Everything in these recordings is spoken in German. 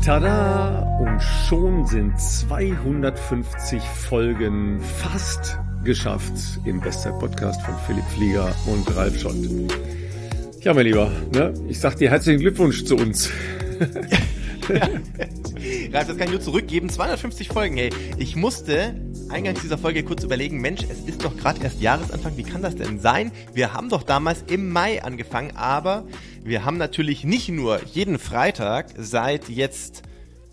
Tada! Und schon sind 250 Folgen fast geschafft im Bestzeit-Podcast von Philipp Flieger und Ralf Schott. Ja, mein Lieber, ne? Ich sag dir herzlichen Glückwunsch zu uns. Ja. Ralf, das kann ich nur zurückgeben. 250 Folgen, hey. Ich musste eingangs dieser Folge kurz überlegen, Mensch, es ist doch gerade erst Jahresanfang, wie kann das denn sein? Wir haben doch damals im Mai angefangen, aber wir haben natürlich nicht nur jeden Freitag seit jetzt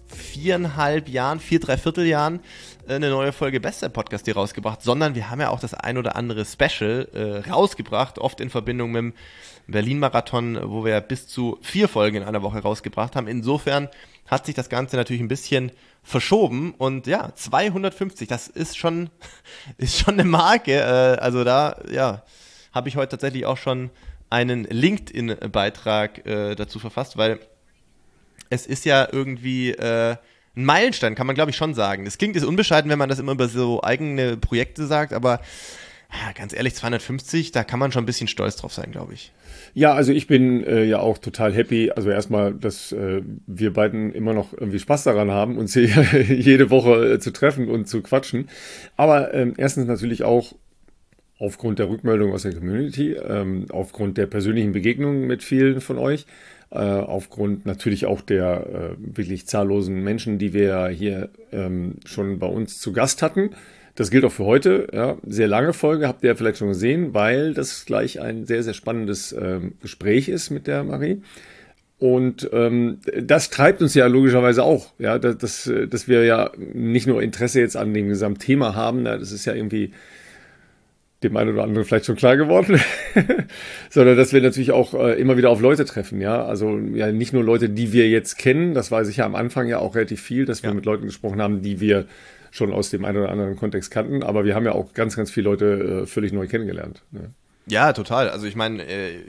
4,5 Jahren eine neue Folge Bestzeit-Podcast hier rausgebracht, sondern wir haben ja auch das ein oder andere Special rausgebracht, oft in Verbindung mit dem Berlin-Marathon, wo wir bis zu 4 Folgen in einer Woche rausgebracht haben. Insofern hat sich das Ganze natürlich ein bisschen verschoben und ja, 250, das ist schon eine Marke. Also da, ja, habe ich heute tatsächlich auch schon einen LinkedIn-Beitrag dazu verfasst, weil es ist ja irgendwie ein Meilenstein, kann man glaube ich schon sagen. Das klingt jetzt unbescheiden, wenn man das immer über so eigene Projekte sagt, aber ja, ganz ehrlich, 250, da kann man schon ein bisschen stolz drauf sein, glaube ich. Ja, also ich bin ja auch total happy. Also erstmal, dass wir beiden immer noch irgendwie Spaß daran haben, uns hier jede Woche zu treffen und zu quatschen. Aber erstens natürlich auch aufgrund der Rückmeldung aus der Community, aufgrund der persönlichen Begegnungen mit vielen von euch, aufgrund natürlich auch der wirklich zahllosen Menschen, die wir hier schon bei uns zu Gast hatten. Das gilt auch für heute. Ja. Sehr lange Folge, habt ihr ja vielleicht schon gesehen, weil das gleich ein sehr, sehr spannendes Gespräch ist mit der Marie. Und das treibt uns ja logischerweise auch, ja, dass wir ja nicht nur Interesse jetzt an dem Gesamtthema haben, das ist ja irgendwie dem einen oder anderen vielleicht schon klar geworden, sondern dass wir natürlich auch immer wieder auf Leute treffen, ja, also ja nicht nur Leute, die wir jetzt kennen, das war sicher am Anfang ja auch relativ viel, dass wir mit Leuten gesprochen haben, die wir schon aus dem einen oder anderen Kontext kannten, aber wir haben ja auch ganz, ganz viele Leute völlig neu kennengelernt. Ne? Ja, total, also ich meine,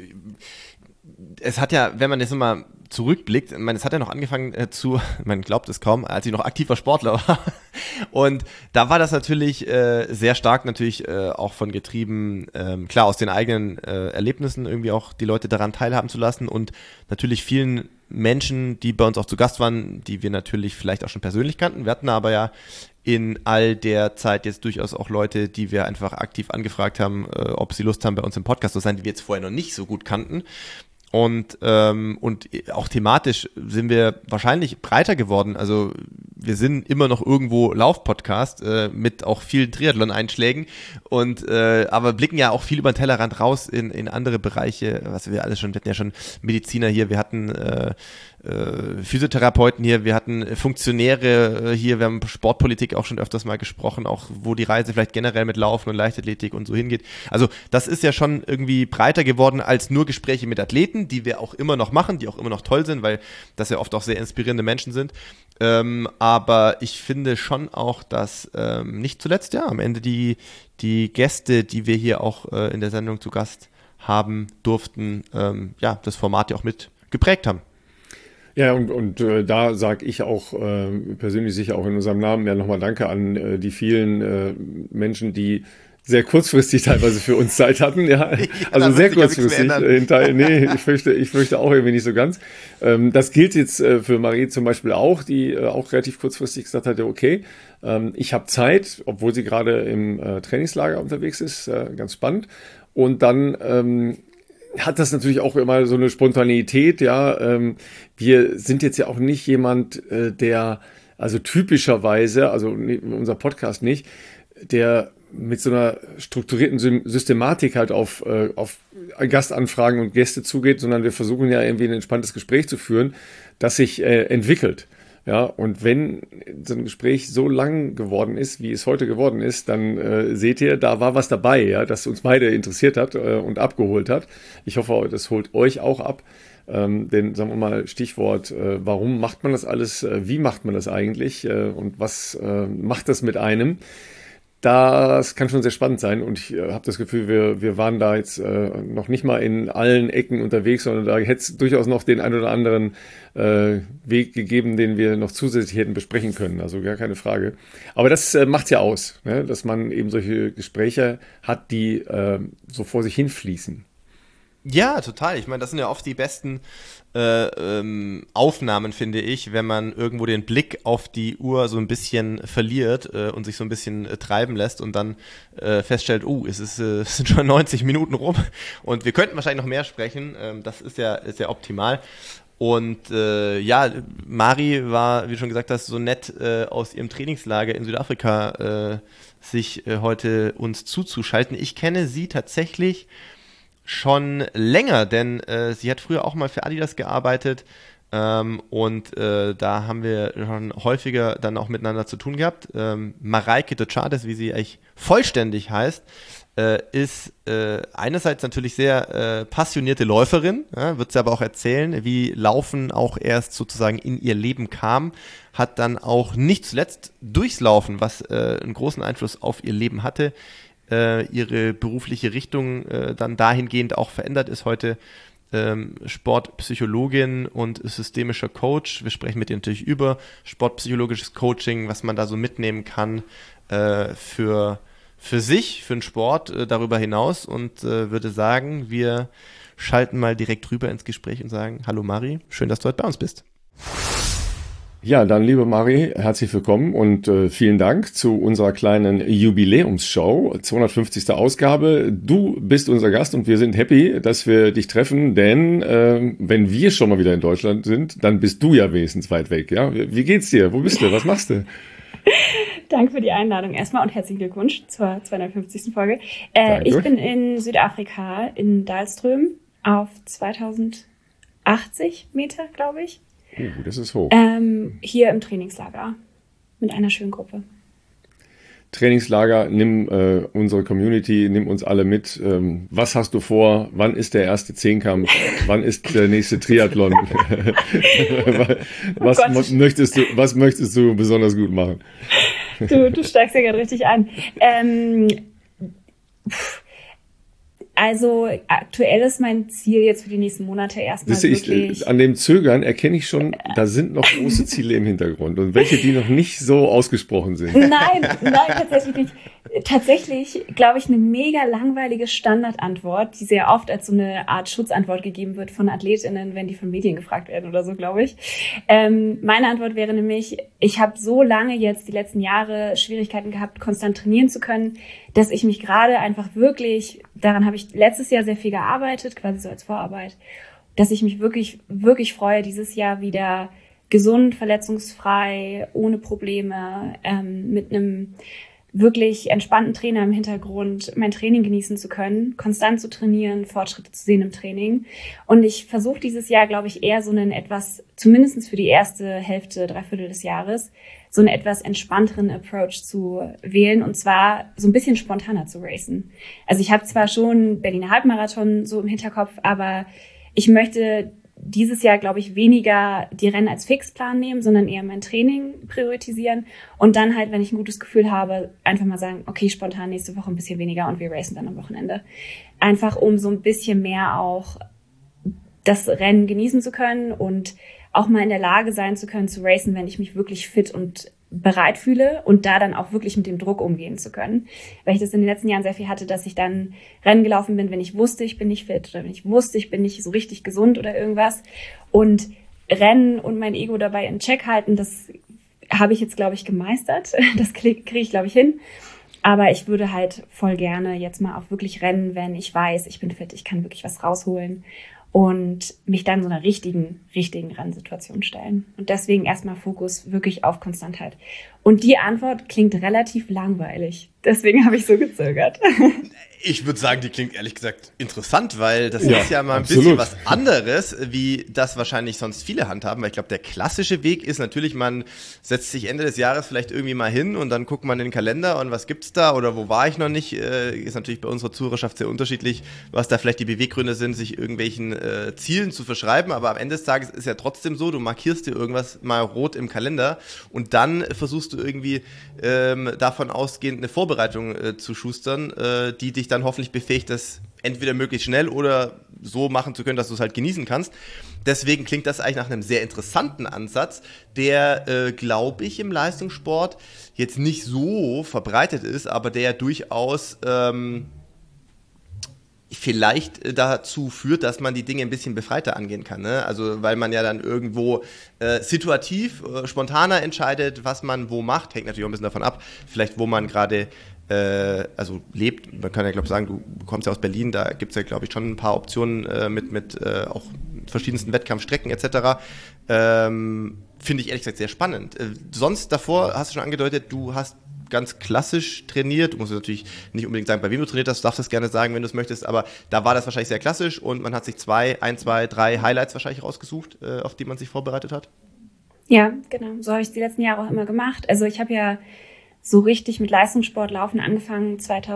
es hat ja, wenn man jetzt immer zurückblickt, ich meine, es hat ja noch angefangen man glaubt es kaum, als ich noch aktiver Sportler war. Und da war das natürlich sehr stark natürlich auch von getrieben, klar, aus den eigenen Erlebnissen irgendwie auch die Leute daran teilhaben zu lassen und natürlich vielen Menschen, die bei uns auch zu Gast waren, die wir natürlich vielleicht auch schon persönlich kannten. Wir hatten aber ja in all der Zeit jetzt durchaus auch Leute, die wir einfach aktiv angefragt haben, ob sie Lust haben, bei uns im Podcast zu sein, die wir jetzt vorher noch nicht so gut kannten. Und auch thematisch sind wir wahrscheinlich breiter geworden. Also wir sind immer noch irgendwo Lauf-Podcast mit auch vielen Triathlon-Einschlägen und aber blicken ja auch viel über den Tellerrand raus in andere Bereiche, was wir alles schon, wir hatten ja schon Mediziner hier, wir hatten Physiotherapeuten hier, wir hatten Funktionäre hier, wir haben Sportpolitik auch schon öfters mal gesprochen, auch wo die Reise vielleicht generell mit Laufen und Leichtathletik und so hingeht. Also das ist ja schon irgendwie breiter geworden als nur Gespräche mit Athleten, die wir auch immer noch machen, die auch immer noch toll sind, weil das ja oft auch sehr inspirierende Menschen sind. Aber ich finde schon auch, dass nicht zuletzt ja am Ende die Gäste, die wir hier auch in der Sendung zu Gast haben durften, das Format ja auch mit geprägt haben. Ja, und da sage ich auch persönlich sicher auch in unserem Namen ja nochmal Danke an die vielen Menschen, die sehr kurzfristig teilweise für uns Zeit hatten, ja, also sehr kurzfristig. Nee, ich fürchte auch irgendwie nicht so ganz. Das gilt jetzt für Marie zum Beispiel auch, die auch relativ kurzfristig gesagt hatte, okay, ich habe Zeit, obwohl sie gerade im Trainingslager unterwegs ist, ganz spannend. Und dann hat das natürlich auch immer so eine Spontaneität, ja. Wir sind jetzt ja auch nicht jemand, der, also typischerweise, also unser Podcast nicht, der mit so einer strukturierten Systematik halt auf Gastanfragen und Gäste zugeht, sondern wir versuchen ja irgendwie ein entspanntes Gespräch zu führen, das sich entwickelt. Ja, und wenn so ein Gespräch so lang geworden ist, wie es heute geworden ist, dann seht ihr, da war was dabei, ja, das uns beide interessiert hat und abgeholt hat. Ich hoffe, das holt euch auch ab. Denn sagen wir mal, Stichwort, warum macht man das alles, wie macht man das eigentlich und was macht das mit einem? Das kann schon sehr spannend sein und ich habe das Gefühl, wir waren da jetzt noch nicht mal in allen Ecken unterwegs, sondern da hätte es durchaus noch den ein oder anderen Weg gegeben, den wir noch zusätzlich hätten besprechen können, also gar keine Frage. Aber das macht's ja aus, ne? Dass man eben solche Gespräche hat, die so vor sich hinfließen. Ja, total. Ich meine, das sind ja oft die besten Aufnahmen, finde ich, wenn man irgendwo den Blick auf die Uhr so ein bisschen verliert und sich so ein bisschen treiben lässt und dann feststellt, es sind schon 90 Minuten rum und wir könnten wahrscheinlich noch mehr sprechen. Das ist ja optimal. Und Mari war, wie du schon gesagt hast, so nett aus ihrem Trainingslager in Südafrika sich heute uns zuzuschalten. Ich kenne sie tatsächlich schon länger, denn sie hat früher auch mal für Adidas gearbeitet und da haben wir schon häufiger dann auch miteinander zu tun gehabt. Mareike de Chades, wie sie eigentlich vollständig heißt, ist einerseits natürlich sehr passionierte Läuferin, ja, wird sie aber auch erzählen, wie Laufen auch erst sozusagen in ihr Leben kam, hat dann auch nicht zuletzt durchs Laufen, was einen großen Einfluss auf ihr Leben hatte, ihre berufliche Richtung dann dahingehend auch verändert ist, heute Sportpsychologin und systemischer Coach. Wir sprechen mit ihr natürlich über sportpsychologisches Coaching, was man da so mitnehmen kann für sich, für den Sport darüber hinaus und würde sagen, wir schalten mal direkt rüber ins Gespräch und sagen, hallo Mari, schön, dass du heute bei uns bist. Ja, dann liebe Mari, herzlich willkommen und vielen Dank zu unserer kleinen Jubiläumsshow, 250. Ausgabe. Du bist unser Gast und wir sind happy, dass wir dich treffen, denn wenn wir schon mal wieder in Deutschland sind, dann bist du ja wenigstens weit weg. Ja? Wie geht's dir? Wo bist du? Was machst du? Danke für die Einladung erstmal und herzlichen Glückwunsch zur 250. Folge. Ich bin in Südafrika, in Dalström, auf 2080 Meter, glaube ich. Das ist hoch. Hier im Trainingslager mit einer schönen Gruppe. Trainingslager, nimm unsere Community, nimm uns alle mit. Was hast du vor? Wann ist der erste Zehnkampf? Wann ist der nächste Triathlon? Was möchtest du besonders gut machen? Du steigst ja gerade richtig an. Also aktuell ist mein Ziel jetzt für die nächsten Monate erstmal wirklich... An dem Zögern erkenne ich schon, da sind noch große Ziele im Hintergrund und welche, die noch nicht so ausgesprochen sind. Nein, tatsächlich nicht. Tatsächlich, glaube ich, eine mega langweilige Standardantwort, die sehr oft als so eine Art Schutzantwort gegeben wird von AthletInnen, wenn die von Medien gefragt werden oder so, glaube ich. Meine Antwort wäre nämlich, ich habe so lange jetzt die letzten Jahre Schwierigkeiten gehabt, konstant trainieren zu können, dass ich mich gerade einfach wirklich, daran habe ich letztes Jahr sehr viel gearbeitet, quasi so als Vorarbeit, dass ich mich wirklich, wirklich freue, dieses Jahr wieder gesund, verletzungsfrei, ohne Probleme, mit einem wirklich entspannten Trainer im Hintergrund mein Training genießen zu können, konstant zu trainieren, Fortschritte zu sehen im Training. Und ich versuche dieses Jahr, glaube ich, eher so einen etwas, zumindest für die erste Hälfte, Dreiviertel des Jahres, so einen etwas entspannteren Approach zu wählen und zwar so ein bisschen spontaner zu racen. Also ich habe zwar schon Berliner Halbmarathon so im Hinterkopf, aber ich möchte dieses Jahr, glaube ich, weniger die Rennen als Fixplan nehmen, sondern eher mein Training priorisieren und dann halt, wenn ich ein gutes Gefühl habe, einfach mal sagen, okay, spontan nächste Woche ein bisschen weniger und wir racen dann am Wochenende. Einfach um so ein bisschen mehr auch das Rennen genießen zu können und auch mal in der Lage sein zu können, zu racen, wenn ich mich wirklich fit und bereit fühle und da dann auch wirklich mit dem Druck umgehen zu können. Weil ich das in den letzten Jahren sehr viel hatte, dass ich dann Rennen gelaufen bin, wenn ich wusste, ich bin nicht fit oder wenn ich wusste, ich bin nicht so richtig gesund oder irgendwas. Und Rennen und mein Ego dabei in Check halten, das habe ich jetzt, glaube ich, gemeistert. Das kriege ich, glaube ich, hin. Aber ich würde halt voll gerne jetzt mal auch wirklich rennen, wenn ich weiß, ich bin fit, ich kann wirklich was rausholen und mich dann so einer richtigen Rennsituation stellen. Und deswegen erstmal Fokus wirklich auf Konstantheit. Und die Antwort klingt relativ langweilig. Deswegen habe ich so gezögert. Ich würde sagen, die klingt ehrlich gesagt interessant, weil das ist ja mal ein bisschen was anderes, wie das wahrscheinlich sonst viele handhaben. Weil ich glaube, der klassische Weg ist natürlich, man setzt sich Ende des Jahres vielleicht irgendwie mal hin und dann guckt man in den Kalender und was gibt's da oder wo war ich noch nicht. Ist natürlich bei unserer Zuhörerschaft sehr unterschiedlich, was da vielleicht die Beweggründe sind, sich irgendwelchen Zielen zu verschreiben. Aber am Ende des Tages ist ja trotzdem so, du markierst dir irgendwas mal rot im Kalender und dann versuchst du irgendwie davon ausgehend eine Vorbereitung zu schustern, die dich dann hoffentlich befähigt, das entweder möglichst schnell oder so machen zu können, dass du es halt genießen kannst. Deswegen klingt das eigentlich nach einem sehr interessanten Ansatz, der, glaube ich, im Leistungssport jetzt nicht so verbreitet ist, aber der durchaus vielleicht dazu führt, dass man die Dinge ein bisschen befreiter angehen kann. Ne? Also weil man ja dann irgendwo situativ, spontaner entscheidet, was man wo macht. Hängt natürlich auch ein bisschen davon ab, vielleicht wo man gerade lebt. Man kann ja, glaube ich, sagen, du kommst ja aus Berlin, da gibt es ja, glaube ich, schon ein paar Optionen mit auch verschiedensten Wettkampfstrecken etc. Finde ich ehrlich gesagt sehr spannend. Sonst davor hast du schon angedeutet, du hast ganz klassisch trainiert. Du musst natürlich nicht unbedingt sagen, bei wem du trainiert hast, du darfst das gerne sagen, wenn du es möchtest, aber da war das wahrscheinlich sehr klassisch und man hat sich 2, 3 Highlights wahrscheinlich rausgesucht, auf die man sich vorbereitet hat. Ja, genau. So habe ich es die letzten Jahre auch immer gemacht. Also ich habe ja so richtig mit Leistungssport laufen angefangen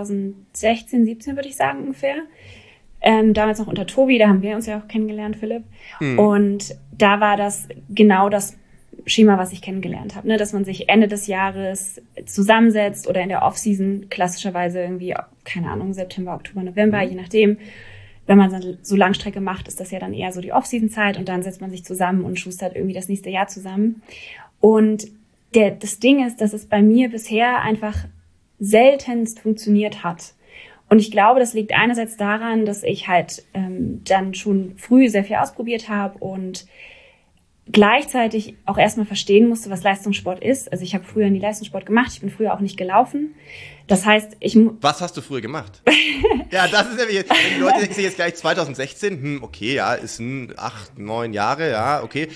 2016, 17 würde ich sagen ungefähr. Damals noch unter Tobi, da haben wir uns ja auch kennengelernt, Philipp. Und da war das genau das Schema, was ich kennengelernt habe, ne? Dass man sich Ende des Jahres zusammensetzt oder in der Off-Season klassischerweise irgendwie, keine Ahnung, September, Oktober, November, je nachdem. Wenn man so Langstrecke macht, ist das ja dann eher so die Off-Season-Zeit und dann setzt man sich zusammen und schustert irgendwie das nächste Jahr zusammen. Und das Ding ist, dass es bei mir bisher einfach seltenst funktioniert hat. Und ich glaube, das liegt einerseits daran, dass ich halt dann schon früh sehr viel ausprobiert habe und gleichzeitig auch erstmal verstehen musste, was Leistungssport ist. Also ich habe früher nie Leistungssport gemacht, ich bin früher auch nicht gelaufen. Das heißt, Was hast du früher gemacht? Ja, das ist ja, wenn die Leute denken sich jetzt gleich 2016, okay, ja, ist 8, 9 Jahre, ja, okay.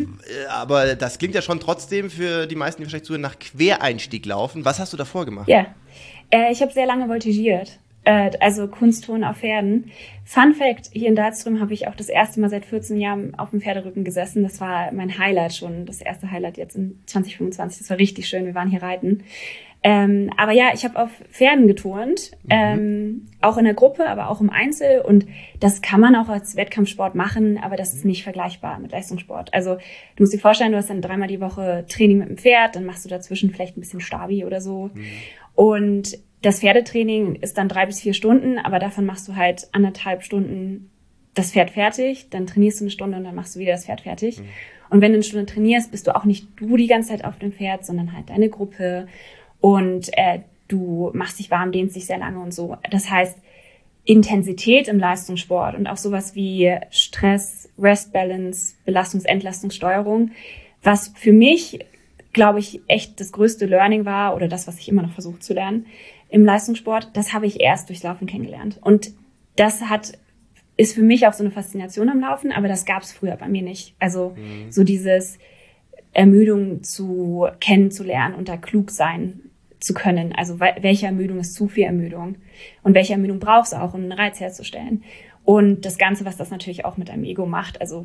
Aber das klingt ja schon trotzdem für die meisten, die wahrscheinlich zuhören, nach Quereinstieg laufen. Was hast du davor gemacht? Ja, ich habe sehr lange voltigiert. Also Kunstturnen auf Pferden. Fun Fact, hier in Dalström habe ich auch das erste Mal seit 14 Jahren auf dem Pferderücken gesessen. Das war mein Highlight schon, das erste Highlight jetzt in 2025. Das war richtig schön, wir waren hier reiten. Aber ja, ich habe auf Pferden geturnt, auch in der Gruppe, aber auch im Einzel. Und das kann man auch als Wettkampfsport machen, aber das ist nicht vergleichbar mit Leistungssport. Also du musst dir vorstellen, du hast dann 3-mal die Woche Training mit dem Pferd, dann machst du dazwischen vielleicht ein bisschen Stabi oder so. Und das Pferdetraining ist dann 3 bis 4 Stunden, aber davon machst du halt 1,5 Stunden das Pferd fertig, dann trainierst du 1 Stunde und dann machst du wieder das Pferd fertig. Und wenn du 1 Stunde trainierst, bist du auch nicht du die ganze Zeit auf dem Pferd, sondern halt deine Gruppe und du machst dich warm, dehnst dich sehr lange und so. Das heißt, Intensität im Leistungssport und auch sowas wie Stress, Rest Balance, Belastungs-Entlastungssteuerung, was für mich, glaube ich, echt das größte Learning war oder das, was ich immer noch versuche zu lernen im Leistungssport, das habe ich erst durchs Laufen kennengelernt. Und das ist für mich auch so eine Faszination am Laufen, aber das gab es früher bei mir nicht. Also so dieses Ermüdung kennenzulernen und da klug sein zu können. Also welche Ermüdung ist zu viel Ermüdung und welche Ermüdung brauchst du auch, um einen Reiz herzustellen. Und das Ganze, was das natürlich auch mit deinem Ego macht, also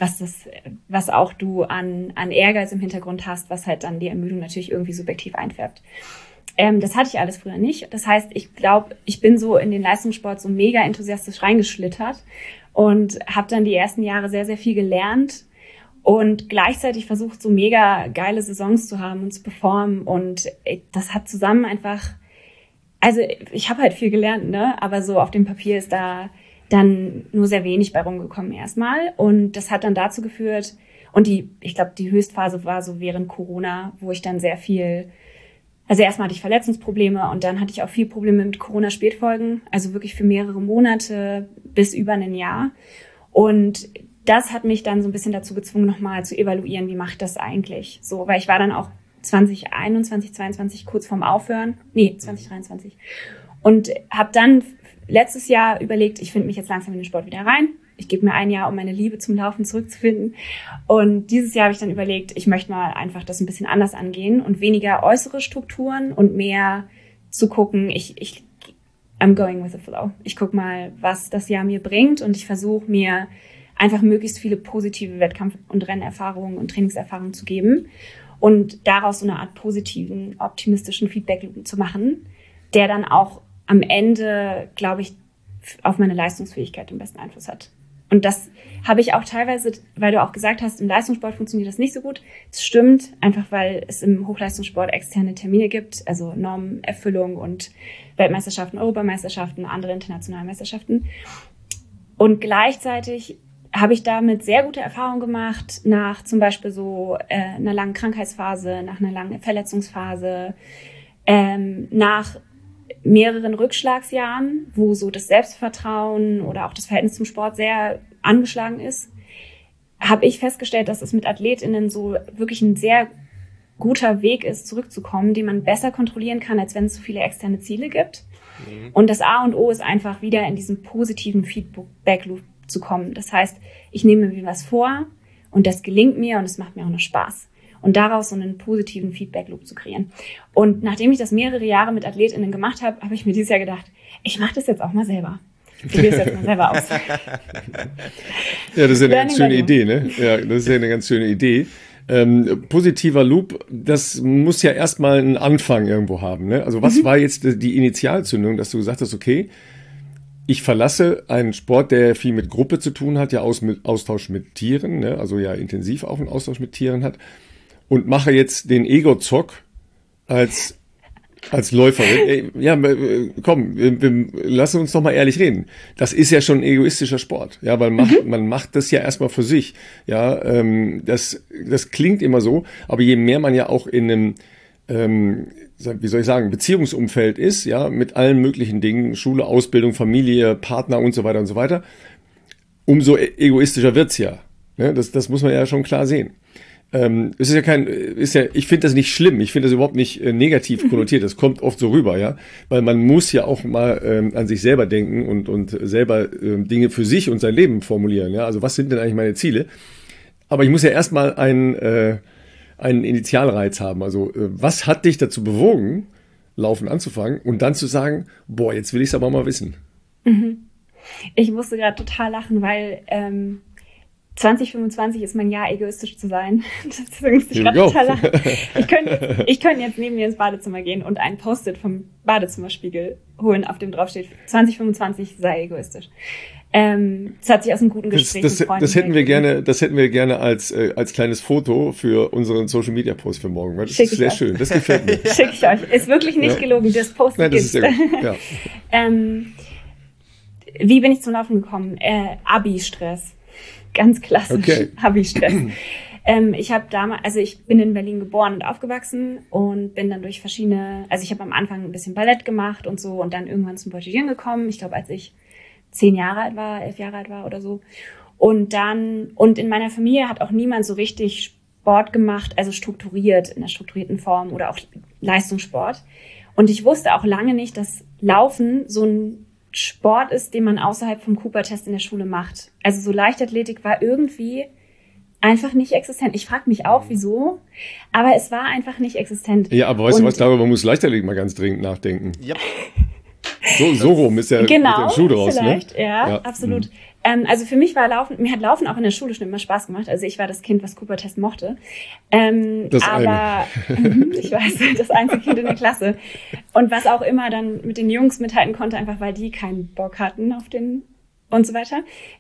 was auch du an Ehrgeiz im Hintergrund hast, was halt dann die Ermüdung natürlich irgendwie subjektiv einfärbt. Das hatte ich alles früher nicht. Das heißt, ich glaube, ich bin so in den Leistungssport so mega enthusiastisch reingeschlittert und habe dann die ersten Jahre sehr, sehr viel gelernt und gleichzeitig versucht, so mega geile Saisons zu haben und zu performen. Und das hat zusammen einfach, also ich habe halt viel gelernt, ne? Aber so auf dem Papier ist da dann nur sehr wenig bei rumgekommen erstmal. Und das hat dann dazu geführt, und ich glaube, die Höchstphase war so während Corona, wo ich dann sehr viel, also erstmal hatte ich Verletzungsprobleme und dann hatte ich auch viel Probleme mit Corona-Spätfolgen, also wirklich für mehrere Monate bis über ein Jahr. Und das hat mich dann so ein bisschen dazu gezwungen, nochmal zu evaluieren, wie mache ich das eigentlich? So, weil ich war dann auch 2021, 2022 kurz vorm Aufhören, 2023. Und habe dann letztes Jahr überlegt, ich finde mich jetzt langsam in den Sport wieder rein. Ich gebe mir 1 Jahr, um meine Liebe zum Laufen zurückzufinden. Und dieses Jahr habe ich dann überlegt, ich möchte mal einfach das ein bisschen anders angehen und weniger äußere Strukturen und mehr zu gucken, I'm going with the flow. Ich gucke mal, was das Jahr mir bringt und ich versuche mir einfach möglichst viele positive Wettkampf- und Rennerfahrungen und Trainingserfahrungen zu geben und daraus so eine Art positiven, optimistischen Feedback-Loop zu machen, der dann auch am Ende, glaube ich, auf meine Leistungsfähigkeit den besten Einfluss hat. Und das habe ich auch teilweise, weil du auch gesagt hast, im Leistungssport funktioniert das nicht so gut. Das stimmt, einfach weil es im Hochleistungssport externe Termine gibt, also Normerfüllung und Weltmeisterschaften, Europameisterschaften, andere internationale Meisterschaften. Und gleichzeitig habe ich damit sehr gute Erfahrungen gemacht nach zum Beispiel so einer langen Krankheitsphase, nach einer langen Verletzungsphase, nach mehreren Rückschlagsjahren, wo so das Selbstvertrauen oder auch das Verhältnis zum Sport sehr angeschlagen ist, habe ich festgestellt, dass es mit AthletInnen so wirklich ein sehr guter Weg ist, zurückzukommen, den man besser kontrollieren kann, als wenn es so viele externe Ziele gibt. Und das A und O ist einfach wieder in diesen positiven Feedback-Loop zu kommen. Das heißt, ich nehme mir was vor und das gelingt mir und es macht mir auch noch Spaß. Und daraus so einen positiven Feedback-Loop zu kreieren. Und nachdem ich das mehrere Jahre mit AthletInnen gemacht habe, habe ich mir dieses Jahr gedacht, ich mache das jetzt auch mal selber. Ich probiere es jetzt mal selber aus. Ja, das ist ja eine ganz schöne Idee, ne? Ja, das ist ja eine ganz schöne Idee. Positiver Loop, das muss ja erstmal einen Anfang irgendwo haben, ne? Also was war jetzt die Initialzündung, dass du gesagt hast, okay, ich verlasse einen Sport, der viel mit Gruppe zu tun hat, ja Austausch mit Tieren, ne? Also ja intensiv auch einen Austausch mit Tieren hat, und mache jetzt den Ego-Zock als Läuferin. Ey, ja, komm, lass uns doch mal ehrlich reden. Das ist ja schon ein egoistischer Sport, ja, weil man macht das ja erstmal für sich. Ja, das klingt immer so, aber je mehr man ja auch in einem wie soll ich sagen, Beziehungsumfeld ist, ja, mit allen möglichen Dingen, Schule, Ausbildung, Familie, Partner und so weiter, umso egoistischer wird's ja. Ne? Das muss man ja schon klar sehen. Es ist ja, ich finde das nicht schlimm, ich finde das überhaupt nicht negativ konnotiert, das kommt oft so rüber, ja, weil man muss ja auch mal an sich selber denken und selber Dinge für sich und sein Leben formulieren, ja, also was sind denn eigentlich meine Ziele? Aber ich muss ja erstmal einen Initialreiz haben, also was hat dich dazu bewogen, Laufen anzufangen und dann zu sagen, boah, jetzt will ich es aber mal wissen. Ich musste gerade total lachen, weil 2025 ist mein Jahr, egoistisch zu sein. Deswegen musste ich gerade total lachen. Ich könnte jetzt neben mir ins Badezimmer gehen und ein Post-it vom Badezimmerspiegel holen, auf dem drauf steht, 2025 sei egoistisch. Das hat sich aus einem guten Gespräch mit Freunden das hätten wir gerne als kleines Foto für unseren Social-Media-Post für morgen. Das ist sehr schön, das gefällt mir. Schicke ich euch. Ist wirklich nicht gelogen, das Post-it Nein, das ist sehr gut. Ja. Wie bin ich zum Laufen gekommen? Abi-Stress. Ganz klassisch. Okay. Abi-Stress. Ich bin in Berlin geboren und aufgewachsen und bin dann durch ich habe am Anfang ein bisschen Ballett gemacht und so und dann irgendwann zum Voltigieren gekommen. Ich glaube, als ich 11 Jahre alt war oder so. Und in meiner Familie hat auch niemand so richtig Sport gemacht, also strukturiert, in einer strukturierten Form oder auch Leistungssport. Und ich wusste auch lange nicht, dass Laufen so ein Sport ist, den man außerhalb vom Cooper-Test in der Schule macht. Also so Leichtathletik war irgendwie einfach nicht existent. Ich frage mich auch, wieso, aber es war einfach nicht existent. Ja, aber weißt du was, darüber muss Leichtathletik mal ganz dringend nachdenken. Ja. So rum ist ja genau, mit dem Schuh draus, vielleicht, ne? Ja, absolut. Also für mich mir hat Laufen auch in der Schule schon immer Spaß gemacht. Also ich war das Kind, was Cooper-Test mochte. Ich weiß, das einzige Kind in der Klasse. Und was auch immer dann mit den Jungs mithalten konnte, einfach weil die keinen Bock hatten auf den und so weiter.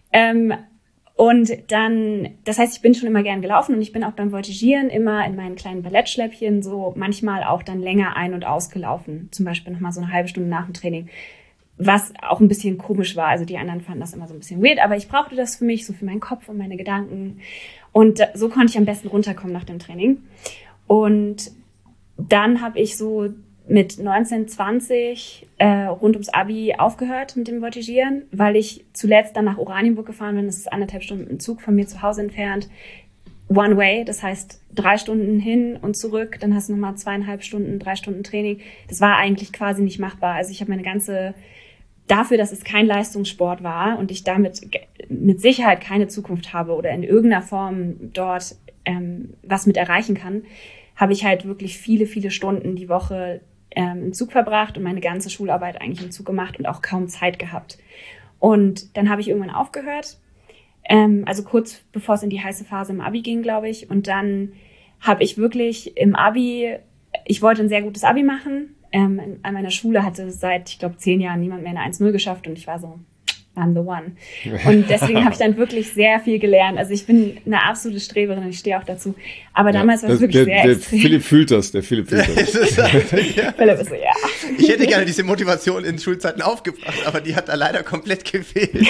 Und dann, das heißt, ich bin schon immer gern gelaufen und ich bin auch beim Voltigieren immer in meinen kleinen Ballettschläppchen so manchmal auch dann länger ein- und ausgelaufen. Zum Beispiel nochmal so eine halbe Stunde nach dem Training. Was auch ein bisschen komisch war. Also die anderen fanden das immer so ein bisschen weird, aber ich brauchte das für mich, so für meinen Kopf und meine Gedanken. Und so konnte ich am besten runterkommen nach dem Training. Und dann habe ich so mit 19, 20 rund ums Abi aufgehört mit dem Voltigieren, weil ich zuletzt dann nach Oranienburg gefahren bin. Das ist 1,5 Stunden im Zug von mir zu Hause entfernt. One way, das heißt 3 Stunden hin und zurück. Dann hast du nochmal 2,5 Stunden, 3 Stunden Training. Das war eigentlich quasi nicht machbar. Also ich habe dafür, dass es kein Leistungssport war und ich damit mit Sicherheit keine Zukunft habe oder in irgendeiner Form dort was mit erreichen kann, habe ich halt wirklich viele, viele Stunden die Woche im Zug verbracht und meine ganze Schularbeit eigentlich im Zug gemacht und auch kaum Zeit gehabt. Und dann habe ich irgendwann aufgehört, also kurz bevor es in die heiße Phase im Abi ging, glaube ich. Und dann habe ich wirklich im Abi, ich wollte ein sehr gutes Abi machen. An meiner Schule hatte seit, ich glaube, 10 Jahren niemand mehr eine 1,0 geschafft und ich war so, I'm the one. Und deswegen habe ich dann wirklich sehr viel gelernt. Also ich bin eine absolute Streberin und ich stehe auch dazu. Aber damals war es wirklich sehr extrem. Philipp fühlt das. Philipp ist so, ja. Ich hätte gerne diese Motivation in Schulzeiten aufgebracht, aber die hat da leider komplett gefehlt.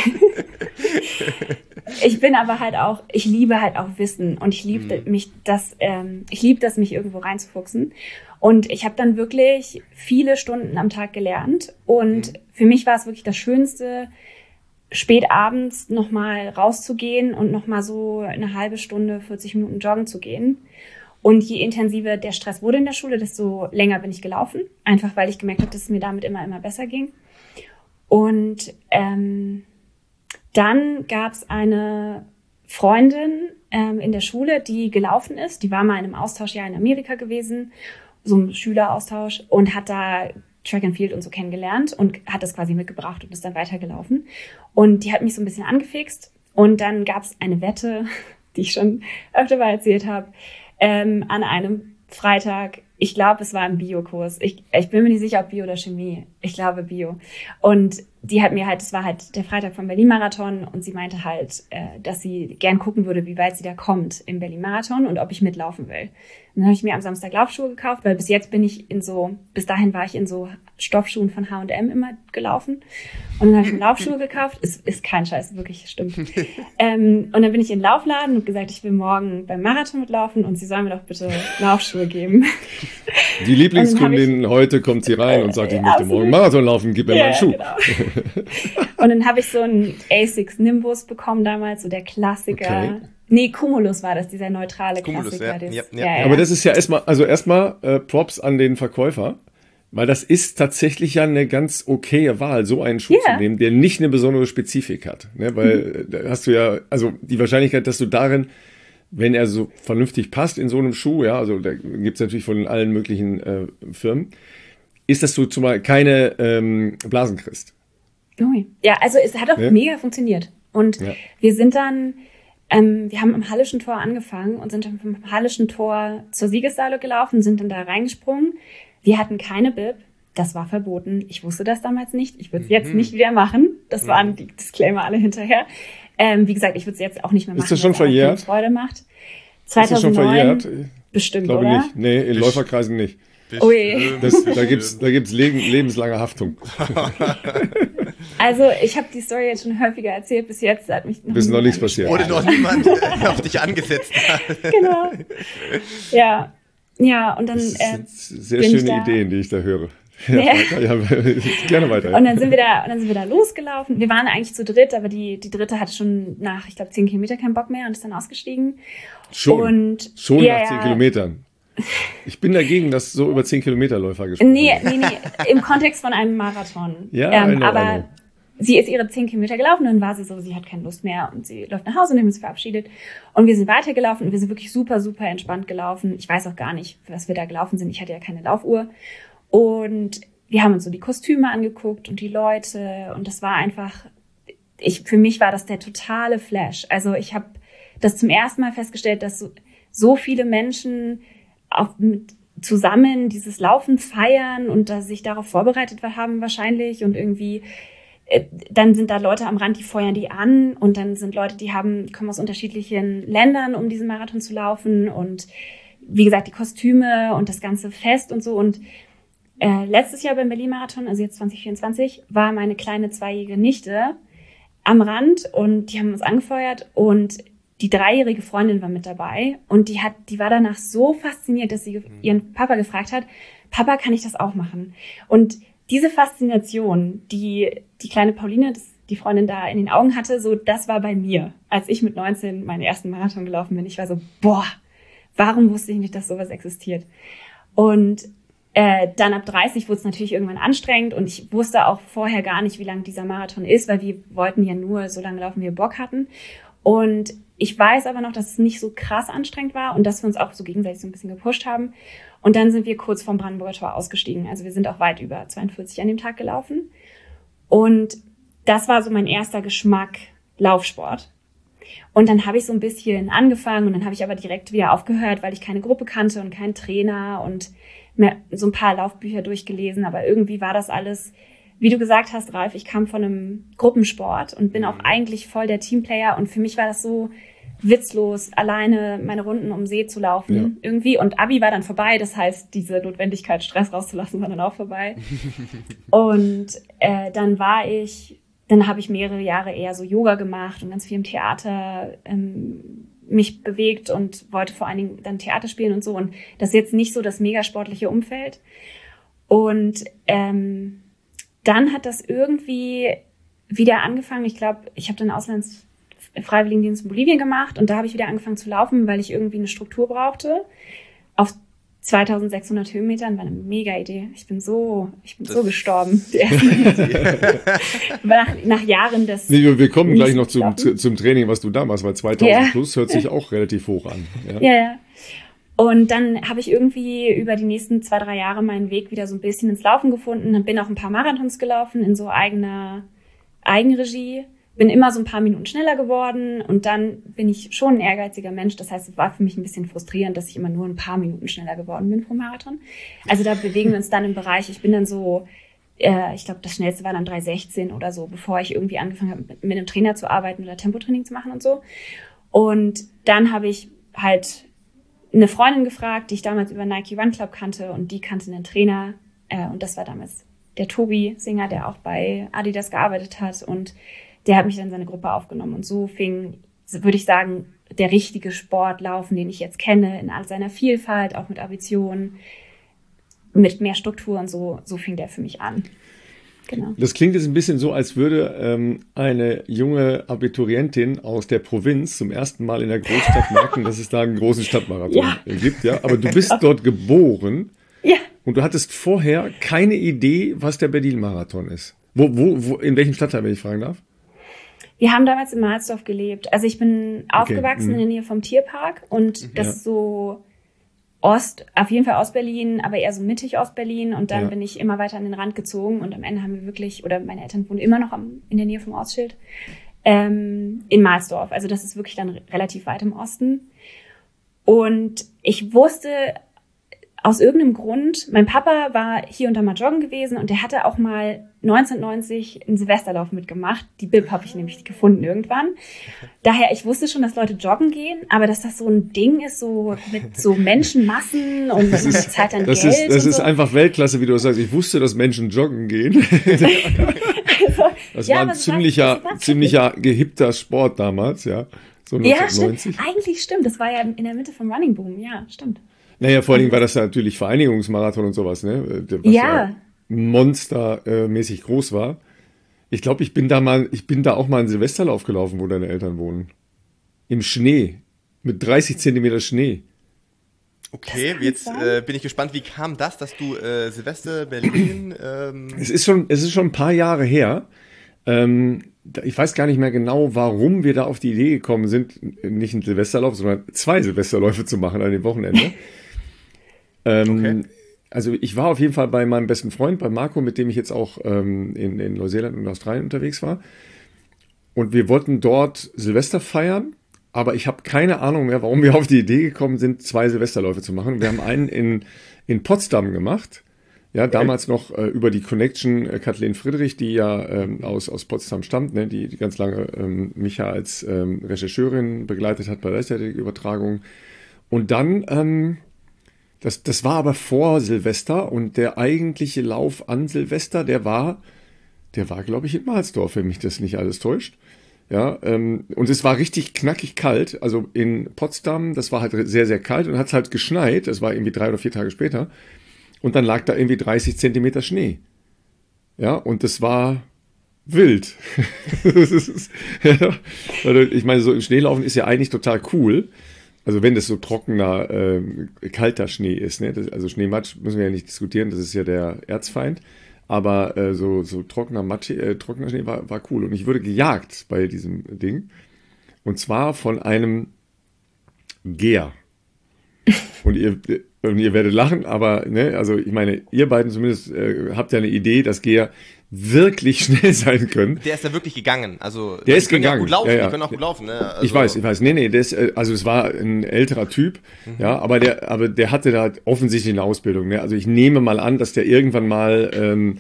Ich bin aber halt auch, ich liebe halt auch Wissen und ich liebe mich mich irgendwo reinzufuchsen. Und ich habe dann wirklich viele Stunden am Tag gelernt. Und für mich war es wirklich das Schönste, spät abends nochmal rauszugehen und nochmal so eine halbe Stunde, 40 Minuten joggen zu gehen. Und je intensiver der Stress wurde in der Schule, desto länger bin ich gelaufen. Einfach weil ich gemerkt habe, dass es mir damit immer besser ging. Und dann gab es eine Freundin in der Schule, die gelaufen ist. Die war mal in einem Austauschjahr in Amerika gewesen, so ein Schüleraustausch, und hat da Track and Field und so kennengelernt und hat das quasi mitgebracht und ist dann weitergelaufen. Und die hat mich so ein bisschen angefixt. Und dann gab es eine Wette, die ich schon öfter mal erzählt habe, an einem Freitag. Ich glaube, es war ein Biokurs. Ich bin mir nicht sicher, ob Bio oder Chemie. Ich glaube Bio. Und die hat mir halt, das war halt der Freitag vom Berlin-Marathon, und sie meinte halt, dass sie gern gucken würde, wie weit sie da kommt im Berlin-Marathon und ob ich mitlaufen will. Und dann habe ich mir am Samstag Laufschuhe gekauft, weil bis dahin war ich in so Stoffschuhen von H&M immer gelaufen. Und dann habe ich mir Laufschuhe gekauft. Ist kein Scheiß, wirklich, stimmt. Und dann bin ich in den Laufladen und gesagt, ich will morgen beim Marathon mitlaufen und sie sollen mir doch bitte Laufschuhe geben. Die Lieblingskundin, heute kommt sie rein und sagt, ich möchte morgen Marathon laufen, gib mir mal einen Schuh. Genau. Und dann habe ich so einen Asics Nimbus bekommen damals, so der Klassiker. Okay. Nee, Cumulus war das, dieser neutrale Cumulus, Klassiker. ja. Aber das ist ja erstmal Props an den Verkäufer, weil das ist tatsächlich ja eine ganz okaye Wahl, so einen Schuh zu nehmen, der nicht eine besondere Spezifik hat. Ne? Weil da hast du ja, also die Wahrscheinlichkeit, dass du darin, wenn er so vernünftig passt in so einem Schuh, ja, also da gibt's natürlich von allen möglichen Firmen, ist, dass du zumal keine Blasen kriegst. Ui. Ja, also es hat auch mega funktioniert. Und wir sind dann, wir haben am Hallischen Tor angefangen und sind dann vom Hallischen Tor zur Siegessäule gelaufen, sind dann da reingesprungen. Wir hatten keine Bib, das war verboten. Ich wusste das damals nicht. Ich würde es jetzt nicht wieder machen. Das waren die Disclaimer alle hinterher. Wie gesagt, ich würde es jetzt auch nicht mehr machen. Ist das schon verjährt? Freude macht. 2009 ist das schon verjährt? Bestimmt, glaube oder? Nicht. Nee, in Läuferkreisen nicht. Ui. Da gibt's lebenslange Haftung. Also ich habe die Story jetzt schon häufiger erzählt, bis jetzt hat mich noch nichts passiert. Wurde noch niemand auf dich angesetzt. Genau. Ja, und dann das sind sehr schöne Ideen, die ich da höre. Ja, gerne weiter. Und dann sind wir da losgelaufen. Wir waren eigentlich zu dritt, aber die dritte hatte schon nach, ich glaube, 10 Kilometer keinen Bock mehr und ist dann ausgestiegen. Schon nach 10 Kilometern. Ich bin dagegen, dass so über 10 Kilometer Läufer gesprochen werden. Nee, im Kontext von einem Marathon. Ja, aber sie ist ihre 10 Kilometer gelaufen, und dann war sie so, sie hat keine Lust mehr und sie läuft nach Hause und haben uns verabschiedet. Und wir sind weitergelaufen und wir sind wirklich super, super entspannt gelaufen. Ich weiß auch gar nicht, was wir da gelaufen sind. Ich hatte ja keine Laufuhr. Und wir haben uns so die Kostüme angeguckt und die Leute, und das war einfach, für mich war das der totale Flash. Also ich habe das zum ersten Mal festgestellt, dass so viele Menschen auch zusammen dieses Laufen feiern und dass sich darauf vorbereitet haben wahrscheinlich, und irgendwie dann sind da Leute am Rand, die feuern die an, und dann sind Leute, die kommen aus unterschiedlichen Ländern, um diesen Marathon zu laufen, und wie gesagt, die Kostüme und das ganze Fest und so. Und letztes Jahr beim Berlin-Marathon, also jetzt 2024, war meine kleine 2-jährige Nichte am Rand und die haben uns angefeuert, und die 3-jährige Freundin war mit dabei, und die war danach so fasziniert, dass sie ihren Papa gefragt hat, Papa, kann ich das auch machen? Und diese Faszination, die kleine Pauline, die Freundin, da in den Augen hatte, so, das war bei mir, als ich mit 19 meinen ersten Marathon gelaufen bin. Ich war so, warum wusste ich nicht, dass sowas existiert? Und dann ab 30 wurde es natürlich irgendwann anstrengend, und ich wusste auch vorher gar nicht, wie lang dieser Marathon ist, weil wir wollten ja nur so lange laufen, wie wir Bock hatten. Und ich weiß aber noch, dass es nicht so krass anstrengend war und dass wir uns auch so gegenseitig so ein bisschen gepusht haben. Und dann sind wir kurz vom Brandenburger Tor ausgestiegen. Also wir sind auch weit über 42 an dem Tag gelaufen. Und das war so mein erster Geschmack Laufsport. Und dann habe ich so ein bisschen angefangen, und dann habe ich aber direkt wieder aufgehört, weil ich keine Gruppe kannte und keinen Trainer und mir so ein paar Laufbücher durchgelesen. Aber irgendwie war das alles wie du gesagt hast, Ralf, ich kam von einem Gruppensport und bin auch eigentlich voll der Teamplayer. Und für mich war das so witzlos, alleine meine Runden um den See zu laufen irgendwie. Und Abi war dann vorbei. Das heißt, diese Notwendigkeit, Stress rauszulassen, war dann auch vorbei. Und dann habe ich mehrere Jahre eher so Yoga gemacht und ganz viel im Theater mich bewegt und wollte vor allen Dingen dann Theater spielen und so. Und das ist jetzt nicht so das mega sportliche Umfeld. Und dann hat das irgendwie wieder angefangen. Ich glaube, ich habe dann Freiwilligendienst in Bolivien gemacht und da habe ich wieder angefangen zu laufen, weil ich irgendwie eine Struktur brauchte. Auf 2600 Höhenmetern war eine mega Idee. Ich bin so gestorben. nach Jahren des... Nee, wir kommen gleich noch zum Training, was du da machst, weil 2000 plus hört sich auch relativ hoch an. Ja. Und dann habe ich irgendwie über die nächsten 2-3 Jahre meinen Weg wieder so ein bisschen ins Laufen gefunden. Bin auch ein paar Marathons gelaufen in so Eigenregie. Bin immer so ein paar Minuten schneller geworden und dann bin ich schon ein ehrgeiziger Mensch. Das heißt, es war für mich ein bisschen frustrierend, dass ich immer nur ein paar Minuten schneller geworden bin pro Marathon. Also da bewegen wir uns dann im Bereich, ich bin dann so, ich glaube, das schnellste war dann 3:16 oder so, bevor ich irgendwie angefangen habe, mit einem Trainer zu arbeiten oder Tempotraining zu machen und so. Und dann habe ich halt eine Freundin gefragt, die ich damals über Nike Run Club kannte und die kannte einen Trainer und das war damals der Tobi Singer, der auch bei Adidas gearbeitet hat und der hat mich dann in seine Gruppe aufgenommen und so fing, würde ich sagen, der richtige Sportlaufen, den ich jetzt kenne, in all seiner Vielfalt, auch mit Ambitionen, mit mehr Struktur und so fing der für mich an. Genau. Das klingt jetzt ein bisschen so, als würde eine junge Abiturientin aus der Provinz zum ersten Mal in der Großstadt merken, dass es da einen großen Stadtmarathon gibt. Ja? Aber du bist dort geboren und du hattest vorher keine Idee, was der Berlin-Marathon ist. Wo, in welchem Stadtteil, wenn ich fragen darf? Wir haben damals in Mahlsdorf gelebt. Also ich bin aufgewachsen in der Nähe vom Tierpark und das ist so auf jeden Fall Ostberlin, aber eher so mittig Ostberlin und dann bin ich immer weiter an den Rand gezogen und am Ende haben wir wirklich, oder meine Eltern wohnen immer noch in der Nähe vom Ortsschild, in Mahlsdorf. Also das ist wirklich dann relativ weit im Osten. Und ich wusste aus irgendeinem Grund, mein Papa war hier und da mal joggen gewesen und der hatte auch mal 1990 einen Silvesterlauf mitgemacht. Die Bib habe ich nämlich gefunden irgendwann. Daher, ich wusste schon, dass Leute joggen gehen, aber dass das so ein Ding ist, so mit so Menschenmassen und man zahlt dann Geld. Das ist einfach Weltklasse, wie du sagst. Ich wusste, dass Menschen joggen gehen. Das war ein ziemlicher gehippter Sport damals, ja. So 1990. Stimmt. Eigentlich stimmt. Das war ja in der Mitte vom Running Boom. Ja, stimmt. Naja, vor allen Dingen war das ja natürlich Vereinigungsmarathon und sowas, ne? Was ja monstermäßig groß war. Ich glaube, ich bin da auch mal einen Silvesterlauf gelaufen, wo deine Eltern wohnen. Im Schnee. Mit 30 Zentimeter Schnee. Okay, jetzt bin ich gespannt, wie kam das, dass du Silvester, Berlin... Es ist schon ein paar Jahre her. Ich weiß gar nicht mehr genau, warum wir da auf die Idee gekommen sind, nicht einen Silvesterlauf, sondern 2 Silvesterläufe zu machen an dem Wochenende. Okay. Also ich war auf jeden Fall bei meinem besten Freund, bei Marco, mit dem ich jetzt auch in Neuseeland und Australien unterwegs war. Und wir wollten dort Silvester feiern, aber ich habe keine Ahnung mehr, warum wir auf die Idee gekommen sind, 2 Silvesterläufe zu machen. Wir haben einen in Potsdam gemacht. Ja, damals noch über die Connection Kathleen Friedrich, die ja aus Potsdam stammt, ne, die ganz lange mich ja als Rechercheurin begleitet hat bei Leichtathletikübertragung. Und dann, das war aber vor Silvester und der eigentliche Lauf an Silvester, der war, glaube ich, in Mahlsdorf, wenn mich das nicht alles täuscht. Ja, und es war richtig knackig kalt. Also in Potsdam, das war halt sehr, sehr kalt und hat es halt geschneit. Das war irgendwie 3 oder 4 Tage später. Und dann lag da irgendwie 30 Zentimeter Schnee. Ja, und das war wild. Also ich meine, so im Schneelaufen ist ja eigentlich total cool. Also wenn das so trockener, kalter Schnee ist. Ne? Also Schneematsch müssen wir ja nicht diskutieren, das ist ja der Erzfeind. Aber so trockener Schnee war cool. Und ich wurde gejagt bei diesem Ding. Und zwar von einem Geher. Und ihr werdet lachen, aber ne, also ich meine, ihr beiden zumindest habt ja eine Idee, dass Geher wirklich schnell sein können. Der ist ja wirklich gegangen. Also der ist gegangen. Gut laufen, ja. Die können auch gut laufen. Ne? Also ich weiß. Nee, also es war ein älterer Typ, ja, aber der hatte da offensichtlich eine Ausbildung. Ne? Also ich nehme mal an, dass der irgendwann mal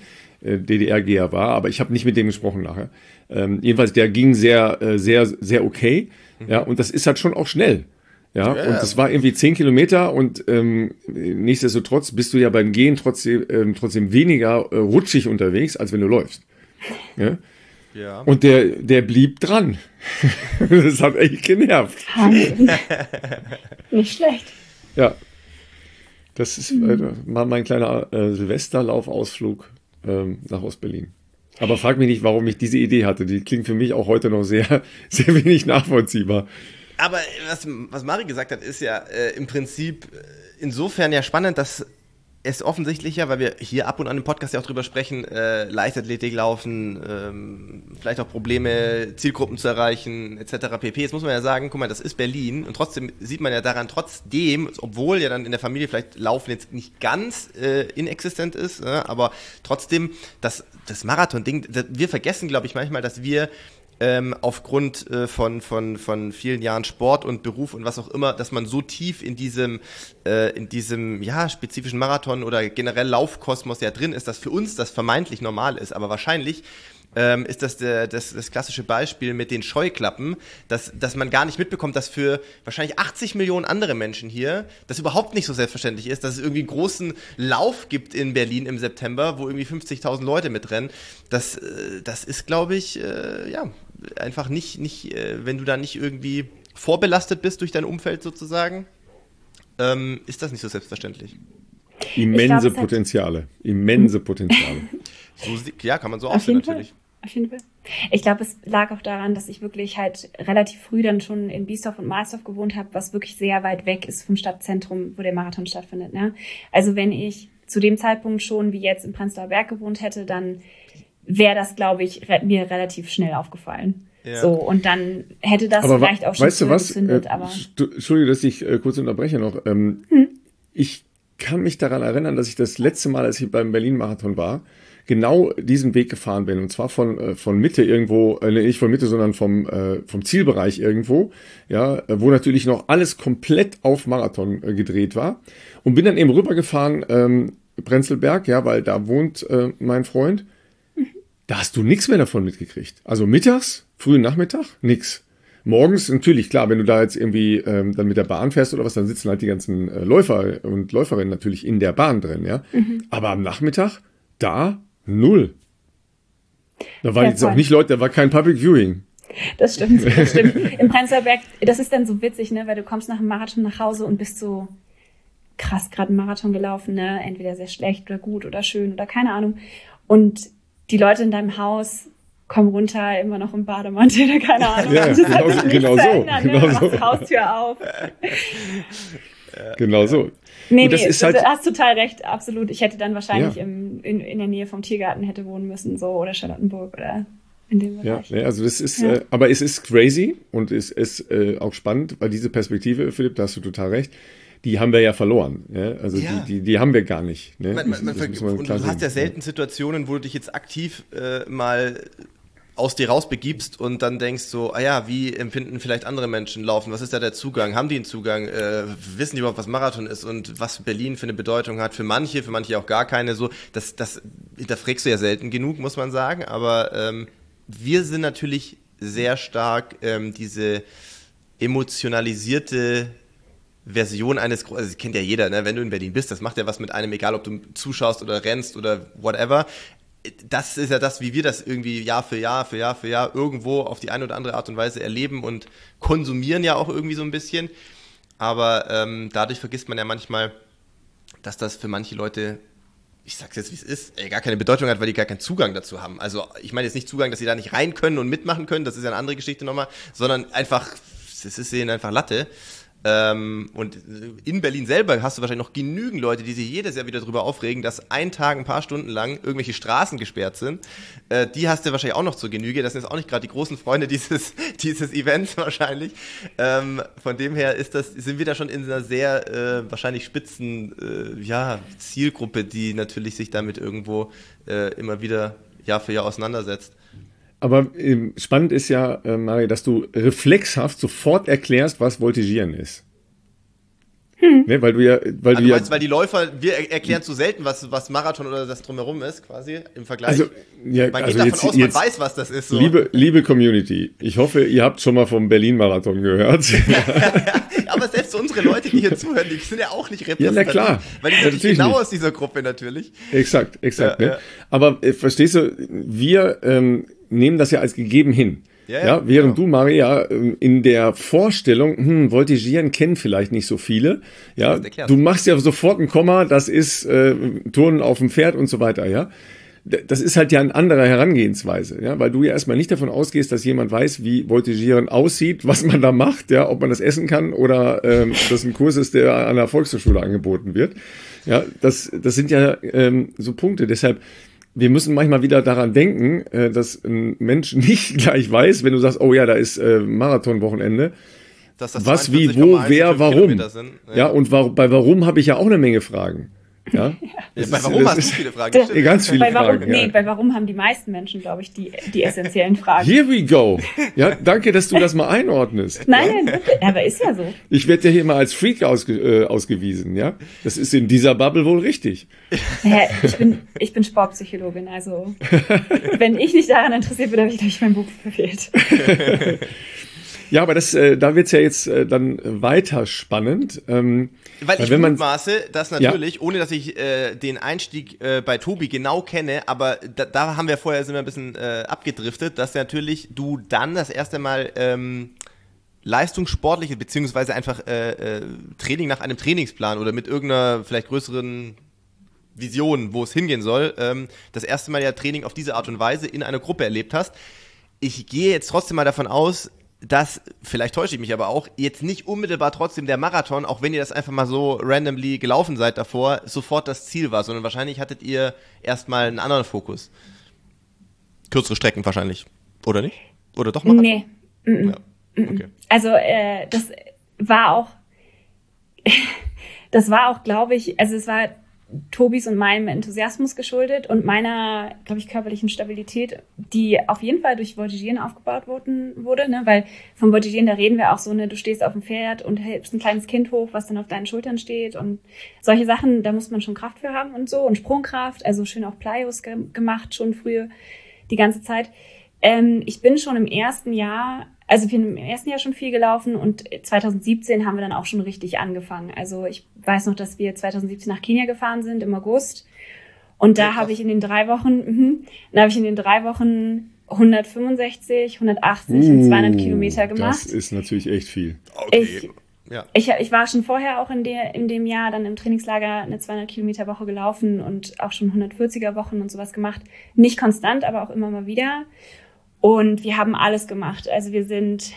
DDR-Geher war, aber ich habe nicht mit dem gesprochen nachher. Jedenfalls, der ging sehr, sehr okay. Ja, und das ist halt schon auch schnell. Ja, und das war irgendwie 10 Kilometer und nichtsdestotrotz bist du ja beim Gehen trotzdem weniger rutschig unterwegs, als wenn du läufst. Ja. Ja. Und der blieb dran. Das hat echt genervt. Nicht schlecht. Ja. Das ist mal mein kleiner Silvesterlaufausflug nach Ostberlin. Aber frag mich nicht, warum ich diese Idee hatte. Die klingt für mich auch heute noch sehr, sehr wenig nachvollziehbar. Aber was Mari gesagt hat, ist ja im Prinzip insofern ja spannend, dass es offensichtlich ja, weil wir hier ab und an im Podcast ja auch drüber sprechen, Leichtathletik laufen, vielleicht auch Probleme, Zielgruppen zu erreichen, etc. pp. Jetzt muss man ja sagen, guck mal, das ist Berlin und trotzdem sieht man ja daran, trotzdem, obwohl ja dann in der Familie vielleicht Laufen jetzt nicht ganz inexistent ist, aber trotzdem, das Marathon-Ding, wir vergessen, glaube ich, manchmal, dass wir aufgrund von vielen Jahren Sport und Beruf und was auch immer, dass man so tief in diesem ja, spezifischen Marathon oder generell Laufkosmos ja drin ist, dass für uns das vermeintlich normal ist, aber wahrscheinlich ist das klassische Beispiel mit den Scheuklappen, dass man gar nicht mitbekommt, dass für wahrscheinlich 80 Millionen andere Menschen hier das überhaupt nicht so selbstverständlich ist, dass es irgendwie einen großen Lauf gibt in Berlin im September, wo irgendwie 50.000 Leute mitrennen. Das ist, glaube ich, ja, einfach nicht, wenn du da nicht irgendwie vorbelastet bist durch dein Umfeld sozusagen, ist das nicht so selbstverständlich. Immense Potenziale. Ja, kann man so aussehen natürlich. Auf jeden Fall. Ich glaube, es lag auch daran, dass ich wirklich halt relativ früh dann schon in Biesdorf und Marsdorf gewohnt habe, was wirklich sehr weit weg ist vom Stadtzentrum, wo der Marathon stattfindet. Ne? Also wenn ich zu dem Zeitpunkt schon wie jetzt im Prenzlauer Berg gewohnt hätte, dann wäre das, glaube ich, mir relativ schnell aufgefallen. Ja. So, und dann hätte das aber vielleicht auch schon gezündet. Entschuldige, dass ich kurz unterbreche noch. Ich kann mich daran erinnern, dass ich das letzte Mal, als ich beim Berlin-Marathon war, genau diesen Weg gefahren bin. Und zwar von Mitte irgendwo, nicht von Mitte, sondern vom Zielbereich irgendwo, ja, wo natürlich noch alles komplett auf Marathon gedreht war. Und bin dann eben rübergefahren, Prenzlberg, ja, weil da wohnt mein Freund. Da hast du nichts mehr davon mitgekriegt. Also mittags, frühen Nachmittag, nix. Morgens, natürlich, klar, wenn du da jetzt irgendwie dann mit der Bahn fährst oder was, dann sitzen halt die ganzen Läufer und Läuferinnen natürlich in der Bahn drin, ja. Aber am Nachmittag, da, null. Da waren jetzt auch nicht Leute, da war kein Public Viewing. Das stimmt. Im Prenzlauer Berg, das ist dann so witzig, ne, weil du kommst nach dem Marathon nach Hause und bist so krass gerade einen Marathon gelaufen, ne, entweder sehr schlecht oder gut oder schön oder keine Ahnung. Und die Leute in deinem Haus kommen runter, immer noch im Bademantel oder keine Ahnung. Ja, genau so. Machst die Haustür auf. Genau so. Nee, das ist halt, du hast total recht, absolut. Ich hätte dann wahrscheinlich in der Nähe vom Tiergarten hätte wohnen müssen, so, oder Charlottenburg oder in dem Bereich. Ja, also das ist, aber es ist crazy und es ist auch spannend, weil diese Perspektive, Philipp, da hast du total recht, die haben wir ja verloren. Ja? Also die haben wir gar nicht. Ne? Und du hast ja selten Situationen, wo du dich jetzt aktiv mal aus dir rausbegibst und dann denkst so, wie empfinden vielleicht andere Menschen Laufen? Was ist da der Zugang? Haben die einen Zugang? Wissen die überhaupt, was Marathon ist und was Berlin für eine Bedeutung hat? Für manche auch gar keine. So, das hinterfragst du ja selten genug, muss man sagen. Aber wir sind natürlich sehr stark diese emotionalisierte Version eines, also das kennt ja jeder, ne? Wenn du in Berlin bist, das macht ja was mit einem, egal ob du zuschaust oder rennst oder whatever. Das ist ja das, wie wir das irgendwie Jahr für Jahr irgendwo auf die eine oder andere Art und Weise erleben und konsumieren ja auch irgendwie so ein bisschen. Aber dadurch vergisst man ja manchmal, dass das für manche Leute, ich sag's jetzt wie es ist, gar keine Bedeutung hat, weil die gar keinen Zugang dazu haben. Also ich meine jetzt nicht Zugang, dass sie da nicht rein können und mitmachen können, das ist ja eine andere Geschichte nochmal, sondern einfach, es ist denen einfach Latte. Und in Berlin selber hast du wahrscheinlich noch genügend Leute, die sich jedes Jahr wieder darüber aufregen, dass ein Tag, ein paar Stunden lang irgendwelche Straßen gesperrt sind. Die hast du wahrscheinlich auch noch zur Genüge. Das sind jetzt auch nicht gerade die großen Freunde dieses Events wahrscheinlich. Von dem her sind wir da schon in einer sehr wahrscheinlich spitzen Zielgruppe, die natürlich sich damit irgendwo immer wieder Jahr für Jahr auseinandersetzt. Aber spannend ist ja, Mari, dass du reflexhaft sofort erklärst, was Voltigieren ist. Ne, weil du ja, du meinst, weil die Läufer, wir erklären zu selten, was Marathon oder das drumherum ist, quasi, im Vergleich. Also, ja, man also geht jetzt, davon aus, man weiß, was das ist. So. Liebe Community, ich hoffe, ihr habt schon mal vom Berlin-Marathon gehört. Aber selbst unsere Leute, die hier zuhören, die sind ja auch nicht repräsentativ. Ja, na klar. Weil die sind genau aus dieser Gruppe natürlich. Exakt. Ja, ne? ja. Aber verstehst du, wir nehmen das ja als gegeben hin. Ja, während du, Maria, in der Vorstellung, Voltigieren kennen vielleicht nicht so viele. Ja, du machst ja sofort ein Komma, das ist Turnen auf dem Pferd und so weiter, ja. Das ist halt ja eine andere Herangehensweise, ja, weil du ja erstmal nicht davon ausgehst, dass jemand weiß, wie Voltigieren aussieht, was man da macht, ja, ob man das essen kann oder das ein Kurs ist, der an der Volkshochschule angeboten wird. Ja, das sind ja so Punkte. Deshalb, wir müssen manchmal wieder daran denken, dass ein Mensch nicht gleich weiß, wenn du sagst, oh ja, da ist Marathonwochenende, was, wie, wo, wer, warum. Ja, und bei warum habe ich ja auch eine Menge Fragen. Ja? Bei warum hast du viele Fragen? Ganz viele Fragen. Bei warum haben die meisten Menschen, glaube ich, die essentiellen Fragen. Here we go. Ja, danke, dass du das mal einordnest. Nein, aber ist ja so. Ich werde ja hier mal als Freak ausgewiesen, ja. Das ist in dieser Bubble wohl richtig. Ja, ich bin Sportpsychologin, also wenn ich nicht daran interessiert bin, habe ich, glaube ich, mein Buch verfehlt. Ja, aber da wird's ja jetzt dann weiter spannend. Weil ich mutmaße, dass natürlich, ohne dass ich den Einstieg bei Tobi genau kenne, aber da haben wir vorher sind wir ein bisschen abgedriftet, dass natürlich du dann das erste Mal leistungssportliche, beziehungsweise einfach Training nach einem Trainingsplan oder mit irgendeiner vielleicht größeren Vision, wo es hingehen soll, das erste Mal ja Training auf diese Art und Weise in einer Gruppe erlebt hast. Ich gehe jetzt trotzdem mal davon aus, dass, vielleicht täusche ich mich aber auch, jetzt nicht unmittelbar trotzdem der Marathon, auch wenn ihr das einfach mal so randomly gelaufen seid davor, sofort das Ziel war, sondern wahrscheinlich hattet ihr erstmal einen anderen Fokus. Kürzere Strecken wahrscheinlich, oder nicht? Oder doch Marathon? Nee. Ja. Okay. Also das war auch, glaube ich, also es war Tobis und meinem Enthusiasmus geschuldet und meiner, glaube ich, körperlichen Stabilität, die auf jeden Fall durch Voltigieren aufgebaut wurde, ne? Weil vom Voltigieren, da reden wir auch so, ne, du stehst auf dem Pferd und hältst ein kleines Kind hoch, was dann auf deinen Schultern steht und solche Sachen, da muss man schon Kraft für haben und so und Sprungkraft, also schön auch Plyos gemacht, schon früher, die ganze Zeit. Ich bin schon im ersten Jahr schon viel gelaufen und 2017 haben wir dann auch schon richtig angefangen. Also ich weiß noch, dass wir 2017 nach Kenia gefahren sind im August und da habe ich in den 3 Wochen, 165, 180 und 200 Kilometer gemacht. Das ist natürlich echt viel. Okay. Ich war schon vorher auch in dem Jahr dann im Trainingslager eine 200 Kilometer Woche gelaufen und auch schon 140er Wochen und sowas gemacht. Nicht konstant, aber auch immer mal wieder. Und wir haben alles gemacht. Also wir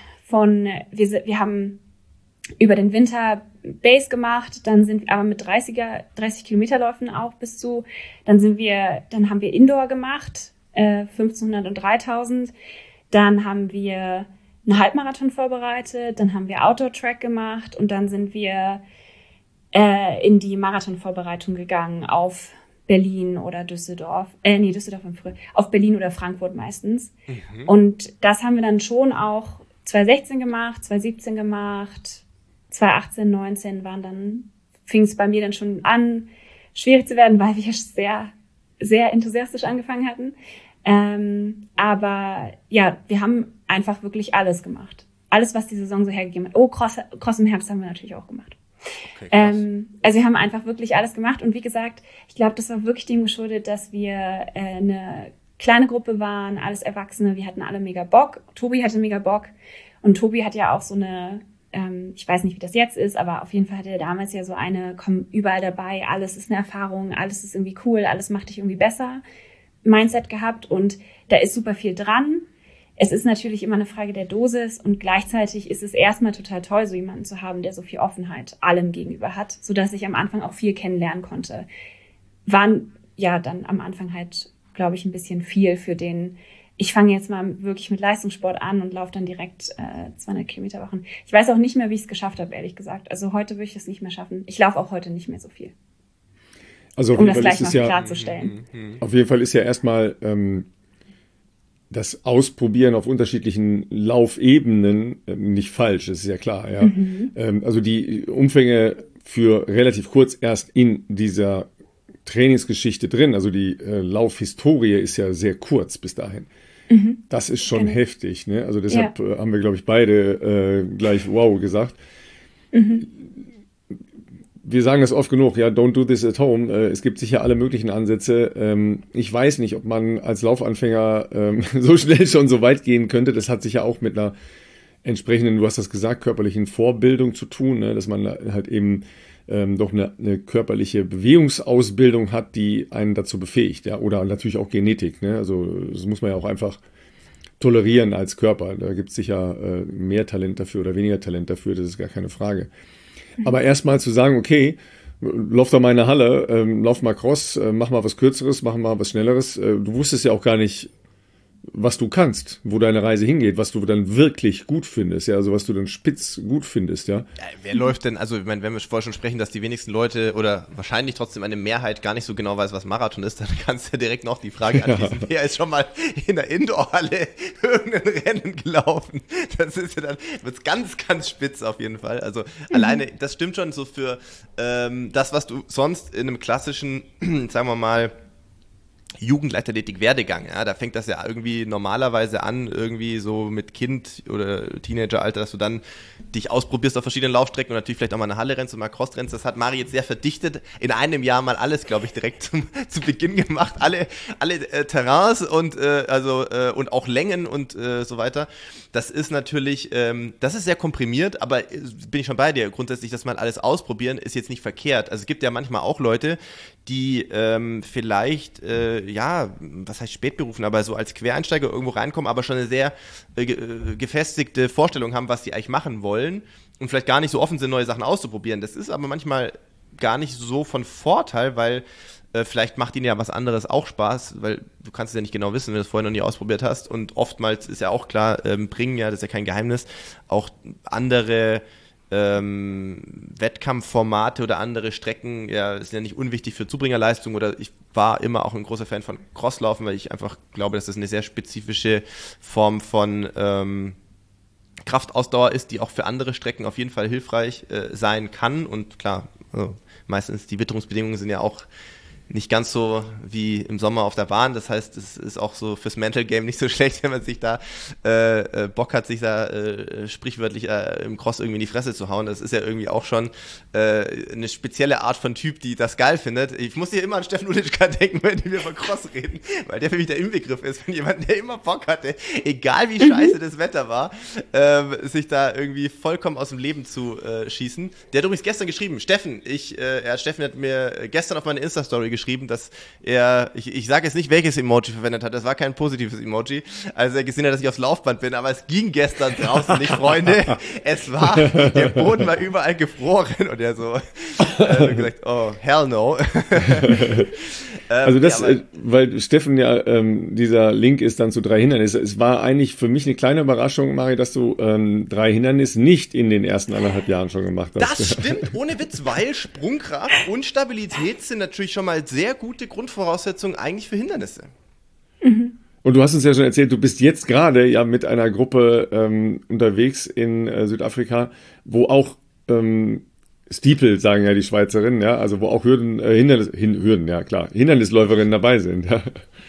haben über den Winter Base gemacht, dann sind wir aber mit 30 Kilometerläufen auch dann haben wir Indoor gemacht, 1500 und 3000. Dann haben wir einen Halbmarathon vorbereitet, dann haben wir Outdoor-Track gemacht und dann sind wir in die Marathonvorbereitung gegangen auf Berlin oder Düsseldorf, Düsseldorf war früher, auf Berlin oder Frankfurt meistens. Mhm. Und das haben wir dann schon auch 2016 gemacht, 2017 gemacht, 2018, 2019 fing es bei mir dann schon an, schwierig zu werden, weil wir sehr, sehr enthusiastisch angefangen hatten. Aber ja, wir haben einfach wirklich alles gemacht. Alles, was die Saison so hergegeben hat. Oh, Cross im Herbst haben wir natürlich auch gemacht. Okay, also wir haben einfach wirklich alles gemacht und wie gesagt, ich glaube, das war wirklich dem geschuldet, dass wir eine kleine Gruppe waren, alles Erwachsene, wir hatten alle mega Bock. Tobi hatte mega Bock und Tobi hat ja auch so eine, ich weiß nicht, wie das jetzt ist, aber auf jeden Fall hatte er damals ja so eine, komm, überall dabei, alles ist eine Erfahrung, alles ist irgendwie cool, alles macht dich irgendwie besser, Mindset gehabt und da ist super viel dran. Es ist natürlich immer eine Frage der Dosis und gleichzeitig ist es erstmal total toll, so jemanden zu haben, der so viel Offenheit allem gegenüber hat, sodass ich am Anfang auch viel kennenlernen konnte. Waren ja dann am Anfang halt, glaube ich, ein bisschen viel für den, ich fange jetzt mal wirklich mit Leistungssport an und laufe dann direkt 200 Kilometer Wochen. Ich weiß auch nicht mehr, wie ich es geschafft habe, ehrlich gesagt. Also heute würde ich es nicht mehr schaffen. Ich laufe auch heute nicht mehr so viel. Also um das gleich mal klarzustellen. Auf jeden Fall ist ja erstmal das Ausprobieren auf unterschiedlichen Laufebenen nicht falsch, das ist ja klar. Ja. Also die Umfänge für relativ kurz erst in dieser Trainingsgeschichte drin. Also die Laufhistorie ist ja sehr kurz bis dahin. Das ist schon heftig. Ne? Also deshalb haben wir, glaube ich, beide gleich wow gesagt. Wir sagen das oft genug, ja, don't do this at home. Es gibt sicher alle möglichen Ansätze. Ich weiß nicht, ob man als Laufanfänger so schnell schon so weit gehen könnte. Das hat sicher auch mit einer entsprechenden, du hast das gesagt, körperlichen Vorbildung zu tun, ne? Dass man halt eben doch eine körperliche Bewegungsausbildung hat, die einen dazu befähigt. Ja? Oder natürlich auch Genetik. Ne? Also das muss man ja auch einfach tolerieren als Körper. Da gibt es sicher mehr Talent dafür oder weniger Talent dafür, das ist gar keine Frage. Aber erstmal zu sagen, okay, lauf doch mal in der Halle, lauf mal Cross, mach mal was Kürzeres, mach mal was Schnelleres. Du wusstest ja auch gar nicht, was du kannst, wo deine Reise hingeht, was du dann wirklich gut findest, ja, also was du dann spitz gut findest, ja. Wer läuft denn, also ich meine, wenn wir vorher schon sprechen, dass die wenigsten Leute oder wahrscheinlich trotzdem eine Mehrheit gar nicht so genau weiß, was Marathon ist, dann kannst du ja direkt noch die Frage anschließen, wer ist schon mal in der Indoor-Halle irgendein Rennen gelaufen? Das ist ja dann, wird's ganz, ganz spitz auf jeden Fall, also alleine, das stimmt schon so für das, was du sonst in einem klassischen, sagen wir mal, Jugendleichtathletik-Werdegang, ja, da fängt das ja irgendwie normalerweise an, irgendwie so mit Kind oder Teenageralter, dass du dann dich ausprobierst auf verschiedenen Laufstrecken und natürlich vielleicht auch mal eine Halle rennst und mal Cross rennst. Das hat Mari jetzt sehr verdichtet, in einem Jahr mal alles, glaube ich, direkt zu Beginn gemacht, alle Terrains und und auch Längen und so weiter. Das ist natürlich, das ist sehr komprimiert, aber bin ich schon bei dir, grundsätzlich, dass mal alles ausprobieren, ist jetzt nicht verkehrt. Also es gibt ja manchmal auch Leute, die vielleicht, was heißt spätberufen, aber so als Quereinsteiger irgendwo reinkommen, aber schon eine sehr gefestigte Vorstellung haben, was sie eigentlich machen wollen und vielleicht gar nicht so offen sind, neue Sachen auszuprobieren. Das ist aber manchmal gar nicht so von Vorteil, weil vielleicht macht ihnen ja was anderes auch Spaß, weil du kannst es ja nicht genau wissen, wenn du es vorher noch nie ausprobiert hast und oftmals ist ja auch klar, bringen ja, das ist ja kein Geheimnis, auch andere Wettkampfformate oder andere Strecken, ja, sind ja nicht unwichtig für Zubringerleistung oder ich war immer auch ein großer Fan von Crosslaufen, weil ich einfach glaube, dass das eine sehr spezifische Form von Kraftausdauer ist, die auch für andere Strecken auf jeden Fall hilfreich sein kann und klar, also meistens die Witterungsbedingungen sind ja auch nicht ganz so wie im Sommer auf der Bahn. Das heißt, es ist auch so fürs Mental Game nicht so schlecht, wenn man sich da Bock hat, sich da sprichwörtlich im Cross irgendwie in die Fresse zu hauen. Das ist ja irgendwie auch schon eine spezielle Art von Typ, die das geil findet. Ich muss hier immer an Steffen Uditschka denken, wenn wir über Cross reden, weil der für mich der Inbegriff ist von jemandem, der immer Bock hatte, egal wie scheiße das Wetter war, sich da irgendwie vollkommen aus dem Leben zu schießen. Der hat übrigens gestern geschrieben, Steffen hat mir gestern auf meine Insta-Story geschrieben, dass er, ich sage jetzt nicht, welches Emoji verwendet hat, das war kein positives Emoji, als er gesehen hat, dass ich aufs Laufband bin, aber es ging gestern draußen nicht, Freunde, der Boden war überall gefroren und er so gesagt, oh, hell no. Also das, weil Steffen ja, dieser Link ist dann zu 3 Hindernissen. Es war eigentlich für mich eine kleine Überraschung, Mari, dass du 3 Hindernisse nicht in den ersten 1,5 Jahren schon gemacht hast. Das stimmt, ohne Witz, weil Sprungkraft und Stabilität sind natürlich schon mal sehr gute Grundvoraussetzungen eigentlich für Hindernisse. Und du hast uns ja schon erzählt, du bist jetzt gerade ja mit einer Gruppe unterwegs in Südafrika, wo auch Steeple, sagen ja die Schweizerinnen, ja, also wo auch Hindernisläuferinnen dabei sind. Ja,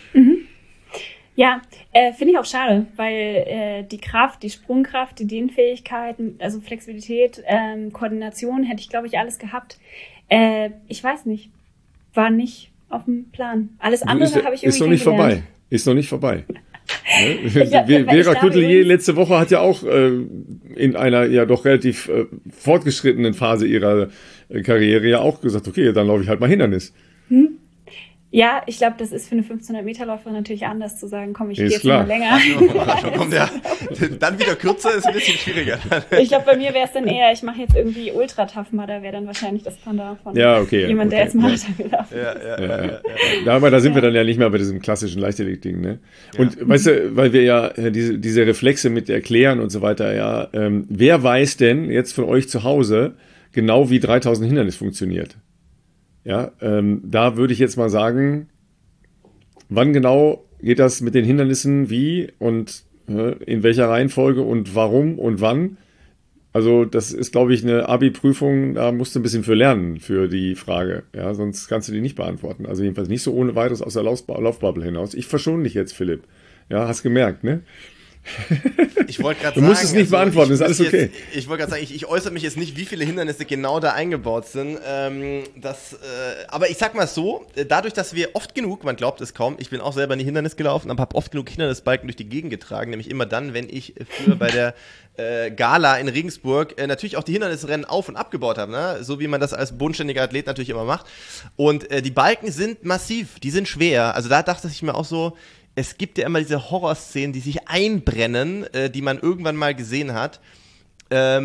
ja, finde ich auch schade, weil die Kraft, die Sprungkraft, die Dehnfähigkeiten, also Flexibilität, Koordination hätte ich, glaube ich, alles gehabt. Ich weiß nicht, war nicht auf dem Plan. Alles andere habe ich irgendwie kennengelernt. Ist noch nicht vorbei. Vera Coutelier letzte Woche hat ja auch in einer ja doch relativ fortgeschrittenen Phase ihrer Karriere ja auch gesagt, okay, dann laufe ich halt mal Hindernis. Ja, ich glaube, das ist für eine 1500-Meter-Läuferin natürlich anders zu sagen, komm, ich gehe jetzt mal länger. Dann wieder kürzer ist ein bisschen schwieriger. Ich glaube, bei mir wäre es dann eher, ich mache jetzt irgendwie Ultra-Tough Mudder, wäre dann wahrscheinlich das Pendant von jemand, der jetzt Marathon gelaufen ist. Aber da sind wir dann ja nicht mehr bei diesem klassischen Leichtathletik-Ding, ne? Und weißt du, weil wir ja diese Reflexe mit erklären und so weiter, ja, wer weiß denn jetzt von euch zu Hause genau, wie 3000 Hindernis funktioniert? Ja, da würde ich jetzt mal sagen, wann genau geht das mit den Hindernissen, wie und in welcher Reihenfolge und warum und wann? Also das ist, glaube ich, eine Abi-Prüfung, da musst du ein bisschen für lernen, für die Frage. Ja, sonst kannst du die nicht beantworten. Also jedenfalls nicht so ohne weiteres aus der Laufbubble hinaus. Ich verschone dich jetzt, Philipp. Ja, hast gemerkt, ne? Ich wollte gerade sagen, du musst es nicht beantworten, ist alles okay. Ich wollte gerade sagen, ich äußere mich jetzt nicht, wie viele Hindernisse genau da eingebaut sind. Aber ich sag mal so, dadurch, dass wir oft genug, man glaubt es kaum, ich bin auch selber nie Hindernis gelaufen, aber habe oft genug Hindernisbalken durch die Gegend getragen, nämlich immer dann, wenn ich früher bei der Gala in Regensburg natürlich auch die Hindernisrennen auf- und abgebaut habe, ne? So wie man das als bodenständiger Athlet natürlich immer macht. Und die Balken sind massiv, die sind schwer. Also da dachte ich mir auch so, es gibt ja immer diese Horrorszenen, die sich einbrennen, die man irgendwann mal gesehen hat. Da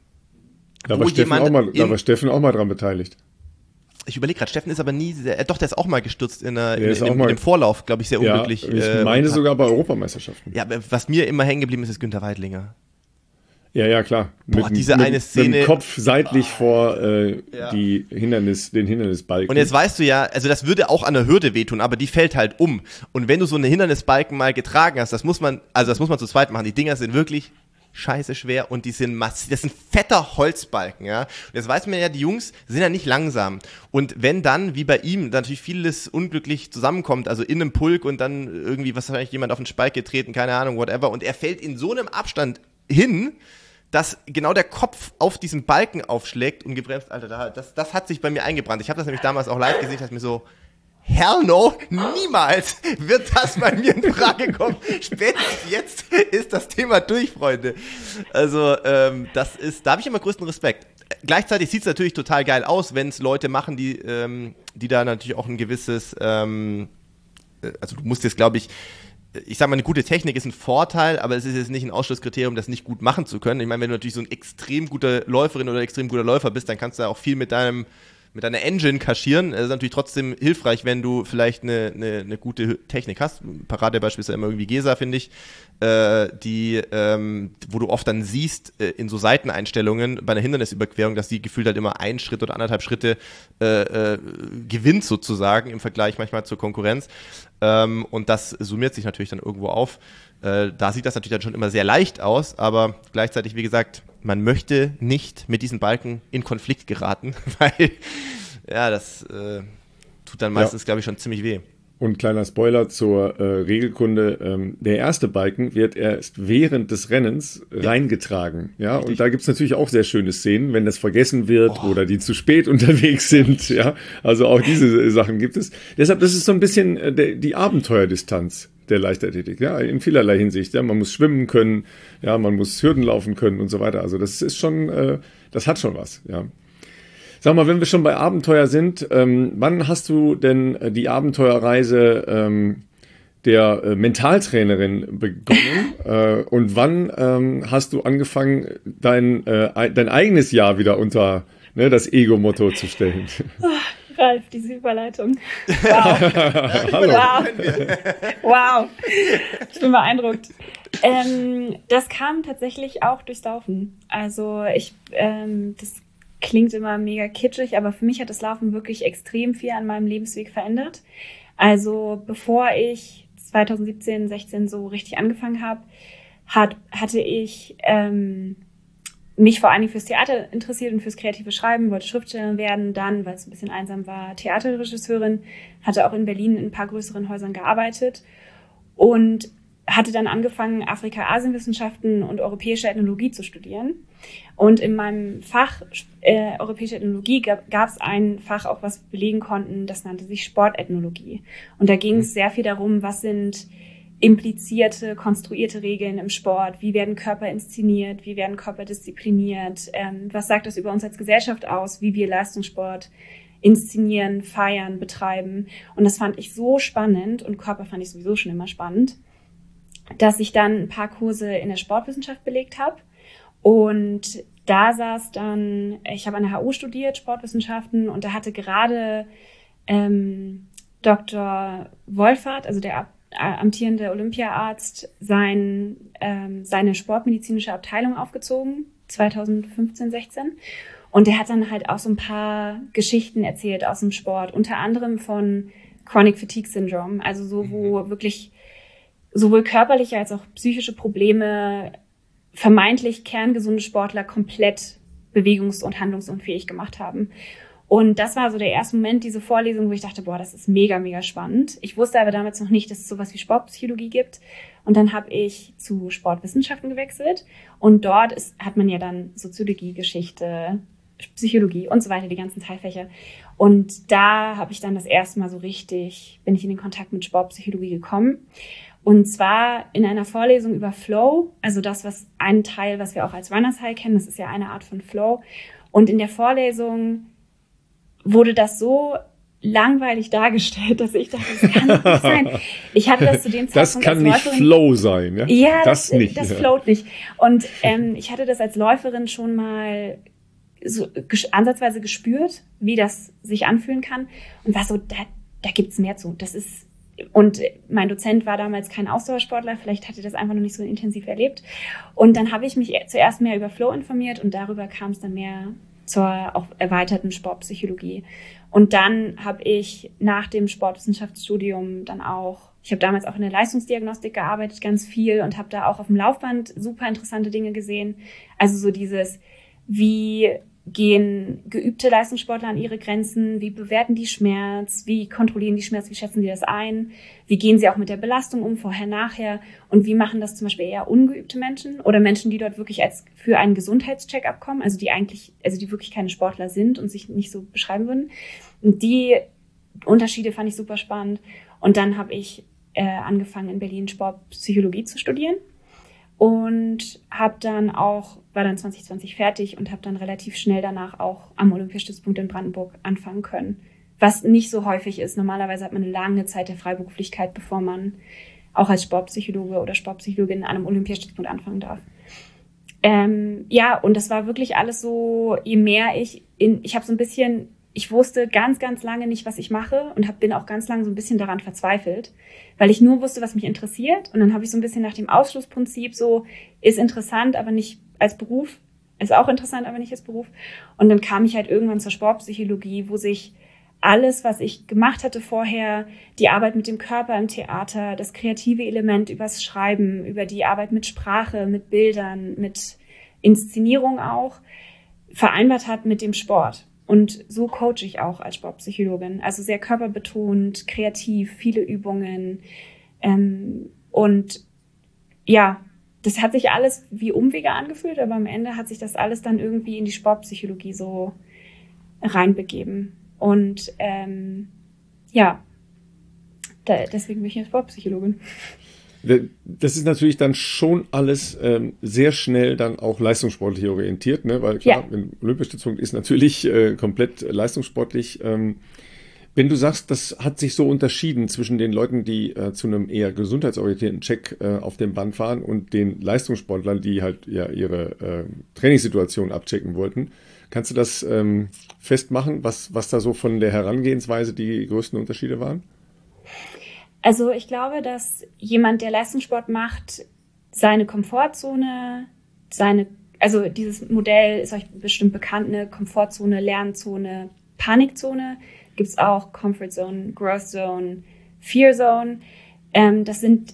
war Steffen auch mal dran beteiligt. Ich überlege gerade, Steffen ist aber nie, der ist auch mal gestürzt in dem Vorlauf, glaube ich, sehr unglücklich. Ja, ich meine sogar bei Europameisterschaften. Ja, was mir immer hängen geblieben ist Günther Weidlinger. Ja, klar. Eine Szene. Mit dem Kopf seitlich vor den Hindernisbalken. Und jetzt weißt du ja, also das würde auch an der Hürde wehtun, aber die fällt halt um. Und wenn du so eine Hindernisbalken mal getragen hast, das muss man zu zweit machen. Die Dinger sind wirklich scheiße schwer und die sind massiv. Das sind fetter Holzbalken, ja. Und jetzt weiß man ja, die Jungs sind ja nicht langsam. Und wenn dann, wie bei ihm, natürlich vieles unglücklich zusammenkommt, also in einem Pulk und dann irgendwie wahrscheinlich jemand auf den Spike getreten, keine Ahnung, whatever, und er fällt in so einem Abstand hin, dass genau der Kopf auf diesen Balken aufschlägt und gebremst, Alter, das hat sich bei mir eingebrannt. Ich habe das nämlich damals auch live gesehen, dass mir so, hell no, niemals wird das bei mir in Frage kommen. Spätestens jetzt ist das Thema durch, Freunde. Also, da habe ich immer größten Respekt. Gleichzeitig sieht es natürlich total geil aus, wenn es Leute machen, die da natürlich auch ein gewisses, also du musst jetzt, glaube ich sag mal, eine gute Technik ist ein Vorteil, aber es ist jetzt nicht ein Ausschlusskriterium, das nicht gut machen zu können. Ich meine, wenn du natürlich so ein extrem guter Läuferin oder extrem guter Läufer bist, dann kannst du auch viel mit deiner Engine kaschieren. Es ist natürlich trotzdem hilfreich, wenn du vielleicht eine gute Technik hast. Paradebeispiel ist ja immer irgendwie Gesa, finde ich, wo du oft dann siehst, in so Seiteneinstellungen bei einer Hindernisüberquerung, dass die gefühlt halt immer 1 Schritt oder 1,5 Schritte gewinnt sozusagen im Vergleich manchmal zur Konkurrenz. Und das summiert sich natürlich dann irgendwo auf. Da sieht das natürlich dann schon immer sehr leicht aus, aber gleichzeitig, wie gesagt, man möchte nicht mit diesen Balken in Konflikt geraten, weil das tut dann meistens, glaube ich, schon ziemlich weh. Und kleiner Spoiler zur Regelkunde, der erste Balken wird erst während des Rennens reingetragen. Ja, richtig. Und da gibt's natürlich auch sehr schöne Szenen, wenn das vergessen wird oder die zu spät unterwegs sind. Ja, also auch diese Sachen gibt es. Deshalb, das ist so ein bisschen die Abenteuerdistanz der Leichtathletik, ja, in vielerlei Hinsicht. Ja, man muss schwimmen können, ja, man muss Hürden laufen können und so weiter. Also das ist schon, das hat schon was, ja. Sag mal, wenn wir schon bei Abenteuer sind, wann hast du denn die Abenteuerreise der Mentaltrainerin begonnen und wann hast du angefangen, dein eigenes Jahr wieder unter das Ego-Motto zu stellen? Ralf, diese Überleitung. Wow. Hallo. Wow. Ich bin beeindruckt. Das kam tatsächlich auch durchs Laufen. Also das klingt immer mega kitschig, aber für mich hat das Laufen wirklich extrem viel an meinem Lebensweg verändert. Also bevor ich 2017, 16 so richtig angefangen habe, hatte ich mich vor allen Dingen fürs Theater interessiert und fürs kreative Schreiben, wollte Schriftstellerin werden, dann, weil es ein bisschen einsam war, Theaterregisseurin, hatte auch in Berlin in ein paar größeren Häusern gearbeitet und hatte dann angefangen, Afrika-Asien-Wissenschaften und europäische Ethnologie zu studieren. Und in meinem Fach europäische Ethnologie gab es ein Fach, auch was wir belegen konnten, das nannte sich Sportethnologie. Und da ging es sehr viel darum, was sind implizierte, konstruierte Regeln im Sport, wie werden Körper inszeniert, wie werden Körper diszipliniert, was sagt das über uns als Gesellschaft aus, wie wir Leistungssport inszenieren, feiern, betreiben. Und das fand ich so spannend und Körper fand ich sowieso schon immer spannend, dass ich dann ein paar Kurse in der Sportwissenschaft belegt habe. Und da saß dann, ich habe an der HU studiert, Sportwissenschaften, und da hatte gerade Dr. Wolfert, also der amtierende Olympiaarzt, seine sportmedizinische Abteilung aufgezogen, 2015, 16. Und der hat dann halt auch so ein paar Geschichten erzählt aus dem Sport, unter anderem von Chronic Fatigue Syndrome, also so, wo wirklich sowohl körperliche als auch psychische Probleme vermeintlich kerngesunde Sportler komplett bewegungs- und handlungsunfähig gemacht haben. Und das war so der erste Moment, diese Vorlesung, wo ich dachte, boah, das ist mega, mega spannend. Ich wusste aber damals noch nicht, dass es sowas wie Sportpsychologie gibt. Und dann habe ich zu Sportwissenschaften gewechselt. Und dort hat man ja dann Soziologie, Geschichte, Psychologie und so weiter, die ganzen Teilfächer. Und da habe ich dann das erste Mal bin ich in den Kontakt mit Sportpsychologie gekommen. Und zwar in einer Vorlesung über Flow, also ein Teil, was wir auch als Runners High kennen, das ist ja eine Art von Flow. Und in der Vorlesung wurde das so langweilig dargestellt, dass ich dachte, das kann nicht sein. Ich hatte das zu dem Zeitpunkt das kann nicht Flow sein, ja? Ja, das nicht. Das float nicht. Und ich hatte das als Läuferin schon mal so ansatzweise gespürt, wie das sich anfühlen kann und war so, da gibt's mehr zu. Und mein Dozent war damals kein Ausdauersportler, vielleicht hat er das einfach noch nicht so intensiv erlebt. Und dann habe ich mich zuerst mehr über Flow informiert und darüber kam es dann mehr zur auch erweiterten Sportpsychologie. Und dann habe ich nach dem Sportwissenschaftsstudium ich habe damals auch in der Leistungsdiagnostik gearbeitet, ganz viel, und habe da auch auf dem Laufband super interessante Dinge gesehen. Also so wie gehen geübte Leistungssportler an ihre Grenzen, wie bewerten die Schmerz, wie kontrollieren die Schmerz, wie schätzen sie das ein, wie gehen sie auch mit der Belastung um, vorher, nachher, und wie machen das zum Beispiel eher ungeübte Menschen oder Menschen, die dort wirklich für einen Gesundheitscheck-up kommen, also die wirklich keine Sportler sind und sich nicht so beschreiben würden. Und die Unterschiede fand ich super spannend. Und dann habe ich angefangen, in Berlin Sportpsychologie zu studieren. Und war dann 2020 fertig und habe dann relativ schnell danach auch am Olympiastützpunkt in Brandenburg anfangen können. Was nicht so häufig ist. Normalerweise hat man eine lange Zeit der Freiberuflichkeit, bevor man auch als Sportpsychologe oder Sportpsychologin an einem Olympiastützpunkt anfangen darf. Und das war wirklich alles so, je mehr ich wusste ganz, ganz lange nicht, was ich mache, und bin auch ganz lange so ein bisschen daran verzweifelt, weil ich nur wusste, was mich interessiert. Und dann habe ich so ein bisschen nach dem Ausschlussprinzip so, ist interessant, aber nicht als Beruf, ist auch interessant, aber nicht als Beruf. Und dann kam ich halt irgendwann zur Sportpsychologie, wo sich alles, was ich gemacht hatte vorher, die Arbeit mit dem Körper im Theater, das kreative Element übers Schreiben, über die Arbeit mit Sprache, mit Bildern, mit Inszenierung auch, vereinbart hat mit dem Sport. Und so coache ich auch als Sportpsychologin. Also sehr körperbetont, kreativ, viele Übungen. Und ja, das hat sich alles wie Umwege angefühlt, aber am Ende hat sich das alles dann irgendwie in die Sportpsychologie so reinbegeben. Und deswegen bin ich eine Sportpsychologin. Das ist natürlich dann schon alles sehr schnell dann auch leistungssportlich orientiert, ne? Weil klar, ein Olympiastützpunkt ist natürlich komplett leistungssportlich. Wenn du sagst, das hat sich so unterschieden zwischen den Leuten, die zu einem eher gesundheitsorientierten Check auf dem Band fahren, und den Leistungssportlern, die halt ja ihre Trainingssituation abchecken wollten, kannst du das festmachen, was da so von der Herangehensweise die größten Unterschiede waren? Also ich glaube, dass jemand, der Leistungssport macht, seine Komfortzone, also dieses Modell ist euch bestimmt bekannt, eine Komfortzone, Lernzone, Panikzone, gibt's auch Comfort Zone, Growth Zone, Fear Zone. Das sind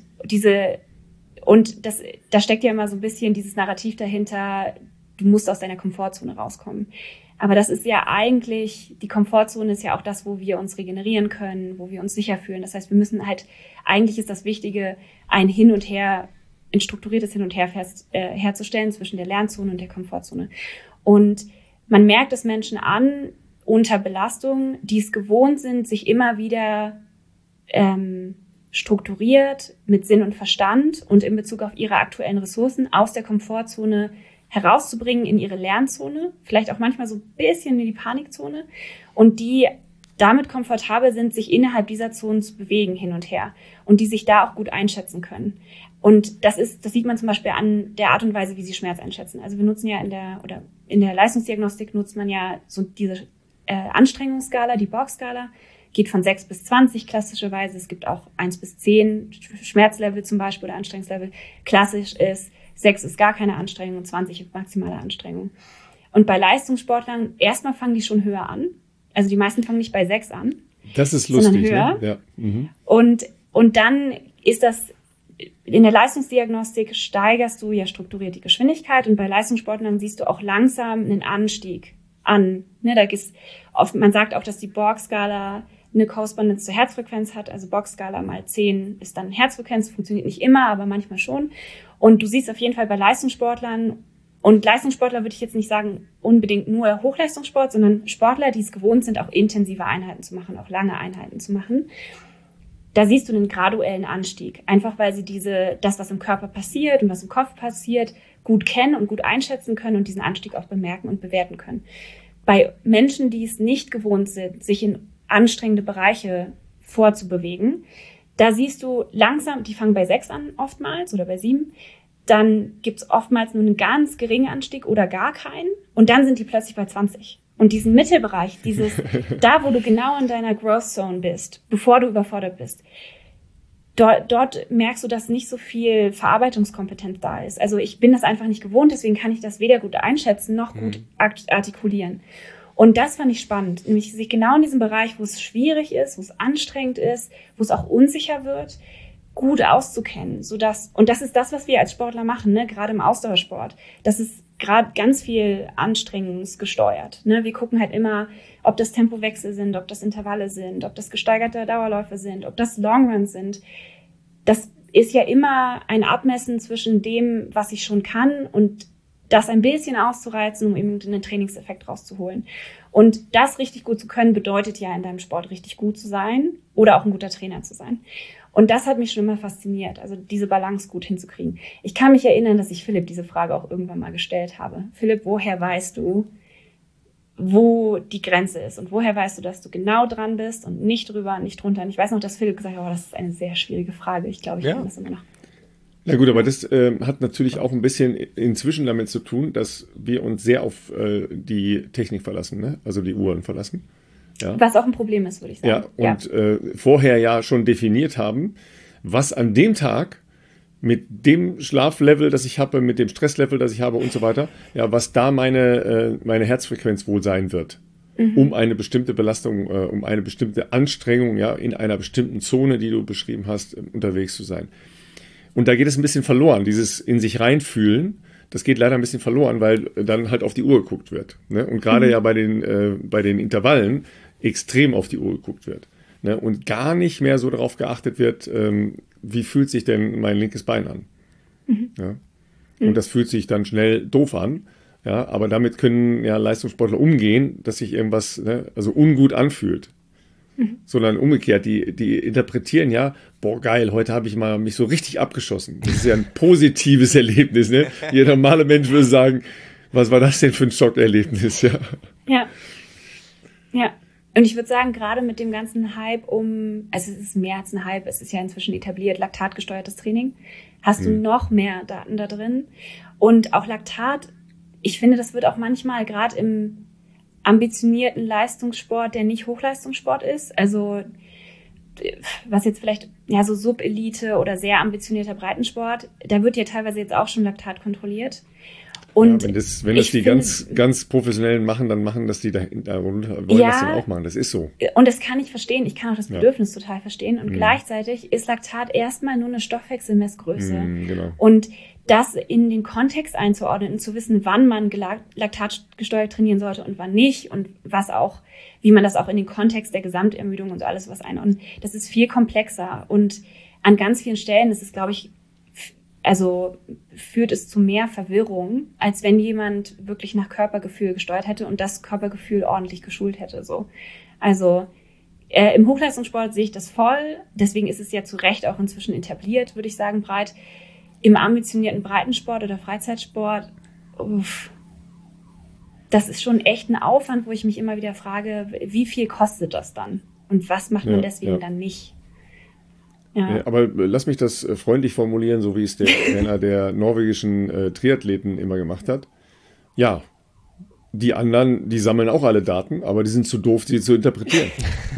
da steckt ja immer so ein bisschen dieses Narrativ dahinter, du musst aus deiner Komfortzone rauskommen. Aber das ist ja eigentlich, die Komfortzone ist ja auch das, wo wir uns regenerieren können, wo wir uns sicher fühlen. Das heißt, wir müssen eigentlich ist das Wichtige, ein strukturiertes Hin und Her herzustellen zwischen der Lernzone und der Komfortzone. Und man merkt es Menschen an, unter Belastung, die es gewohnt sind, sich immer wieder strukturiert mit Sinn und Verstand und in Bezug auf ihre aktuellen Ressourcen aus der Komfortzone herauszubringen in ihre Lernzone, vielleicht auch manchmal so ein bisschen in die Panikzone, und die damit komfortabel sind, sich innerhalb dieser Zonen zu bewegen hin und her und die sich da auch gut einschätzen können. Und das sieht man zum Beispiel an der Art und Weise, wie sie Schmerz einschätzen. Also wir nutzen ja in der Leistungsdiagnostik nutzt man ja so diese Anstrengungsskala, die Borg-Skala, geht von 6 bis 20 klassischerweise. Es gibt auch 1 bis 10 Schmerzlevel zum Beispiel oder Anstrengungslevel. Klassisch ist 6 ist gar keine Anstrengung, 20 ist maximale Anstrengung. Und bei Leistungssportlern, erstmal fangen die schon höher an. Also die meisten fangen nicht bei 6 an. Das ist lustig, höher. Ne? Ja. Mhm. Und dann ist das in der Leistungsdiagnostik steigerst du ja strukturiert die Geschwindigkeit und bei Leistungssportlern siehst du auch langsam einen Anstieg an. Ne, da ist oft, man sagt auch, dass die Borg-Skala eine Korrespondenz zur Herzfrequenz hat. Also Borg-Skala mal 10 ist dann Herzfrequenz, funktioniert nicht immer, aber manchmal schon. Und du siehst auf jeden Fall bei Leistungssportlern, und Leistungssportler würde ich jetzt nicht sagen unbedingt nur Hochleistungssport, sondern Sportler, die es gewohnt sind, auch intensive Einheiten zu machen, auch lange Einheiten zu machen. Da siehst du einen graduellen Anstieg. Einfach weil sie das, was im Körper passiert und was im Kopf passiert, gut kennen und gut einschätzen können und diesen Anstieg auch bemerken und bewerten können. Bei Menschen, die es nicht gewohnt sind, sich in anstrengende Bereiche vorzubewegen, da siehst du langsam, die fangen bei 6 an oftmals oder bei 7, dann gibt's oftmals nur einen ganz geringen Anstieg oder gar keinen und dann sind die plötzlich bei 20. Und diesen Mittelbereich, da wo du genau in deiner Growth Zone bist, bevor du überfordert bist, dort merkst du, dass nicht so viel Verarbeitungskompetenz da ist. Also ich bin das einfach nicht gewohnt, deswegen kann ich das weder gut einschätzen noch gut artikulieren. Und das fand ich spannend, nämlich sich genau in diesem Bereich, wo es schwierig ist, wo es anstrengend ist, wo es auch unsicher wird, gut auszukennen, und das ist das, was wir als Sportler machen, ne, gerade im Ausdauersport. Das ist gerade ganz viel anstrengungsgesteuert, ne? Wir gucken halt immer, ob das Tempowechsel sind, ob das Intervalle sind, ob das gesteigerte Dauerläufe sind, ob das Longruns sind. Das ist ja immer ein Abmessen zwischen dem, was ich schon kann und das ein bisschen auszureizen, um eben einen Trainingseffekt rauszuholen. Und das richtig gut zu können, bedeutet ja in deinem Sport richtig gut zu sein oder auch ein guter Trainer zu sein. Und das hat mich schon immer fasziniert, also diese Balance gut hinzukriegen. Ich kann mich erinnern, dass ich Philipp diese Frage auch irgendwann mal gestellt habe. Philipp, woher weißt du, wo die Grenze ist? Und woher weißt du, dass du genau dran bist und nicht drüber, nicht drunter? Und ich weiß noch, dass Philipp gesagt hat, oh, das ist eine sehr schwierige Frage. Ich glaube, ich kann das immer noch. Ja gut, aber das hat natürlich auch ein bisschen inzwischen damit zu tun, dass wir uns sehr auf die Technik verlassen, ne? Also die Uhren verlassen. Ja. Was auch ein Problem ist, würde ich sagen. Ja, und vorher ja schon definiert haben, was an dem Tag mit dem Schlaflevel, das ich habe, mit dem Stresslevel, das ich habe und so weiter, ja, was da meine Herzfrequenz wohl sein wird, um eine bestimmte Belastung, um eine bestimmte Anstrengung, ja, in einer bestimmten Zone, die du beschrieben hast, unterwegs zu sein. Und da geht es ein bisschen verloren, dieses in sich reinfühlen. Das geht leider ein bisschen verloren, weil dann halt auf die Uhr geguckt wird. Ne? Und gerade ja bei den Intervallen extrem auf die Uhr geguckt wird. Ne? Und gar nicht mehr so darauf geachtet wird, wie fühlt sich denn mein linkes Bein an. Ja? Und das fühlt sich dann schnell doof an. Ja? Aber damit können ja Leistungssportler umgehen, dass sich irgendwas also ungut anfühlt. Sondern umgekehrt, die interpretieren ja, boah geil, heute habe ich mal mich so richtig abgeschossen. Das ist ja ein positives Erlebnis. Ne? Jeder normale Mensch würde sagen, was war das denn für ein Schockerlebnis? Ja. Und ich würde sagen, gerade mit dem ganzen Hype also es ist mehr als ein Hype, es ist ja inzwischen etabliert, laktatgesteuertes Training, hast du noch mehr Daten da drin. Und auch Laktat, ich finde, das wird auch manchmal gerade im ambitionierten Leistungssport, der nicht Hochleistungssport ist, also was jetzt vielleicht so Subelite oder sehr ambitionierter Breitensport, da wird ja teilweise jetzt auch schon Laktat kontrolliert. Und ja, wenn das die ganz Professionellen machen, dann machen das die dahinter und wollen das dann auch machen. Das ist so. Und das kann ich verstehen. Ich kann auch das Bedürfnis total verstehen. Und gleichzeitig ist Laktat erstmal nur eine Stoffwechselmessgröße. Genau. Und das in den Kontext einzuordnen und zu wissen, wann man laktatgesteuert trainieren sollte und wann nicht und wie man das auch in den Kontext der Gesamtermüdung und so alles was einordnet, das ist viel komplexer. Und an ganz vielen Stellen ist es, glaube ich, führt es zu mehr Verwirrung, als wenn jemand wirklich nach Körpergefühl gesteuert hätte und das Körpergefühl ordentlich geschult hätte. So. Also im Hochleistungssport sehe ich das voll, deswegen ist es ja zu Recht auch inzwischen etabliert, würde ich sagen, breit. Im ambitionierten Breitensport oder Freizeitsport, das ist schon echt ein Aufwand, wo ich mich immer wieder frage, wie viel kostet das dann? Und was macht man deswegen dann nicht? Ja. Aber lass mich das freundlich formulieren, so wie es der Trainer der norwegischen Triathleten immer gemacht hat. Ja, die anderen, die sammeln auch alle Daten, aber die sind zu doof, sie zu interpretieren.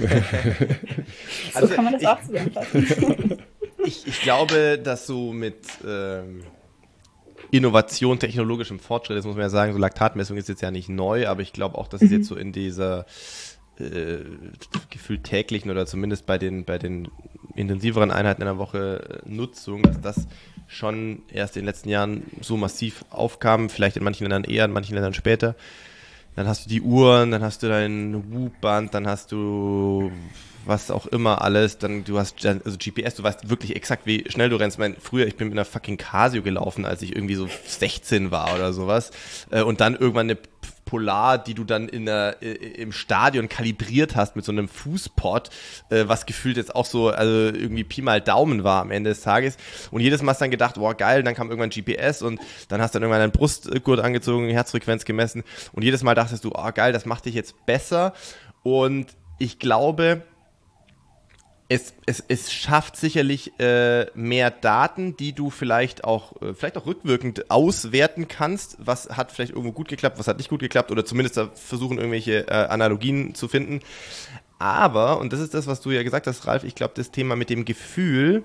So kann man das auch zusammenfassen. Ich glaube, dass so mit Innovation, technologischem Fortschritt, das muss man ja sagen, so Laktatmessung ist jetzt ja nicht neu, aber ich glaube auch, dass es jetzt so in dieser gefühlt täglichen oder zumindest bei den intensiveren Einheiten in der Woche Nutzung, dass das schon erst in den letzten Jahren so massiv aufkam, vielleicht in manchen Ländern eher, in manchen Ländern später. Dann hast du die Uhren, dann hast du dein Whoop-Band, dann hast du was auch immer alles, dann du hast also GPS, du weißt wirklich exakt, wie schnell du rennst. Früher, ich bin mit einer fucking Casio gelaufen, als ich irgendwie so 16 war oder sowas, und dann irgendwann eine Polar, die du dann im Stadion kalibriert hast mit so einem Fußpod, was gefühlt jetzt auch so, also irgendwie Pi mal Daumen war am Ende des Tages. Und jedes Mal hast du dann gedacht, boah geil, dann kam irgendwann GPS und dann hast du dann irgendwann deinen Brustgurt angezogen, Herzfrequenz gemessen und jedes Mal dachtest du, oh geil, das macht dich jetzt besser. Und ich glaube, es schafft sicherlich mehr Daten, die du vielleicht auch rückwirkend auswerten kannst. Was hat vielleicht irgendwo gut geklappt, was hat nicht gut geklappt oder zumindest da versuchen irgendwelche Analogien zu finden. Aber, und das ist das, was du ja gesagt hast, Ralf, ich glaube, das Thema mit dem Gefühl,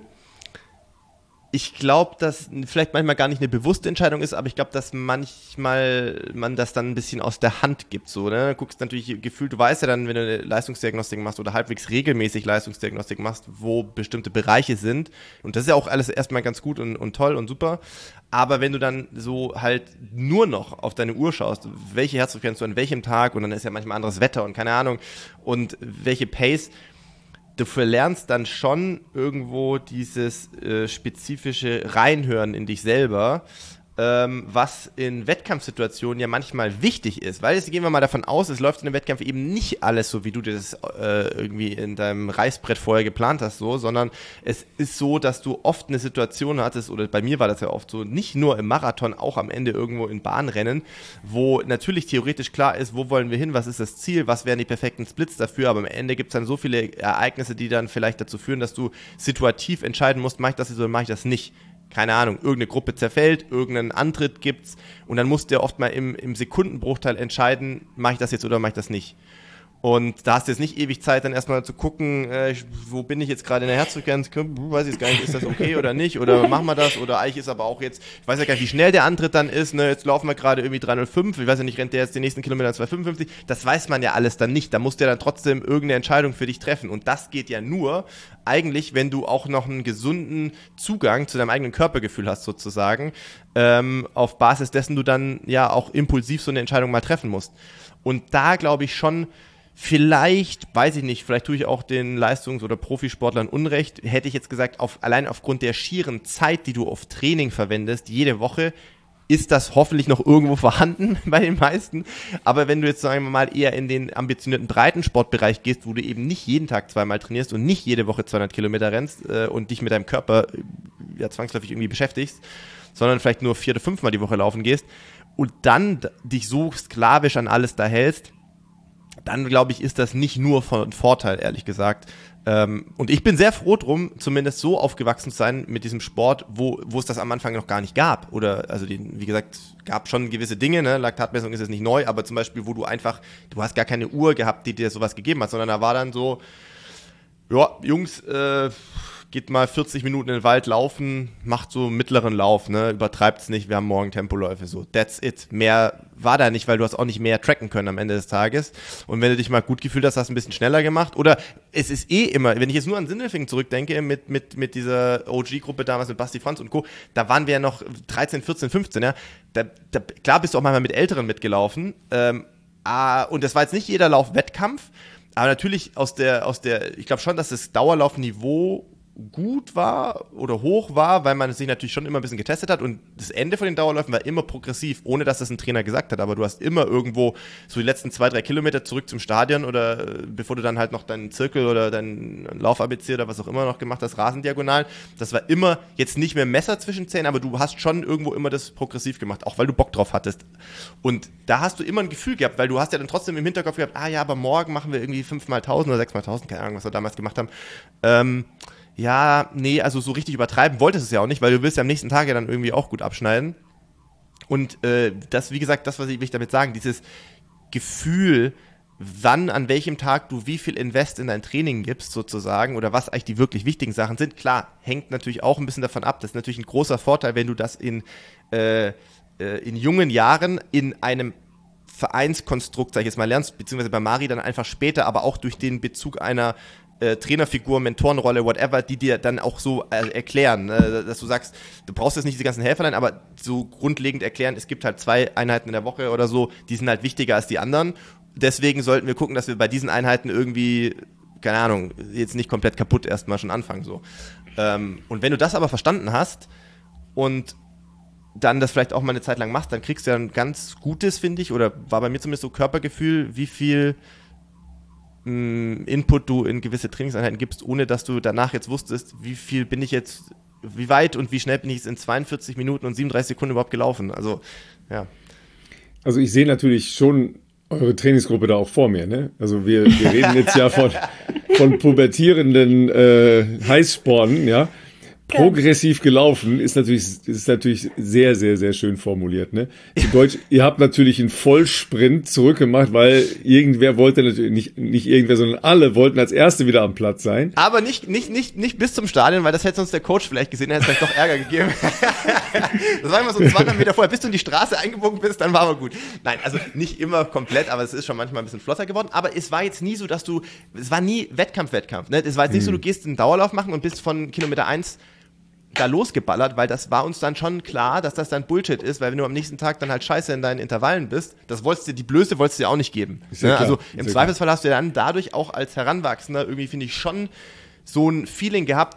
ich glaube, dass vielleicht manchmal gar nicht eine bewusste Entscheidung ist, aber ich glaube, dass manchmal man das dann ein bisschen aus der Hand gibt. So, ne? Du guckst natürlich gefühlt, du weißt ja dann, wenn du eine Leistungsdiagnostik machst oder halbwegs regelmäßig Leistungsdiagnostik machst, wo bestimmte Bereiche sind. Und das ist ja auch alles erstmal ganz gut und toll und super. Aber wenn du dann so halt nur noch auf deine Uhr schaust, welche Herzfrequenz du an welchem Tag und dann ist ja manchmal anderes Wetter und keine Ahnung und welche Pace, du verlernst dann schon irgendwo dieses spezifische Reinhören in dich selber, was in Wettkampfsituationen ja manchmal wichtig ist, weil jetzt gehen wir mal davon aus, es läuft in einem Wettkampf eben nicht alles so, wie du das irgendwie in deinem Reißbrett vorher geplant hast, so, sondern es ist so, dass du oft eine Situation hattest, oder bei mir war das ja oft so, nicht nur im Marathon, auch am Ende irgendwo in Bahnrennen, wo natürlich theoretisch klar ist, wo wollen wir hin, was ist das Ziel, was wären die perfekten Splits dafür, aber am Ende gibt es dann so viele Ereignisse, die dann vielleicht dazu führen, dass du situativ entscheiden musst, mache ich das jetzt oder mache ich das nicht. Keine Ahnung, irgendeine Gruppe zerfällt, irgendeinen Antritt gibt's und dann musst du ja oft mal im Sekundenbruchteil entscheiden, mache ich das jetzt oder mache ich das nicht. Und da hast du jetzt nicht ewig Zeit, dann erstmal zu gucken, wo bin ich jetzt gerade in der Herzfrequenz, weiß ich jetzt gar nicht, ist das okay oder nicht, oder machen wir das, oder eigentlich ist aber auch jetzt, ich weiß ja gar nicht, wie schnell der Antritt dann ist, ne? Jetzt laufen wir gerade irgendwie 305, ich weiß ja nicht, rennt der jetzt den nächsten Kilometer 255, das weiß man ja alles dann nicht, da musst du ja dann trotzdem irgendeine Entscheidung für dich treffen und das geht ja nur eigentlich, wenn du auch noch einen gesunden Zugang zu deinem eigenen Körpergefühl hast sozusagen, auf Basis dessen du dann ja auch impulsiv so eine Entscheidung mal treffen musst. Und da glaube ich schon, vielleicht, weiß ich nicht, vielleicht tue ich auch den Leistungs- oder Profisportlern Unrecht, hätte ich jetzt gesagt, allein aufgrund der schieren Zeit, die du auf Training verwendest, jede Woche, ist das hoffentlich noch irgendwo vorhanden bei den meisten. Aber wenn du jetzt, sagen wir mal, eher in den ambitionierten Breitensportbereich gehst, wo du eben nicht jeden Tag zweimal trainierst und nicht jede Woche 200 Kilometer rennst und dich mit deinem Körper ja zwangsläufig irgendwie beschäftigst, sondern vielleicht nur 4 oder 5 Mal die Woche laufen gehst und dann dich so sklavisch an alles da hältst, dann glaube ich, ist das nicht nur von Vorteil, ehrlich gesagt. Und ich bin sehr froh drum, zumindest so aufgewachsen zu sein mit diesem Sport, wo es das am Anfang noch gar nicht gab. Oder, also wie gesagt, gab schon gewisse Dinge, ne? Laktatmessung ist jetzt nicht neu, aber zum Beispiel, wo du hast gar keine Uhr gehabt, die dir sowas gegeben hat, sondern da war dann so, ja, Jungs, geht mal 40 Minuten in den Wald laufen, macht so einen mittleren Lauf, ne, übertreibt's nicht, wir haben morgen Tempoläufe, so, that's it. Mehr war da nicht, weil du hast auch nicht mehr tracken können am Ende des Tages. Und wenn du dich mal gut gefühlt hast, hast du ein bisschen schneller gemacht. Oder es ist immer, wenn ich jetzt nur an Sindelfingen zurückdenke, mit dieser OG-Gruppe damals mit Basti Franz und Co., da waren wir ja noch 13, 14, 15, ja, klar bist du auch manchmal mit Älteren mitgelaufen, und das war jetzt nicht jeder Lauf Wettkampf, aber natürlich ich glaube schon, dass das Dauerlaufniveau gut war oder hoch war, weil man sich natürlich schon immer ein bisschen getestet hat und das Ende von den Dauerläufen war immer progressiv, ohne dass das ein Trainer gesagt hat, aber du hast immer irgendwo so die letzten 2-3 Kilometer zurück zum Stadion oder bevor du dann halt noch deinen Zirkel oder deinen Lauf-ABC oder was auch immer noch gemacht hast, Rasendiagonal, das war immer jetzt nicht mehr Messer zwischen Zähnen, aber du hast schon irgendwo immer das progressiv gemacht, auch weil du Bock drauf hattest und da hast du immer ein Gefühl gehabt, weil du hast ja dann trotzdem im Hinterkopf gehabt, ja, aber morgen machen wir irgendwie 5x1000 oder 6x1000, keine Ahnung, was wir damals gemacht haben, ja, nee, also so richtig übertreiben wolltest du es ja auch nicht, weil du willst ja am nächsten Tag ja dann irgendwie auch gut abschneiden. Und das, wie gesagt, das, was will ich damit sagen, dieses Gefühl, wann, an welchem Tag du wie viel Invest in dein Training gibst sozusagen oder was eigentlich die wirklich wichtigen Sachen sind, klar, hängt natürlich auch ein bisschen davon ab. Das ist natürlich ein großer Vorteil, wenn du das in jungen Jahren in einem Vereinskonstrukt, sag ich jetzt mal, lernst, beziehungsweise bei Mari dann einfach später, aber auch durch den Bezug einer Trainerfigur, Mentorenrolle, whatever, die dir dann auch so erklären, dass du sagst, du brauchst jetzt nicht diese ganzen Helferlein, aber so grundlegend erklären, es gibt halt 2 Einheiten in der Woche oder so, die sind halt wichtiger als die anderen. Deswegen sollten wir gucken, dass wir bei diesen Einheiten irgendwie, keine Ahnung, jetzt nicht komplett kaputt erstmal schon anfangen. So. Und wenn du das aber verstanden hast und dann das vielleicht auch mal eine Zeit lang machst, dann kriegst du ja ein ganz gutes, finde ich, oder war bei mir zumindest so Körpergefühl, wie viel Input du in gewisse Trainingseinheiten gibst, ohne dass du danach jetzt wusstest, wie weit und wie schnell bin ich jetzt in 42 Minuten und 37 Sekunden überhaupt gelaufen. Also, ja. Also ich sehe natürlich schon eure Trainingsgruppe da auch vor mir, ne? Also wir reden jetzt ja von pubertierenden Heißspornen, ja. Progressiv gelaufen ist natürlich sehr, sehr, sehr schön formuliert, ne? Zu Deutsch, ihr habt natürlich einen Vollsprint zurückgemacht, weil irgendwer wollte natürlich, nicht irgendwer, sondern alle wollten als Erste wieder am Platz sein. Aber nicht bis zum Stadion, weil das hätte sonst der Coach vielleicht gesehen, der hätte vielleicht doch Ärger gegeben. Das war immer so 200 Meter vorher, bis du in die Straße eingebogen bist, dann war aber gut. Nein, also nicht immer komplett, aber es ist schon manchmal ein bisschen flotter geworden. Aber es war jetzt nie so, es war nie Wettkampf, ne? Es war jetzt nicht so, du gehst einen Dauerlauf machen und bist von Kilometer 1 da losgeballert, weil das war uns dann schon klar, dass das dann Bullshit ist, weil wenn du am nächsten Tag dann halt scheiße in deinen Intervallen bist, die Blöße wolltest du dir auch nicht geben. Ja, also im Zweifelsfall hast du dann dadurch auch als Heranwachsender irgendwie, finde ich, schon so ein Feeling gehabt,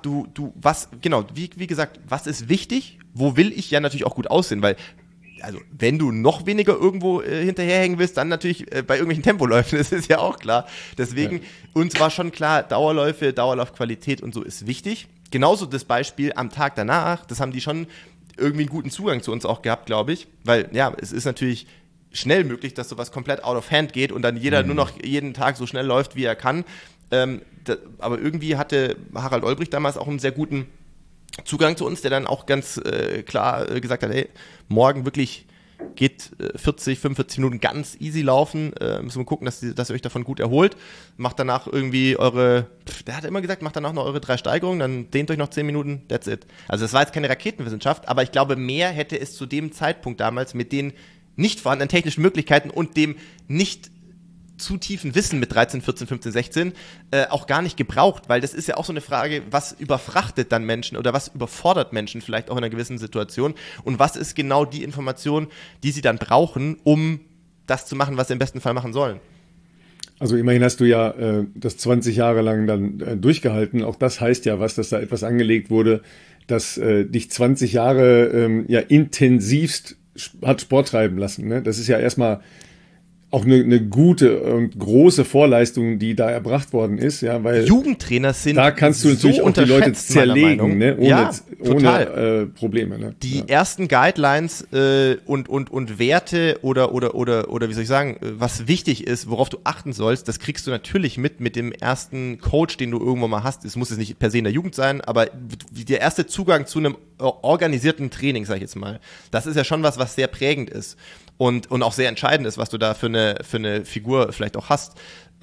wie gesagt, was ist wichtig, wo will ich ja natürlich auch gut aussehen, weil also wenn du noch weniger irgendwo hinterherhängen willst, dann natürlich bei irgendwelchen Tempoläufen, das ist ja auch klar. Deswegen, uns war schon klar, Dauerläufe, Dauerlaufqualität und so ist wichtig. Genauso das Beispiel am Tag danach, das haben die schon irgendwie einen guten Zugang zu uns auch gehabt, glaube ich, weil ja, es ist natürlich schnell möglich, dass sowas komplett out of hand geht und dann jeder nur noch jeden Tag so schnell läuft, wie er kann. Aber irgendwie hatte Harald Olbrich damals auch einen sehr guten Zugang zu uns, der dann auch ganz klar gesagt hat, hey, morgen wirklich geht 40, 45 Minuten ganz easy laufen, müssen wir gucken, dass ihr euch davon gut erholt, macht danach irgendwie der hat immer gesagt, macht danach noch eure 3 Steigerungen, dann dehnt euch noch 10 Minuten, that's it. Also das war jetzt keine Raketenwissenschaft, aber ich glaube, mehr hätte es zu dem Zeitpunkt damals mit den nicht vorhandenen technischen Möglichkeiten und dem nicht zu tiefen Wissen mit 13, 14, 15, 16 auch gar nicht gebraucht, weil das ist ja auch so eine Frage, was überfrachtet dann Menschen oder was überfordert Menschen vielleicht auch in einer gewissen Situation und was ist genau die Information, die sie dann brauchen, um das zu machen, was sie im besten Fall machen sollen. Also immerhin hast du ja das 20 Jahre lang dann durchgehalten. Auch das heißt ja was, dass da etwas angelegt wurde, das dich 20 Jahre ja intensivst hat Sport treiben lassen. Ne? Das ist ja erstmal auch eine gute und große Vorleistung, die da erbracht worden ist, ja, weil Jugendtrainer sind da kannst du natürlich so auch die Leute zerlegen, ne, ohne Probleme. Ne? Die ersten Guidelines und Werte oder wie soll ich sagen, was wichtig ist, worauf du achten sollst, das kriegst du natürlich mit dem ersten Coach, den du irgendwo mal hast. Es muss jetzt nicht per se in der Jugend sein, aber der erste Zugang zu einem organisierten Training, sag ich jetzt mal, das ist ja schon was sehr prägend ist. Und auch sehr entscheidend ist, was du da für eine Figur vielleicht auch hast.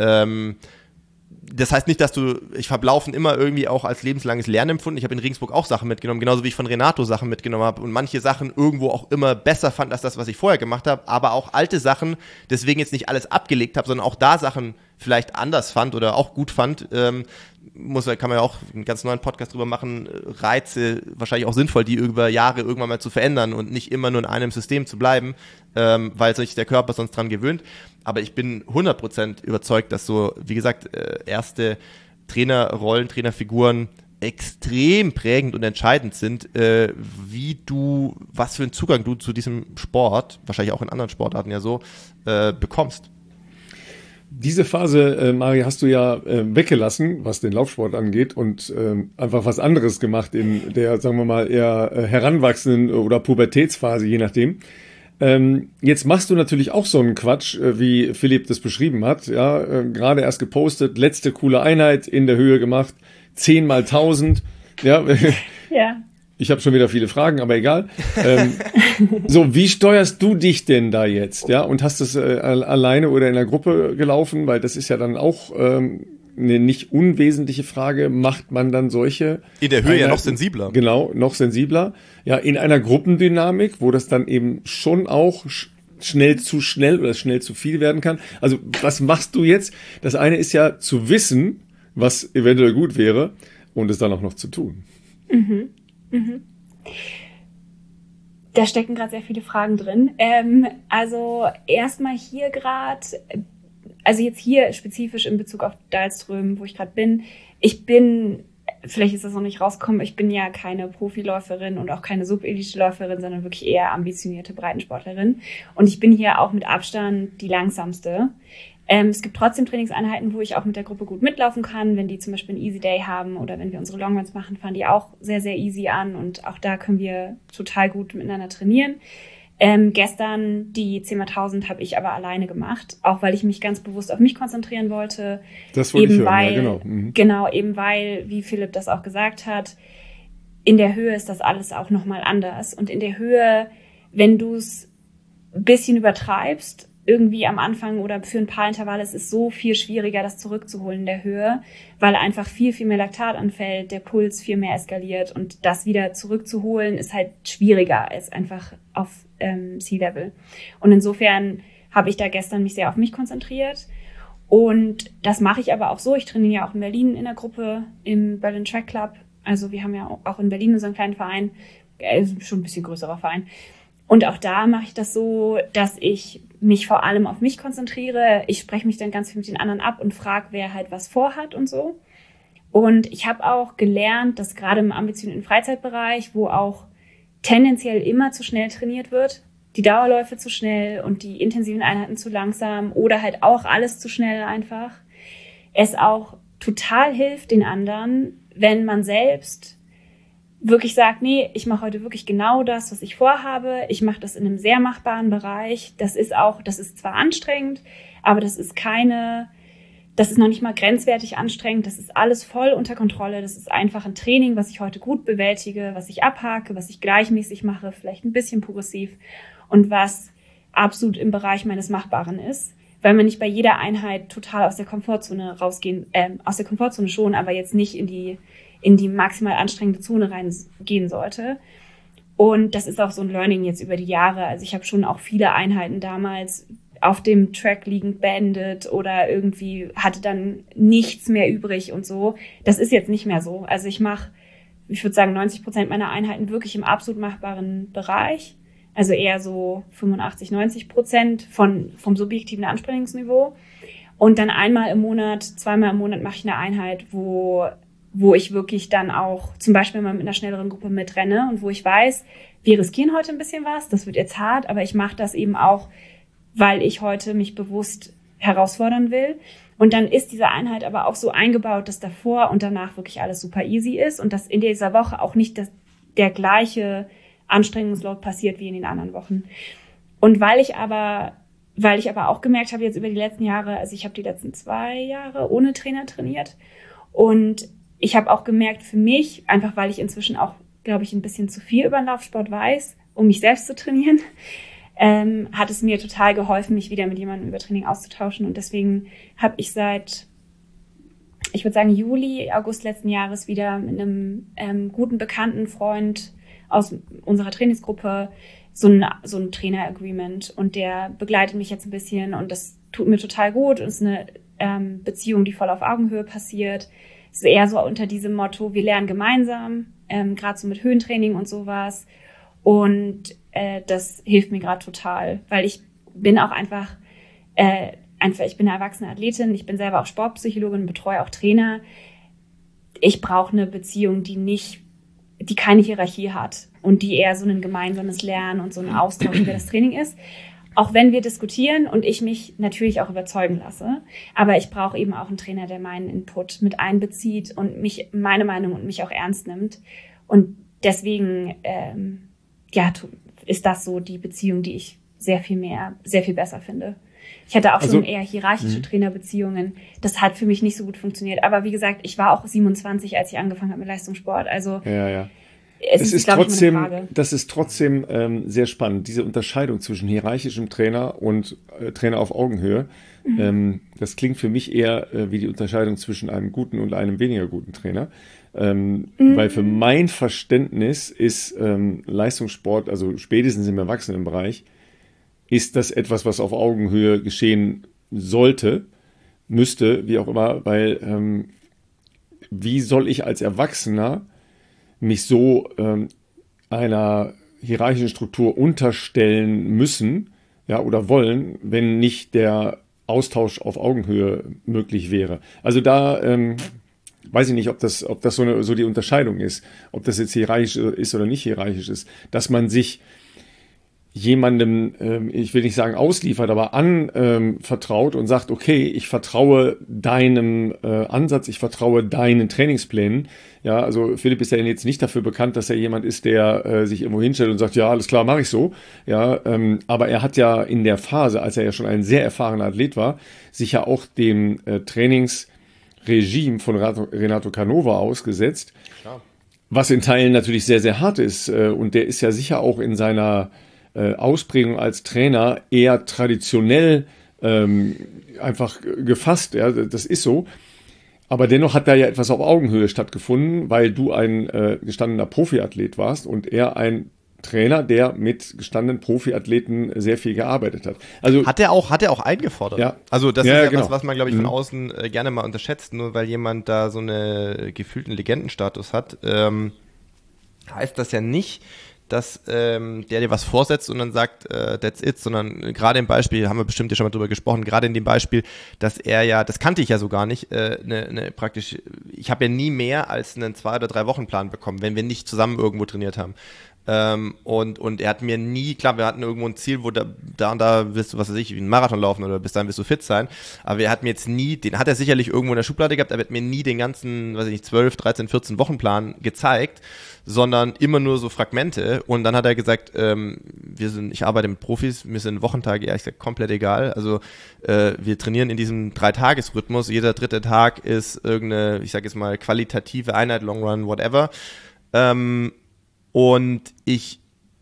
Das heißt nicht, dass ich habe Laufen immer irgendwie auch als lebenslanges Lernen empfunden. Ich habe in Regensburg auch Sachen mitgenommen, genauso wie ich von Renato Sachen mitgenommen habe und manche Sachen irgendwo auch immer besser fand als das, was ich vorher gemacht habe, aber auch alte Sachen, deswegen jetzt nicht alles abgelegt habe, sondern auch da Sachen vielleicht anders fand oder auch gut fand. Kann man ja auch einen ganz neuen Podcast drüber machen, Reize, wahrscheinlich auch sinnvoll, die über Jahre irgendwann mal zu verändern und nicht immer nur in einem System zu bleiben, weil sich der Körper sonst dran gewöhnt. Aber ich bin 100% überzeugt, dass so, wie gesagt, erste Trainerrollen, Trainerfiguren extrem prägend und entscheidend sind, was für einen Zugang du zu diesem Sport, wahrscheinlich auch in anderen Sportarten ja so, bekommst. Diese Phase, Mari, hast du ja weggelassen, was den Laufsport angeht und einfach was anderes gemacht in der, sagen wir mal, eher heranwachsenden oder Pubertätsphase, je nachdem. Jetzt machst du natürlich auch so einen Quatsch, wie Philipp das beschrieben hat. Ja, gerade erst gepostet, letzte coole Einheit in der Höhe gemacht, 10 mal 1000. Ja. Ja. Ich habe schon wieder viele Fragen, aber egal. So, wie steuerst du dich denn da jetzt? Ja, und hast es alleine oder in der Gruppe gelaufen? Weil das ist ja dann auch eine nicht unwesentliche Frage. Macht man dann solche? In der Höhe ja noch sensibler. Genau, noch sensibler. Ja, in einer Gruppendynamik, wo das dann eben schon auch schnell zu schnell oder schnell zu viel werden kann. Also, was machst du jetzt? Das eine ist ja zu wissen, was eventuell gut wäre und es dann auch noch zu tun. Da stecken gerade sehr viele Fragen drin. Also erstmal hier gerade, also jetzt hier spezifisch in Bezug auf Dahlström, wo ich gerade bin. Vielleicht ist das noch nicht rausgekommen, ich bin ja keine Profiläuferin und auch keine Sub-Elite-Läuferin, sondern wirklich eher ambitionierte Breitensportlerin. Und ich bin hier auch mit Abstand die langsamste. Es gibt trotzdem Trainingseinheiten, wo ich auch mit der Gruppe gut mitlaufen kann. Wenn die zum Beispiel einen Easy Day haben oder wenn wir unsere Longruns machen, fahren die auch sehr, sehr easy an. Und auch da können wir total gut miteinander trainieren. Gestern die 10x1000 habe ich aber alleine gemacht, auch weil ich mich ganz bewusst auf mich konzentrieren wollte. Das wollte ich hören, ja, genau. Genau, eben weil, wie Philipp das auch gesagt hat, in der Höhe ist das alles auch nochmal anders. Und in der Höhe, wenn du es ein bisschen übertreibst, irgendwie am Anfang oder für ein paar Intervalle, es ist so viel schwieriger, das zurückzuholen in der Höhe, weil einfach viel, viel mehr Laktat anfällt, der Puls viel mehr eskaliert und das wieder zurückzuholen ist halt schwieriger als einfach auf Sea-Level. Und insofern habe ich da gestern mich sehr auf mich konzentriert und das mache ich aber auch so. Ich trainiere ja auch in Berlin in der Gruppe im Berlin Track Club. Also wir haben ja auch in Berlin unseren kleinen Verein, schon ein bisschen größerer Verein. Und auch da mache ich das so, dass ich mich vor allem auf mich konzentriere. Ich spreche mich dann ganz viel mit den anderen ab und frage, wer halt was vorhat und so. Und ich habe auch gelernt, dass gerade im ambitionierten Freizeitbereich, wo auch tendenziell immer zu schnell trainiert wird, die Dauerläufe zu schnell und die intensiven Einheiten zu langsam oder halt auch alles zu schnell einfach, es auch total hilft den anderen, wenn man selbst wirklich sagt, nee, ich mache heute wirklich genau das, was ich vorhabe. Ich mache das in einem sehr machbaren Bereich. Das ist zwar anstrengend, aber das ist noch nicht mal grenzwertig anstrengend. Das ist alles voll unter Kontrolle. Das ist einfach ein Training, was ich heute gut bewältige, was ich abhake, was ich gleichmäßig mache, vielleicht ein bisschen progressiv und was absolut im Bereich meines Machbaren ist, weil man nicht bei jeder Einheit total aus der Komfortzone aus der Komfortzone schon, aber jetzt nicht in die maximal anstrengende Zone reingehen sollte. Und das ist auch so ein Learning jetzt über die Jahre. Also ich habe schon auch viele Einheiten damals auf dem Track liegend beendet oder irgendwie hatte dann nichts mehr übrig und so. Das ist jetzt nicht mehr so. Also ich würde sagen, 90% meiner Einheiten wirklich im absolut machbaren Bereich. Also eher so 85-90% vom subjektiven Anstrengungsniveau. Und dann zweimal im Monat mache ich eine Einheit, wo ich wirklich dann auch zum Beispiel mal mit einer schnelleren Gruppe mitrenne und wo ich weiß, wir riskieren heute ein bisschen was, das wird jetzt hart, aber ich mache das eben auch, weil ich heute mich bewusst herausfordern will. Und dann ist diese Einheit aber auch so eingebaut, dass davor und danach wirklich alles super easy ist und dass in dieser Woche auch nicht der gleiche Anstrengungsload passiert wie in den anderen Wochen. Und weil ich aber auch gemerkt habe jetzt über die letzten Jahre, also ich habe die letzten 2 Jahre ohne Trainer trainiert und ich habe auch gemerkt für mich, einfach weil ich inzwischen auch, glaube ich, ein bisschen zu viel über den Laufsport weiß, um mich selbst zu trainieren, hat es mir total geholfen, mich wieder mit jemandem über Training auszutauschen. Und deswegen habe ich seit, ich würde sagen, Juli, August letzten Jahres wieder mit einem guten bekannten Freund aus unserer Trainingsgruppe so ein Trainer-Agreement. Und der begleitet mich jetzt ein bisschen und das tut mir total gut. Und es ist eine Beziehung, die voll auf Augenhöhe passiert. Es ist eher so unter diesem Motto, wir lernen gemeinsam, gerade so mit Höhentraining und sowas. Und das hilft mir gerade total, weil ich bin auch einfach, ich bin eine erwachsene Athletin, ich bin selber auch Sportpsychologin, betreue auch Trainer. Ich brauche eine Beziehung, die keine Hierarchie hat und die eher so ein gemeinsames Lernen und so ein Austausch über das Training ist. Auch wenn wir diskutieren und ich mich natürlich auch überzeugen lasse. Aber ich brauche eben auch einen Trainer, der meinen Input mit einbezieht und meine Meinung und mich auch ernst nimmt. Und deswegen, ist das so die Beziehung, die ich sehr viel besser finde. Ich hatte auch schon eher hierarchische Trainerbeziehungen. Das hat für mich nicht so gut funktioniert. Aber wie gesagt, ich war auch 27, als ich angefangen habe mit Leistungssport. Also ja. Das ist trotzdem sehr spannend, diese Unterscheidung zwischen hierarchischem Trainer und Trainer auf Augenhöhe. Das klingt für mich eher wie die Unterscheidung zwischen einem guten und einem weniger guten Trainer. Weil für mein Verständnis ist Leistungssport, also spätestens im Erwachsenenbereich, ist das etwas, was auf Augenhöhe geschehen sollte, müsste, wie auch immer, weil wie soll ich als Erwachsener mich so einer hierarchischen Struktur unterstellen müssen, ja, oder wollen, wenn nicht der Austausch auf Augenhöhe möglich wäre. Also da weiß ich nicht, ob das so die Unterscheidung ist, ob das jetzt hierarchisch ist oder nicht hierarchisch ist, dass man sich jemandem, ich will nicht sagen ausliefert, aber anvertraut und sagt, okay, ich vertraue deinem Ansatz, ich vertraue deinen Trainingsplänen. Ja, also Philipp ist ja jetzt nicht dafür bekannt, dass er jemand ist, der sich irgendwo hinstellt und sagt, ja, alles klar, mache ich so. Ja, aber er hat ja in der Phase, als er ja schon ein sehr erfahrener Athlet war, sich ja auch dem Trainingsregime von Renato Canova ausgesetzt, klar. Was in Teilen natürlich sehr, sehr hart ist. Und der ist ja sicher auch in seiner Ausprägung als Trainer eher traditionell einfach gefasst. Ja, das ist so. Aber dennoch hat da ja etwas auf Augenhöhe stattgefunden, weil du ein gestandener Profiathlet warst und er ein Trainer, der mit gestandenen Profiathleten sehr viel gearbeitet hat. Also hat er auch eingefordert. Ja. Also das ist ja genau. was man, glaube ich, von außen gerne mal unterschätzt, nur weil jemand da so eine gefühlten Legendenstatus hat, heißt das ja nicht, dass der dir was vorsetzt und dann sagt, that's it, sondern gerade im Beispiel, haben wir bestimmt ja schon mal drüber gesprochen, gerade in dem Beispiel, dass er ja, das kannte ich ja so gar nicht, praktisch, ich habe ja nie mehr als einen 2 oder 3 Wochenplan bekommen, wenn wir nicht zusammen irgendwo trainiert haben. Und er hat mir nie, klar, wir hatten irgendwo ein Ziel, wo da und da willst du, was weiß ich, einen Marathon laufen oder bis dahin willst du fit sein, aber er hat mir jetzt nie, den hat er sicherlich irgendwo in der Schublade gehabt, aber er hat mir nie den ganzen, weiß ich nicht, 12, 13, 14 Wochenplan gezeigt, sondern immer nur so Fragmente und dann hat er gesagt, ich arbeite mit Profis, mir sind Wochentage ehrlich gesagt komplett egal, also wir trainieren in diesem 3-Tages-Rhythmus, jeder 3. Tag ist irgendeine, ich sage jetzt mal, qualitative Einheit, Long Run, whatever, und ich,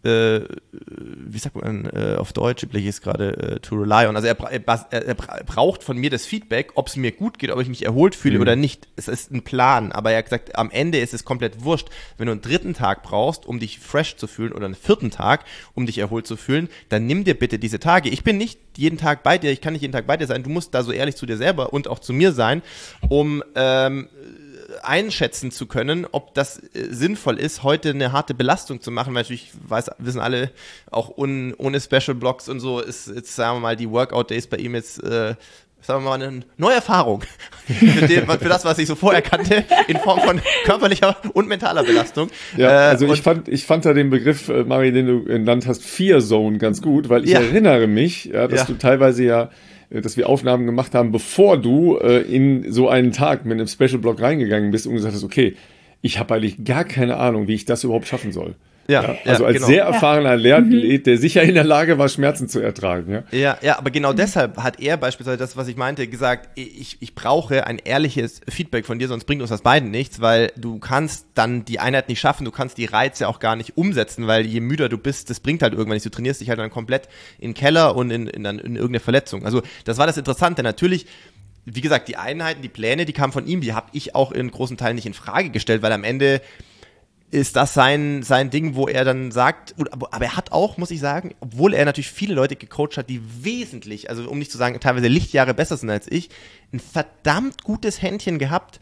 wie sagt man auf Deutsch, ich ist gerade to rely on, also er braucht von mir das Feedback, ob es mir gut geht, ob ich mich erholt fühle oder nicht. Es ist ein Plan, aber er hat gesagt, am Ende ist es komplett wurscht. Wenn du einen 3. Tag brauchst, um dich fresh zu fühlen oder einen 4. Tag, um dich erholt zu fühlen, dann nimm dir bitte diese Tage. Ich bin nicht jeden Tag bei dir, ich kann nicht jeden Tag bei dir sein, du musst da so ehrlich zu dir selber und auch zu mir sein, um einschätzen zu können, ob das sinnvoll ist, heute eine harte Belastung zu machen, weil natürlich wissen alle, auch ohne Special Blocks und so ist jetzt, sagen wir mal, die Workout Days bei ihm jetzt, sagen wir mal, eine neue Erfahrung für das, was ich so vorher kannte, in Form von körperlicher und mentaler Belastung. Ja, also ich fand da den Begriff, Mari, den du genannt hast, Fear Zone ganz gut, weil ich erinnere mich, dass du teilweise dass wir Aufnahmen gemacht haben, bevor du in so einen Tag mit einem Special Block reingegangen bist und gesagt hast, okay, ich habe eigentlich gar keine Ahnung, wie ich das überhaupt schaffen soll. Also als sehr erfahrener Athlet, der sicher in der Lage war, Schmerzen zu ertragen. Ja, aber genau deshalb hat er beispielsweise das, was ich meinte, gesagt, ich brauche ein ehrliches Feedback von dir, sonst bringt uns das beiden nichts, weil du kannst dann die Einheit nicht schaffen, du kannst die Reize auch gar nicht umsetzen, weil je müder du bist, das bringt halt irgendwann nicht. Du trainierst dich halt dann komplett in den Keller und in irgendeine Verletzung. Also das war das Interessante. Natürlich, wie gesagt, die Einheiten, die Pläne, die kamen von ihm, die habe ich auch in großen Teilen nicht in Frage gestellt, weil am Ende ist das sein Ding, wo er dann sagt, aber er hat auch, muss ich sagen, obwohl er natürlich viele Leute gecoacht hat, die wesentlich, also um nicht zu sagen, teilweise Lichtjahre besser sind als ich, ein verdammt gutes Händchen gehabt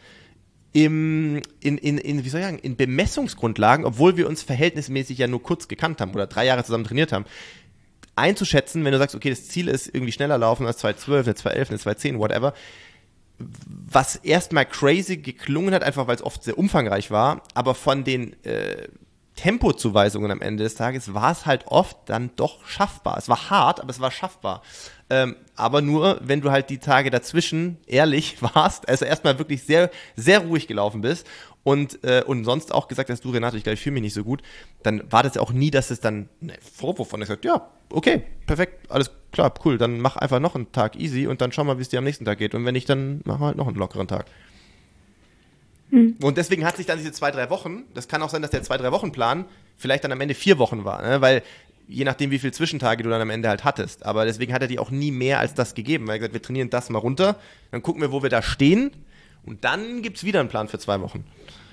in Bemessungsgrundlagen, obwohl wir uns verhältnismäßig ja nur kurz gekannt haben oder 3 Jahre zusammen trainiert haben, einzuschätzen, wenn du sagst, okay, das Ziel ist irgendwie schneller laufen als 2,12, eine 2,11, eine 2,10, whatever, was erstmal crazy geklungen hat, einfach weil es oft sehr umfangreich war, aber von den Tempozuweisungen am Ende des Tages war es halt oft dann doch schaffbar. Es war hart, aber es war schaffbar. Aber nur, wenn du halt die Tage dazwischen ehrlich warst, also erstmal wirklich sehr, sehr ruhig gelaufen bist und sonst auch gesagt hast, du Renato, ich glaube, ich fühle mich nicht so gut, dann war das ja auch nie, dass es dann ein Vorwurf von dir sagt, ja, okay, perfekt, alles klar, cool, dann mach einfach noch einen Tag easy und dann schau mal, wie es dir am nächsten Tag geht. Und wenn nicht, dann machen wir halt noch einen lockeren Tag. Und deswegen hat sich dann diese 2-3 Wochen, das kann auch sein, dass der 2-3 Wochen Plan vielleicht dann am Ende 4 Wochen war, ne? Weil je nachdem, wie viele Zwischentage du dann am Ende halt hattest. Aber deswegen hat er dir auch nie mehr als das gegeben, weil er gesagt, wir trainieren das mal runter, dann gucken wir, wo wir da stehen und dann gibt's wieder einen Plan für 2 Wochen.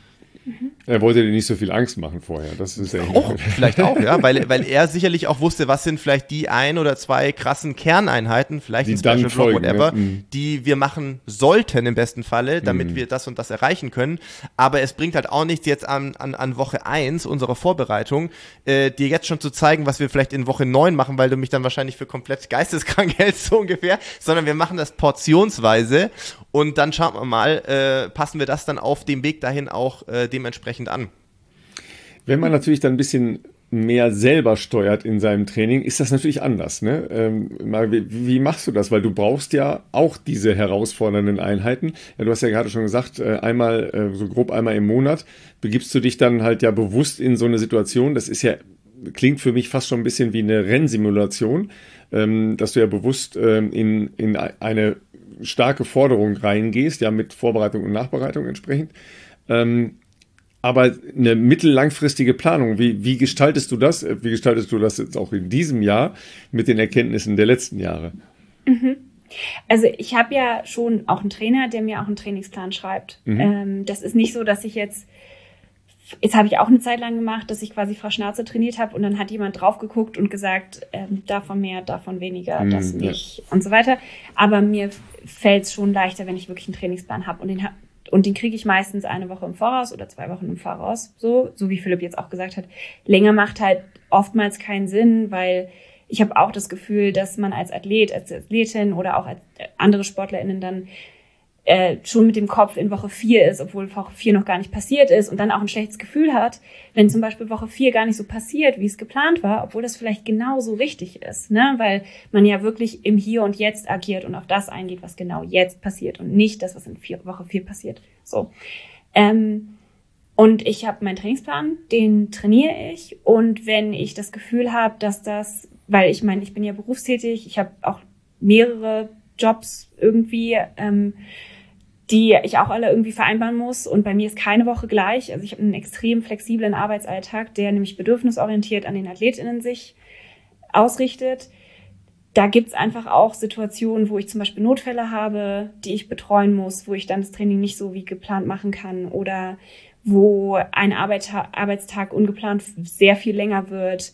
Er wollte dir nicht so viel Angst machen vorher. Das ist ja vielleicht auch, ja, weil er sicherlich auch wusste, was sind vielleicht die 1 oder 2 krassen Kerneinheiten, vielleicht ein Special Block, whatever, die wir machen sollten im besten Falle, damit wir das und das erreichen können. Aber es bringt halt auch nichts jetzt an Woche 1 unserer Vorbereitung, dir jetzt schon zu zeigen, was wir vielleicht in Woche 9 machen, weil du mich dann wahrscheinlich für komplett geisteskrank hältst, so ungefähr, sondern wir machen das portionsweise und dann schauen wir mal, passen wir das dann auf dem Weg dahin auch dementsprechend an. Wenn man natürlich dann ein bisschen mehr selber steuert in seinem Training, ist das natürlich anders. Ne? Wie machst du das? Weil du brauchst ja auch diese herausfordernden Einheiten. Ja, du hast ja gerade schon gesagt, so grob einmal im Monat begibst du dich dann halt ja bewusst in so eine Situation. Das ist ja, klingt für mich fast schon ein bisschen wie eine Rennsimulation, dass du ja bewusst in eine starke Forderung reingehst, ja, mit Vorbereitung und Nachbereitung entsprechend. Aber eine mittellangfristige Planung, wie gestaltest du das? Wie gestaltest du das jetzt auch in diesem Jahr mit den Erkenntnissen der letzten Jahre? Also ich habe ja schon auch einen Trainer, der mir auch einen Trainingsplan schreibt. Das ist nicht so, dass ich jetzt habe ich auch eine Zeit lang gemacht, dass ich quasi Frau Schnauze trainiert habe und dann hat jemand drauf geguckt und gesagt, davon mehr, davon weniger, das nicht und so weiter. Aber mir fällt es schon leichter, wenn ich wirklich einen Trainingsplan habe und den kriege ich meistens eine Woche im Voraus oder 2 Wochen im Voraus, so wie Philipp jetzt auch gesagt hat. Länger macht halt oftmals keinen Sinn, weil ich habe auch das Gefühl, dass man als Athlet, als Athletin oder auch als andere SportlerInnen dann schon mit dem Kopf in Woche 4 ist, obwohl Woche 4 noch gar nicht passiert ist und dann auch ein schlechtes Gefühl hat, wenn zum Beispiel Woche 4 gar nicht so passiert, wie es geplant war, obwohl das vielleicht genauso richtig ist, ne? Weil man ja wirklich im Hier und Jetzt agiert und auf das eingeht, was genau jetzt passiert und nicht das, was in Woche 4 passiert. So. Und ich habe meinen Trainingsplan, den trainiere ich und wenn ich das Gefühl habe, dass das, weil ich meine, ich bin ja berufstätig, ich habe auch mehrere Jobs irgendwie, die ich auch alle irgendwie vereinbaren muss. Und bei mir ist keine Woche gleich. Also ich habe einen extrem flexiblen Arbeitsalltag, der nämlich bedürfnisorientiert an den AthletInnen sich ausrichtet. Da gibt's einfach auch Situationen, wo ich zum Beispiel Notfälle habe, die ich betreuen muss, wo ich dann das Training nicht so wie geplant machen kann oder wo ein Arbeitstag ungeplant sehr viel länger wird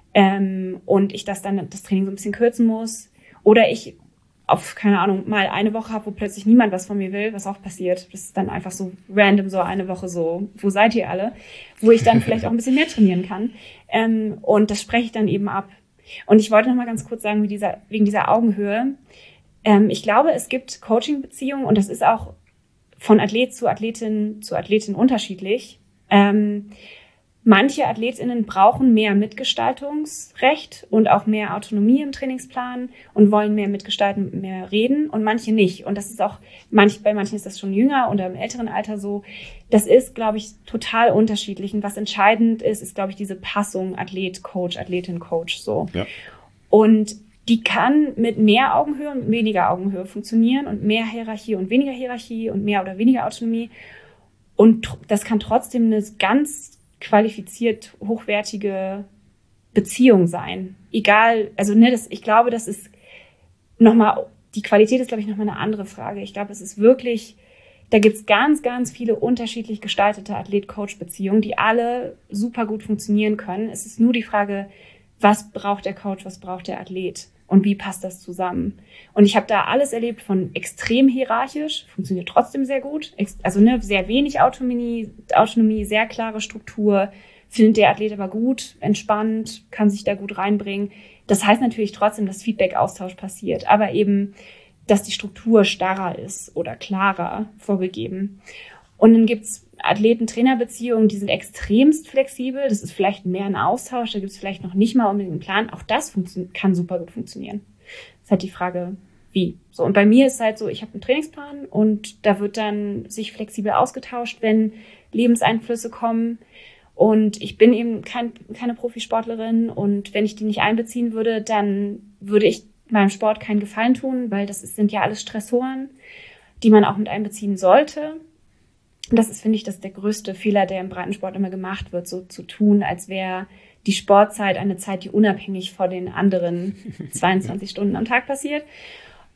und ich das Training so ein bisschen kürzen muss. Oder ich keine Ahnung, mal eine Woche habe, wo plötzlich niemand was von mir will, was auch passiert. Das ist dann einfach so random, so eine Woche so, wo seid ihr alle? Wo ich dann vielleicht auch ein bisschen mehr trainieren kann. Und das spreche ich dann eben ab. Und ich wollte noch mal ganz kurz sagen, wegen dieser Augenhöhe. Ich glaube, es gibt Coaching-Beziehungen und das ist auch von Athlet zu Athletin unterschiedlich. Manche AthletInnen brauchen mehr Mitgestaltungsrecht und auch mehr Autonomie im Trainingsplan und wollen mehr mitgestalten, mehr reden und manche nicht. Und das ist auch, bei manchen ist das schon jünger oder im älteren Alter so. Das ist, glaube ich, total unterschiedlich. Und was entscheidend ist, glaube ich, diese Passung Athlet-Coach, Athletin-Coach, so. Ja. Und die kann mit mehr Augenhöhe und weniger Augenhöhe funktionieren und mehr Hierarchie und weniger Hierarchie und mehr oder weniger Autonomie. Und das kann trotzdem eine ganz qualifiziert hochwertige Beziehung sein. Egal, also ich glaube, das ist nochmal, die Qualität ist, glaube ich, nochmal eine andere Frage. Ich glaube, es ist wirklich, da gibt's ganz, ganz viele unterschiedlich gestaltete Athlet-Coach-Beziehungen, die alle super gut funktionieren können. Es ist nur die Frage, was braucht der Coach, was braucht der Athlet und wie passt das zusammen? Und ich habe da alles erlebt von extrem hierarchisch, funktioniert trotzdem sehr gut, also sehr wenig Autonomie, sehr klare Struktur, findet der Athlet aber gut, entspannt, kann sich da gut reinbringen. Das heißt natürlich trotzdem, dass Feedback-Austausch passiert, aber eben, dass die Struktur starrer ist oder klarer vorgegeben. Und dann gibt's Athleten-Trainer-Beziehungen, die sind extremst flexibel. Das ist vielleicht mehr ein Austausch, da gibt's vielleicht noch nicht mal unbedingt einen Plan. Auch das kann super gut funktionieren. Das ist halt die Frage, wie. So, und bei mir ist halt so, ich habe einen Trainingsplan und da wird dann sich flexibel ausgetauscht, wenn Lebenseinflüsse kommen. Und ich bin eben keine Profisportlerin und wenn ich die nicht einbeziehen würde, dann würde ich meinem Sport keinen Gefallen tun, weil sind ja alles Stressoren, die man auch mit einbeziehen sollte. Und das ist, finde ich, der größte Fehler, der im Breitensport immer gemacht wird, so zu tun, als wäre die Sportzeit eine Zeit, die unabhängig von den anderen 22 Stunden am Tag passiert.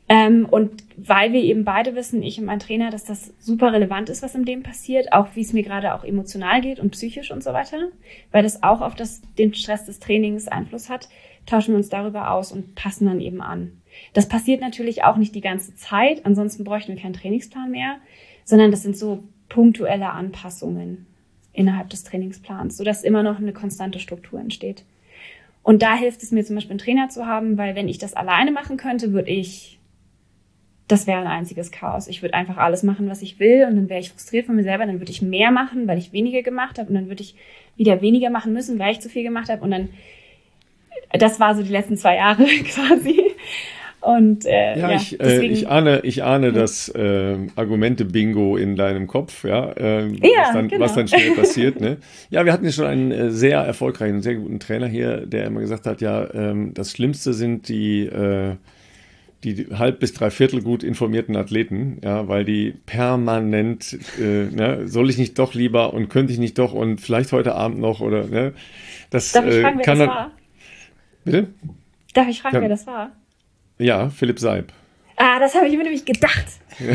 Und weil wir eben beide wissen, ich und mein Trainer, dass das super relevant ist, was im Leben passiert, auch wie es mir gerade auch emotional geht und psychisch und so weiter, weil das auch auf den Stress des Trainings Einfluss hat, tauschen wir uns darüber aus und passen dann eben an. Das passiert natürlich auch nicht die ganze Zeit, ansonsten bräuchten wir keinen Trainingsplan mehr, sondern das sind so punktuelle Anpassungen innerhalb des Trainingsplans, sodass immer noch eine konstante Struktur entsteht. Und da hilft es mir zum Beispiel, einen Trainer zu haben, weil wenn ich das alleine machen könnte, das wäre ein einziges Chaos. Ich würde einfach alles machen, was ich will und dann wäre ich frustriert von mir selber, dann würde ich mehr machen, weil ich weniger gemacht habe und dann würde ich wieder weniger machen müssen, weil ich zu viel gemacht habe und dann, das war so die letzten 2 Jahre quasi. Und deswegen, ich ahne das Argumente-Bingo in deinem Kopf, was dann schnell passiert. Ne? Ja, wir hatten ja schon einen sehr erfolgreichen, sehr guten Trainer hier, der immer gesagt hat, das Schlimmste sind die halb bis dreiviertel gut informierten Athleten, ja, weil die permanent, soll ich nicht doch lieber und könnte ich nicht doch und vielleicht heute Abend noch oder, ne, das Darf ich fragen, wer das war? Bitte? Darf ich fragen, wer das war? Ja, Philipp Seib. Das habe ich mir nämlich gedacht.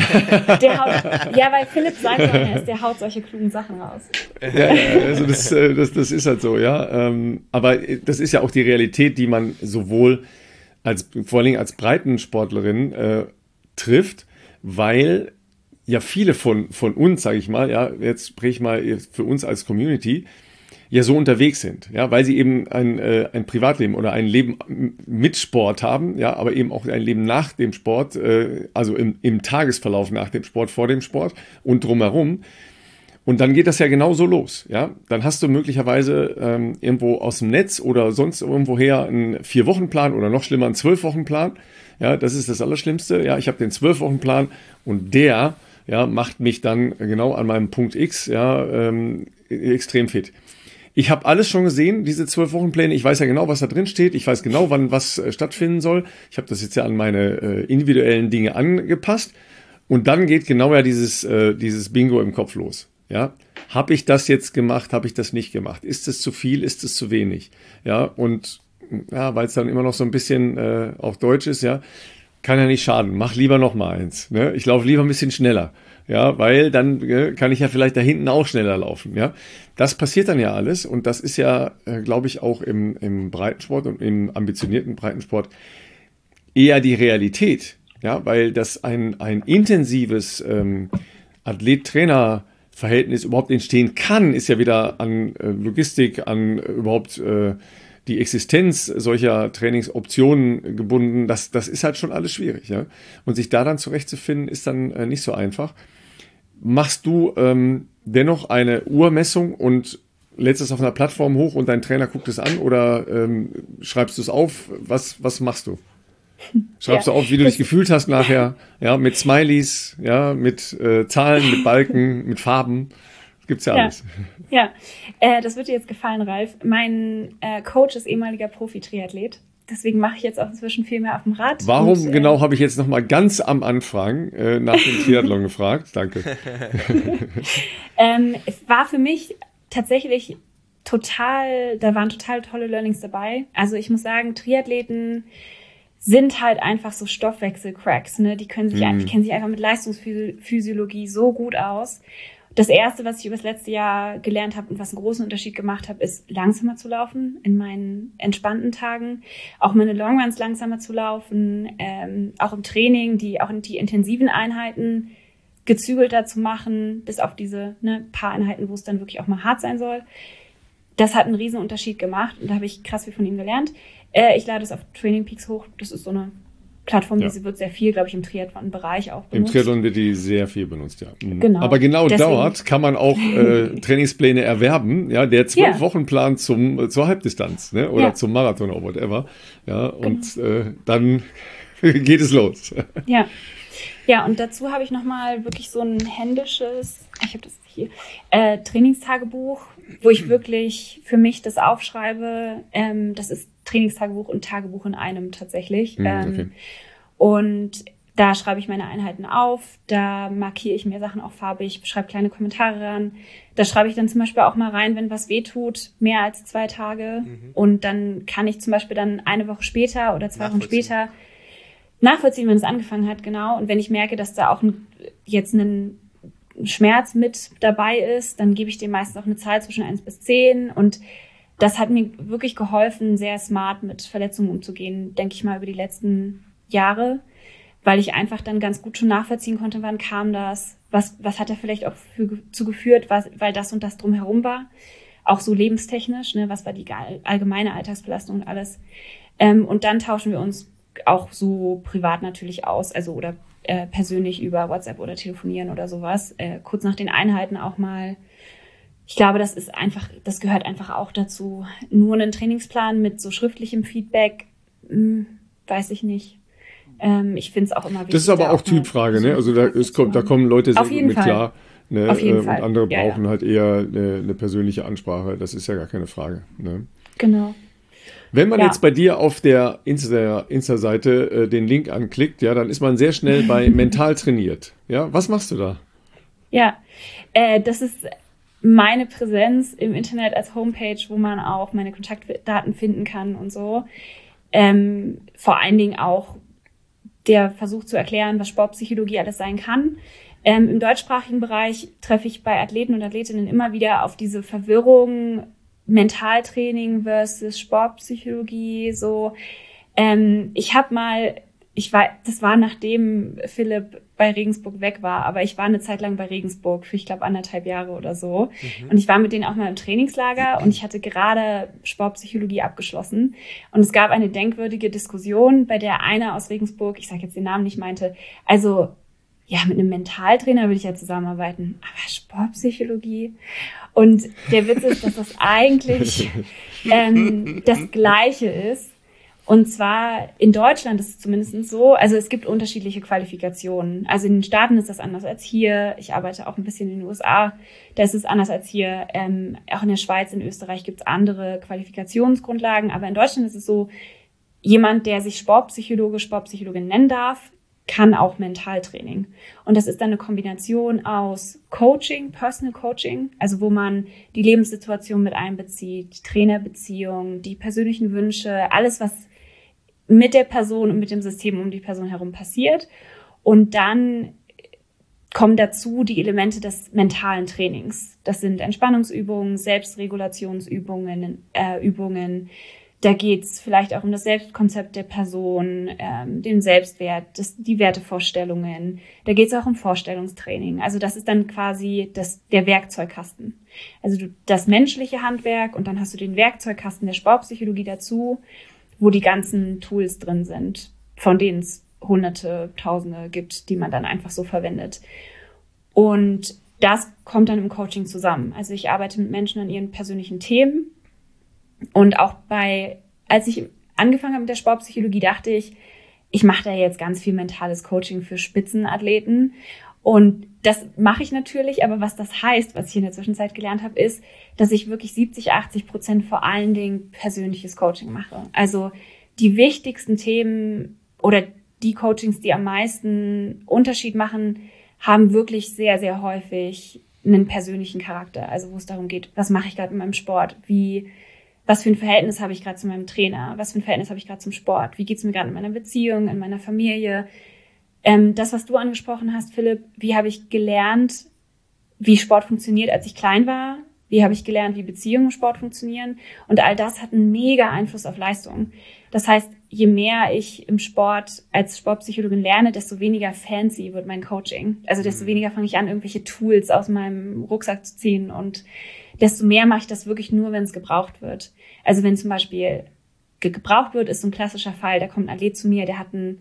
Weil Philipp Seib der haut solche klugen Sachen raus. Ja, also das ist halt so, ja. Aber das ist ja auch die Realität, die man sowohl vor allen Dingen als Breitensportlerin trifft, weil ja viele von uns, sage ich mal, ja, jetzt spreche ich mal für uns als Community, ja so unterwegs sind, ja, weil sie eben ein Privatleben oder ein Leben mit Sport haben, ja, aber eben auch ein Leben nach dem Sport, also im Tagesverlauf nach dem Sport, vor dem Sport und drumherum. Und dann geht das ja genauso los, ja. Dann hast du möglicherweise irgendwo aus dem Netz oder sonst irgendwoher einen 4-Wochen-Plan oder noch schlimmer einen 12-Wochen-Plan. Ja, das ist das Allerschlimmste. Ja, ich habe den 12-Wochen-Plan und der macht mich dann genau an meinem Punkt X extrem fit. Ich habe alles schon gesehen, diese 12-Wochen-Pläne. Ich weiß ja genau, was da drin steht. Ich weiß genau, wann was stattfinden soll. Ich habe das jetzt ja an meine individuellen Dinge angepasst. Und dann geht genau dieses Bingo im Kopf los. Ja, habe ich das jetzt gemacht? Habe ich das nicht gemacht? Ist es zu viel? Ist es zu wenig? Ja, und weil es dann immer noch so ein bisschen auf Deutsch ist, ja, kann ja nicht schaden. Mach lieber noch mal eins. Ne? Ich laufe lieber ein bisschen schneller. Ja, weil dann kann ich ja vielleicht da hinten auch schneller laufen. Ja, das passiert dann ja alles und das ist ja, glaube ich, auch im Breitensport und im ambitionierten Breitensport eher die Realität. Ja, weil das ein intensives Athlet-Trainer-Verhältnis überhaupt entstehen kann, ist ja wieder an Logistik, an überhaupt die Existenz solcher Trainingsoptionen gebunden. Das ist halt schon alles schwierig. Ja? Und sich da dann zurechtzufinden, ist dann nicht so einfach. Machst du dennoch eine Uhrmessung und lädst es auf einer Plattform hoch und dein Trainer guckt es an oder schreibst du es auf? Was machst du? Schreibst du auf, wie du dich gefühlt hast nachher, ja, mit Smileys, ja, mit Zahlen, mit Balken, mit Farben. Das gibt's ja alles. Ja, das wird dir jetzt gefallen, Ralf. Mein Coach ist ehemaliger Profi-Triathlet. Deswegen mache ich jetzt auch inzwischen viel mehr auf dem Rad. Warum genau habe ich jetzt noch mal ganz am Anfang nach dem Triathlon gefragt? Danke. Es war für mich tatsächlich da waren total tolle Learnings dabei. Also ich muss sagen, Triathleten sind halt einfach so Stoffwechselcracks, ne? Die kennen sich einfach mit Leistungsphysiologie so gut aus. Das Erste, was ich über das letzte Jahr gelernt habe und was einen großen Unterschied gemacht habe, ist langsamer zu laufen in meinen entspannten Tagen, auch meine Longruns langsamer zu laufen, auch im Training, auch die intensiven Einheiten gezügelter zu machen, bis auf diese paar Einheiten, wo es dann wirklich auch mal hart sein soll. Das hat einen riesen Unterschied gemacht und da habe ich krass viel von ihm gelernt. Ich lade es auf Training Peaks hoch. Das ist so eine Plattform, die wird sehr viel, glaube ich, im Triathlon-Bereich auch benutzt. Im Triathlon wird die sehr viel benutzt, ja. Genau. Aber genau dort kann man auch Trainingspläne erwerben, ja, der 12-Wochen-Plan zur Halbdistanz, ne, oder zum Marathon oder whatever. Ja, und dann geht es los. Ja. Ja, und dazu habe ich nochmal wirklich so ein händisches, ich habe das hier, Trainingstagebuch, wo ich wirklich für mich das aufschreibe. Das ist Trainingstagebuch und Tagebuch in einem tatsächlich. Okay. Und da schreibe ich meine Einheiten auf, da markiere ich mir Sachen auch farbig, schreibe kleine Kommentare ran. Da schreibe ich dann zum Beispiel auch mal rein, wenn was wehtut, mehr als 2 Tage. Und dann kann ich zum Beispiel dann eine Woche später oder 2 Wochen später nachvollziehen, wenn es angefangen hat, genau. Und wenn ich merke, dass da auch jetzt ein Schmerz mit dabei ist, dann gebe ich dem meistens auch eine Zahl zwischen 1 bis 10. Und das hat mir wirklich geholfen, sehr smart mit Verletzungen umzugehen, denke ich mal, über die letzten Jahre, weil ich einfach dann ganz gut schon nachvollziehen konnte, wann kam das, was hat da vielleicht auch zu geführt, weil das und das drumherum war. Auch so lebenstechnisch, ne, was war die allgemeine Alltagsbelastung und alles. Und dann tauschen wir uns auch so privat natürlich aus, also oder persönlich über WhatsApp oder telefonieren oder sowas. Kurz nach den Einheiten auch mal. Ich glaube, das gehört einfach auch dazu. Nur einen Trainingsplan mit so schriftlichem Feedback, weiß ich nicht. Ich finde es auch immer wichtig. Das ist aber auch Typfrage, ne? Also da kommen Leute sehr gut mit klar. Ne? Auf jeden und Fall. andere brauchen halt eher eine persönliche Ansprache. Das ist ja gar keine Frage. Ne? Genau. Wenn man jetzt bei dir auf der Insta-Seite den Link anklickt, ja, dann ist man sehr schnell bei Mental trainiert. Ja, was machst du da? Ja, das ist meine Präsenz im Internet als Homepage, wo man auch meine Kontaktdaten finden kann und so. Vor allen Dingen auch der Versuch zu erklären, was Sportpsychologie alles sein kann. Im deutschsprachigen Bereich treffe ich bei Athleten und Athletinnen immer wieder auf diese Verwirrung, Mentaltraining versus Sportpsychologie, so. Das war nachdem Philipp bei Regensburg weg war, aber ich war eine Zeit lang bei Regensburg für, ich glaube, 1,5 Jahre oder so. Und ich war mit denen auch mal im Trainingslager und ich hatte gerade Sportpsychologie abgeschlossen. Und es gab eine denkwürdige Diskussion, bei der einer aus Regensburg, ich sage jetzt den Namen nicht, meinte, also ja, mit einem Mentaltrainer würde ich ja zusammenarbeiten, aber Sportpsychologie. Und der Witz ist, dass das eigentlich das Gleiche ist. Und zwar in Deutschland ist es zumindest so, also es gibt unterschiedliche Qualifikationen. Also in den Staaten ist das anders als hier. Ich arbeite auch ein bisschen in den USA, da ist es anders als hier. Auch in der Schweiz, in Österreich gibt es andere Qualifikationsgrundlagen. Aber in Deutschland ist es so, jemand, der sich Sportpsychologe, Sportpsychologin nennen darf, kann auch Mentaltraining. Und das ist dann eine Kombination aus Coaching, Personal Coaching, also wo man die Lebenssituation mit einbezieht, die Trainerbeziehung, die persönlichen Wünsche, alles, was mit der Person und mit dem System um die Person herum passiert. Und dann kommen dazu die Elemente des mentalen Trainings. Das sind Entspannungsübungen, Selbstregulationsübungen, Übungen. Da geht's vielleicht auch um das Selbstkonzept der Person, den Selbstwert, die Wertevorstellungen. Da geht's auch um Vorstellungstraining. Also das ist dann quasi der Werkzeugkasten. Also das menschliche Handwerk und dann hast du den Werkzeugkasten der Sportpsychologie dazu, wo die ganzen Tools drin sind, von denen es Hunderte, Tausende gibt, die man dann einfach so verwendet. Und das kommt dann im Coaching zusammen. Also ich arbeite mit Menschen an ihren persönlichen Themen. Und auch als ich angefangen habe mit der Sportpsychologie, dachte ich mache da jetzt ganz viel mentales Coaching für Spitzenathleten. Und das mache ich natürlich, aber was das heißt, was ich in der Zwischenzeit gelernt habe, ist, dass ich wirklich 70-80% vor allen Dingen persönliches Coaching mache. Also die wichtigsten Themen oder die Coachings, die am meisten Unterschied machen, haben wirklich sehr, sehr häufig einen persönlichen Charakter. Also wo es darum geht, was mache ich gerade in meinem Sport, was für ein Verhältnis habe ich gerade zu meinem Trainer, was für ein Verhältnis habe ich gerade zum Sport, wie geht es mir gerade in meiner Beziehung, in meiner Familie. Das, was du angesprochen hast, Philipp, wie habe ich gelernt, wie Sport funktioniert, als ich klein war, wie habe ich gelernt, wie Beziehungen im Sport funktionieren, und all das hat einen mega Einfluss auf Leistung. Das heißt, je mehr ich im Sport als Sportpsychologin lerne, desto weniger fancy wird mein Coaching. Also desto weniger fange ich an, irgendwelche Tools aus meinem Rucksack zu ziehen, und desto mehr mache ich das wirklich nur, wenn es gebraucht wird. Also wenn zum Beispiel gebraucht wird, ist so ein klassischer Fall, da kommt ein Athlet zu mir, der hat ein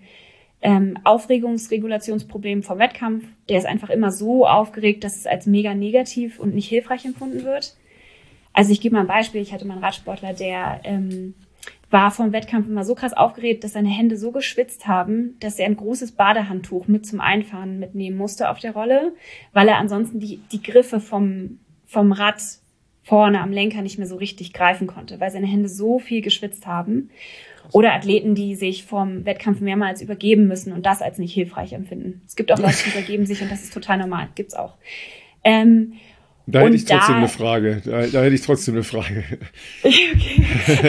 Aufregungsregulationsproblem vom Wettkampf. Der ist einfach immer so aufgeregt, dass es als mega negativ und nicht hilfreich empfunden wird. Also ich gebe mal ein Beispiel. Ich hatte mal einen Radsportler, der war vom Wettkampf immer so krass aufgeregt, dass seine Hände so geschwitzt haben, dass er ein großes Badehandtuch mit zum Einfahren mitnehmen musste auf der Rolle, weil er ansonsten die Griffe vom Rad vorne am Lenker nicht mehr so richtig greifen konnte, weil seine Hände so viel geschwitzt haben. Oder Athleten, die sich vom Wettkampf mehrmals übergeben müssen und das als nicht hilfreich empfinden. Es gibt auch Leute, die übergeben sich, und das ist total normal. Gibt's auch. Da hätte ich trotzdem eine Frage. Da hätte ich trotzdem eine Frage. Okay.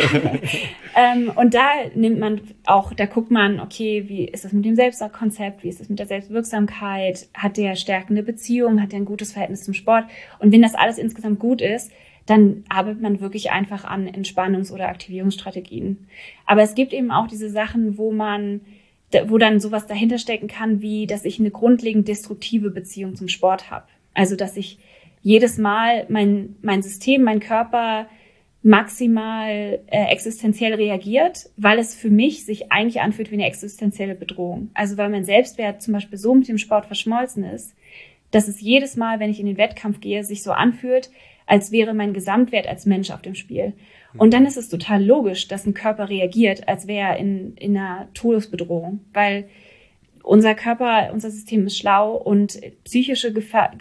Und da nimmt man auch, da guckt man, okay, wie ist das mit dem Selbstkonzept, wie ist das mit der Selbstwirksamkeit, hat der stärkende Beziehung, hat der ein gutes Verhältnis zum Sport? Und wenn das alles insgesamt gut ist, dann arbeitet man wirklich einfach an Entspannungs- oder Aktivierungsstrategien. Aber es gibt eben auch diese Sachen, wo dann sowas dahinter stecken kann, wie, dass ich eine grundlegend destruktive Beziehung zum Sport habe. Also, dass ich jedes Mal mein System, mein Körper maximal existenziell reagiert, weil es für mich sich eigentlich anfühlt wie eine existenzielle Bedrohung. Also weil mein Selbstwert zum Beispiel so mit dem Sport verschmolzen ist, dass es jedes Mal, wenn ich in den Wettkampf gehe, sich so anfühlt, als wäre mein Gesamtwert als Mensch auf dem Spiel. Und dann ist es total logisch, dass ein Körper reagiert, als wäre er in einer Todesbedrohung, weil unser Körper, unser System ist schlau und auf psychische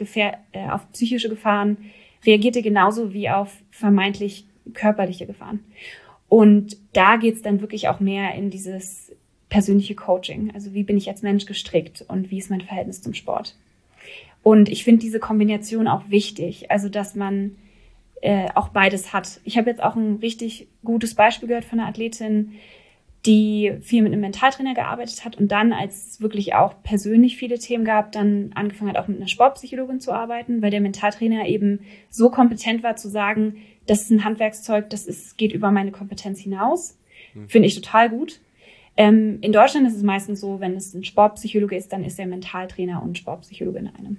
Gefahren reagiert er genauso wie auf vermeintlich körperliche Gefahren. Und da geht's dann wirklich auch mehr in dieses persönliche Coaching. Also wie bin ich als Mensch gestrickt und wie ist mein Verhältnis zum Sport? Und ich finde diese Kombination auch wichtig, also dass man auch beides hat. Ich habe jetzt auch ein richtig gutes Beispiel gehört von einer Athletin, die viel mit einem Mentaltrainer gearbeitet hat und dann, als es wirklich auch persönlich viele Themen gab, dann angefangen hat, auch mit einer Sportpsychologin zu arbeiten, weil der Mentaltrainer eben so kompetent war zu sagen, das ist ein Handwerkszeug, geht über meine Kompetenz hinaus. Finde ich total gut. In Deutschland ist es meistens so, wenn es ein Sportpsychologe ist, dann ist er Mentaltrainer und Sportpsychologe in einem.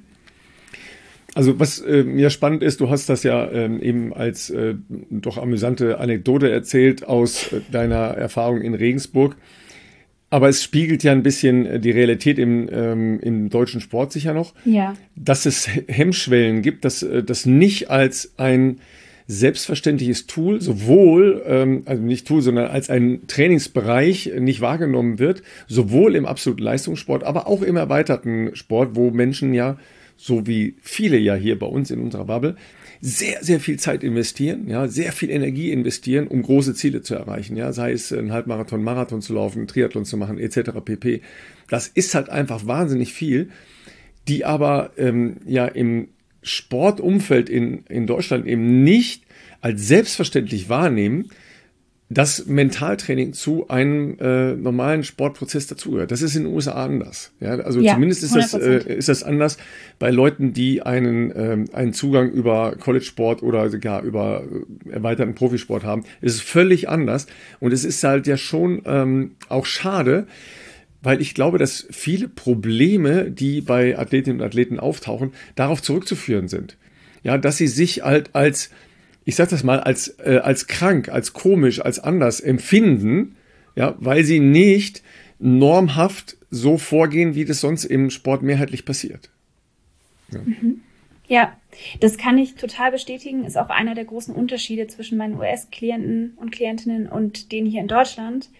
Also was mir spannend ist, du hast das ja eben als doch amüsante Anekdote erzählt aus deiner Erfahrung in Regensburg. Aber es spiegelt ja ein bisschen die Realität im deutschen Sport sicher noch. Ja. Dass es Hemmschwellen gibt, dass das nicht als ein selbstverständliches Tool, sowohl, also nicht Tool, sondern als ein Trainingsbereich nicht wahrgenommen wird, sowohl im absoluten Leistungssport, aber auch im erweiterten Sport, wo Menschen ja, so wie viele ja hier bei uns in unserer Bubble, sehr, sehr viel Zeit investieren, ja, sehr viel Energie investieren, um große Ziele zu erreichen, ja, sei es ein Halbmarathon, Marathon zu laufen, Triathlon zu machen, etc. pp. Das ist halt einfach wahnsinnig viel, die aber ja im Sportumfeld in Deutschland eben nicht als selbstverständlich wahrnehmen, dass Mentaltraining zu einem normalen Sportprozess dazugehört. Das ist in den USA anders. Ja, also ja, zumindest ist das anders bei Leuten, die einen Zugang über College-Sport oder sogar über erweiterten Profisport haben. Es ist völlig anders. Und es ist halt ja schon auch schade, weil ich glaube, dass viele Probleme, die bei Athletinnen und Athleten auftauchen, darauf zurückzuführen sind. Ja, dass sie sich halt als, ich sag das mal, als krank, als komisch, als anders empfinden, ja, weil sie nicht normhaft so vorgehen, wie das sonst im Sport mehrheitlich passiert. Ja. Ja, das kann ich total bestätigen. Ist auch einer der großen Unterschiede zwischen meinen US-Klienten und Klientinnen und denen hier in Deutschland.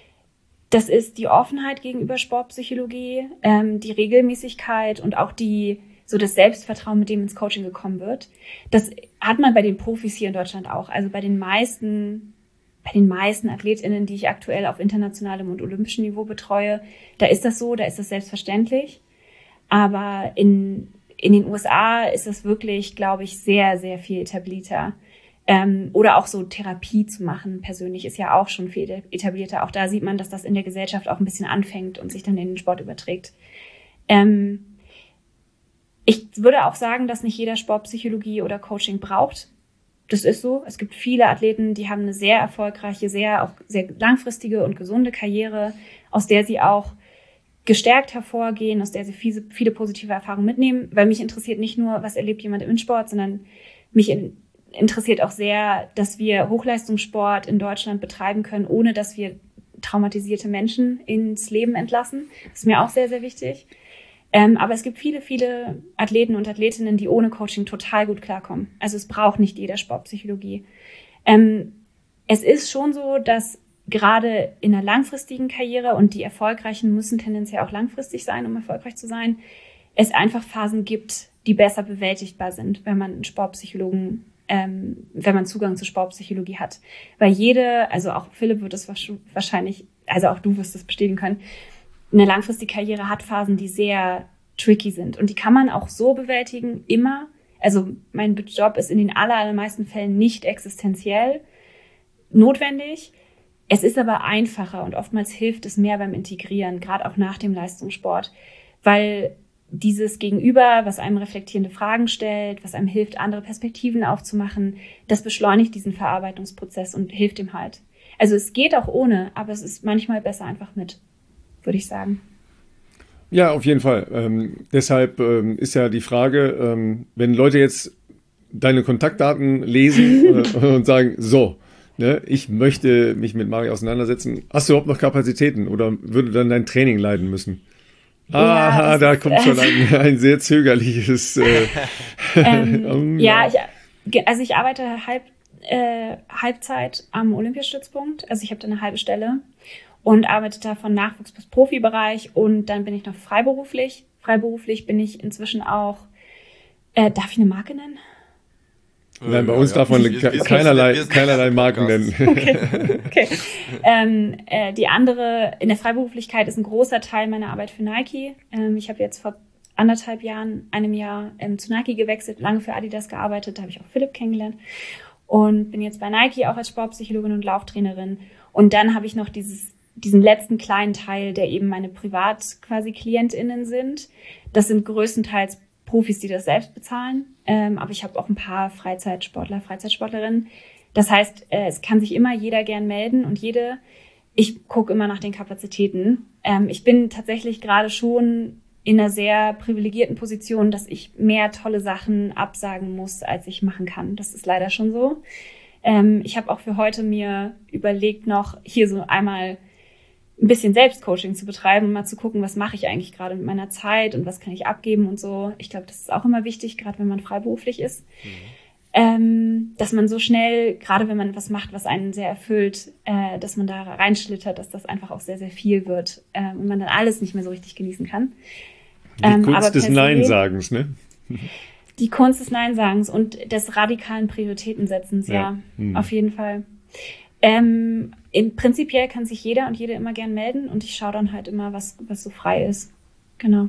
Das ist die Offenheit gegenüber Sportpsychologie, die Regelmäßigkeit und auch das Selbstvertrauen, mit dem ins Coaching gekommen wird. Das hat man bei den Profis hier in Deutschland auch. Also bei den meisten AthletInnen, die ich aktuell auf internationalem und olympischem Niveau betreue, da ist das so, da ist das selbstverständlich. Aber in den USA ist das wirklich, glaube ich, sehr, sehr viel etablierter. Oder auch so Therapie zu machen, persönlich, ist ja auch schon viel etablierter. Auch da sieht man, dass das in der Gesellschaft auch ein bisschen anfängt und sich dann in den Sport überträgt. Ich würde auch sagen, dass nicht jeder Sportpsychologie oder Coaching braucht. Das ist so. Es gibt viele Athleten, die haben eine sehr erfolgreiche, auch sehr langfristige und gesunde Karriere, aus der sie auch gestärkt hervorgehen, aus der sie viele positive Erfahrungen mitnehmen. Weil mich interessiert nicht nur, was erlebt jemand im Sport, sondern mich interessiert auch sehr, dass wir Hochleistungssport in Deutschland betreiben können, ohne dass wir traumatisierte Menschen ins Leben entlassen. Das ist mir auch sehr, sehr wichtig. Aber es gibt viele, viele Athleten und Athletinnen, die ohne Coaching total gut klarkommen. Also es braucht nicht jeder Sportpsychologie. Es ist schon so, dass gerade in einer langfristigen Karriere, und die Erfolgreichen müssen tendenziell auch langfristig sein, um erfolgreich zu sein, es einfach Phasen gibt, die besser bewältigbar sind, wenn man wenn man Zugang zur Sportpsychologie hat. Weil also auch Philipp wird es wahrscheinlich, also auch du wirst es bestätigen können, eine langfristige Karriere hat Phasen, die sehr tricky sind. Und die kann man auch so bewältigen, immer. Also mein Job ist in den allermeisten Fällen nicht existenziell notwendig. Es ist aber einfacher und oftmals hilft es mehr beim Integrieren, gerade auch nach dem Leistungssport, weil dieses Gegenüber, was einem reflektierende Fragen stellt, was einem hilft, andere Perspektiven aufzumachen, das beschleunigt diesen Verarbeitungsprozess und hilft ihm halt. Also es geht auch ohne, aber es ist manchmal besser einfach mit, würde ich sagen. Ja, auf jeden Fall. Deshalb ist ja die Frage, wenn Leute jetzt deine Kontaktdaten lesen und sagen, so, ne, ich möchte mich mit Mari auseinandersetzen, hast du überhaupt noch Kapazitäten oder würde dann dein Training leiden müssen? Ja, da kommt schon ein sehr zögerliches. Ja, ich arbeite Halbzeit am Olympiastützpunkt. Also ich habe da eine halbe Stelle und arbeite da von Nachwuchs bis Profibereich und dann bin ich noch freiberuflich. Freiberuflich bin ich inzwischen auch, darf ich eine Marke nennen? Nein, bei uns darf man keinerlei Marken nennen. Okay. Die andere, in der Freiberuflichkeit ist ein großer Teil meiner Arbeit für Nike. Ich habe jetzt vor einem Jahr zu Nike gewechselt, lange für Adidas gearbeitet, da habe ich auch Philipp kennengelernt und bin jetzt bei Nike auch als Sportpsychologin und Lauftrainerin. Und dann habe ich noch diesen letzten kleinen Teil, der eben meine quasi KlientInnen sind. Das sind größtenteils Profis, die das selbst bezahlen. Aber ich habe auch ein paar Freizeitsportlerinnen. Das heißt, es kann sich immer jeder gern melden und jede. Ich gucke immer nach den Kapazitäten. Ich bin tatsächlich gerade schon in einer sehr privilegierten Position, dass ich mehr tolle Sachen absagen muss, als ich machen kann. Das ist leider schon so. Ich habe auch für heute mir überlegt, noch hier so einmal ein bisschen Selbstcoaching zu betreiben und mal zu gucken, was mache ich eigentlich gerade mit meiner Zeit und was kann ich abgeben und so. Ich glaube, das ist auch immer wichtig, gerade wenn man freiberuflich ist, dass man so schnell, gerade wenn man was macht, was einen sehr erfüllt, dass man da reinschlittert, dass das einfach auch sehr, sehr viel wird und man dann alles nicht mehr so richtig genießen kann. Die Kunst des Nein-Sagens, ne? Die Kunst des Nein-Sagens und des radikalen Prioritätensetzens, ja. Auf jeden Fall. Prinzipiell kann sich jeder und jede immer gern melden und ich schaue dann halt immer, was so frei ist. Genau.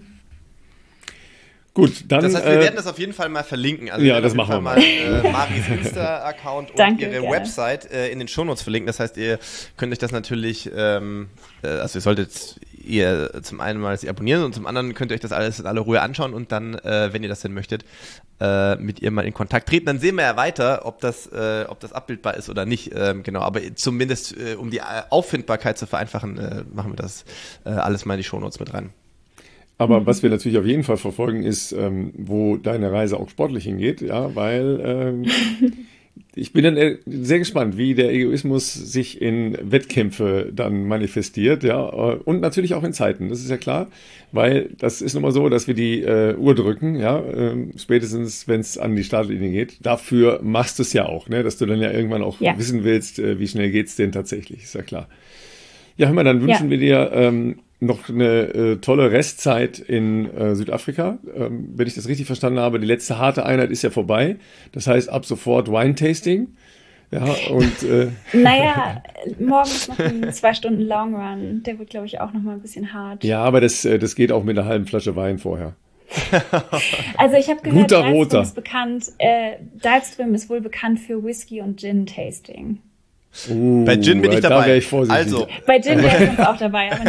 Gut, dann. Das heißt, wir werden das auf jeden Fall mal verlinken. Also ja, das machen wir mal. Maris Insta-Account und ihre Website in den Shownotes verlinken. Das heißt, ihr könnt euch das natürlich, also ihr solltet ihr zum einen mal sie abonnieren und zum anderen könnt ihr euch das alles in aller Ruhe anschauen und dann, wenn ihr das denn möchtet, mit ihr mal in Kontakt treten. Dann sehen wir ja weiter, ob das abbildbar ist oder nicht. Genau, aber zumindest um die Auffindbarkeit zu vereinfachen, machen wir das alles mal in die Shownotes mit rein. Aber was wir natürlich auf jeden Fall verfolgen, ist, wo deine Reise auch sportlich hingeht, ja, weil ich bin dann sehr gespannt, wie der Egoismus sich in Wettkämpfe dann manifestiert, ja, und natürlich auch in Zeiten, das ist ja klar, weil das ist nun mal so, dass wir die Uhr drücken, ja, spätestens, wenn es an die Startlinie geht. Dafür machst du es ja auch, ne, dass du dann ja irgendwann auch wissen willst, wie schnell geht's denn tatsächlich, ist ja klar. Ja, hör mal, dann wünschen wir dir noch eine tolle Restzeit in Südafrika. Wenn ich das richtig verstanden habe, die letzte harte Einheit ist ja vorbei. Das heißt, ab sofort Wine-Tasting. Ja, und naja, morgen ist noch ein 2 Stunden Long Run. Der wird, glaube ich, auch noch mal ein bisschen hart. Ja, aber das geht auch mit einer halben Flasche Wein vorher. Also ich habe gehört, Roter. Dahlström ist wohl bekannt für Whisky und Gin-Tasting. Bei Gin bin ich dabei. Da wäre ich vorsichtig. Also. Bei Gin wäre ich sonst auch dabei, aber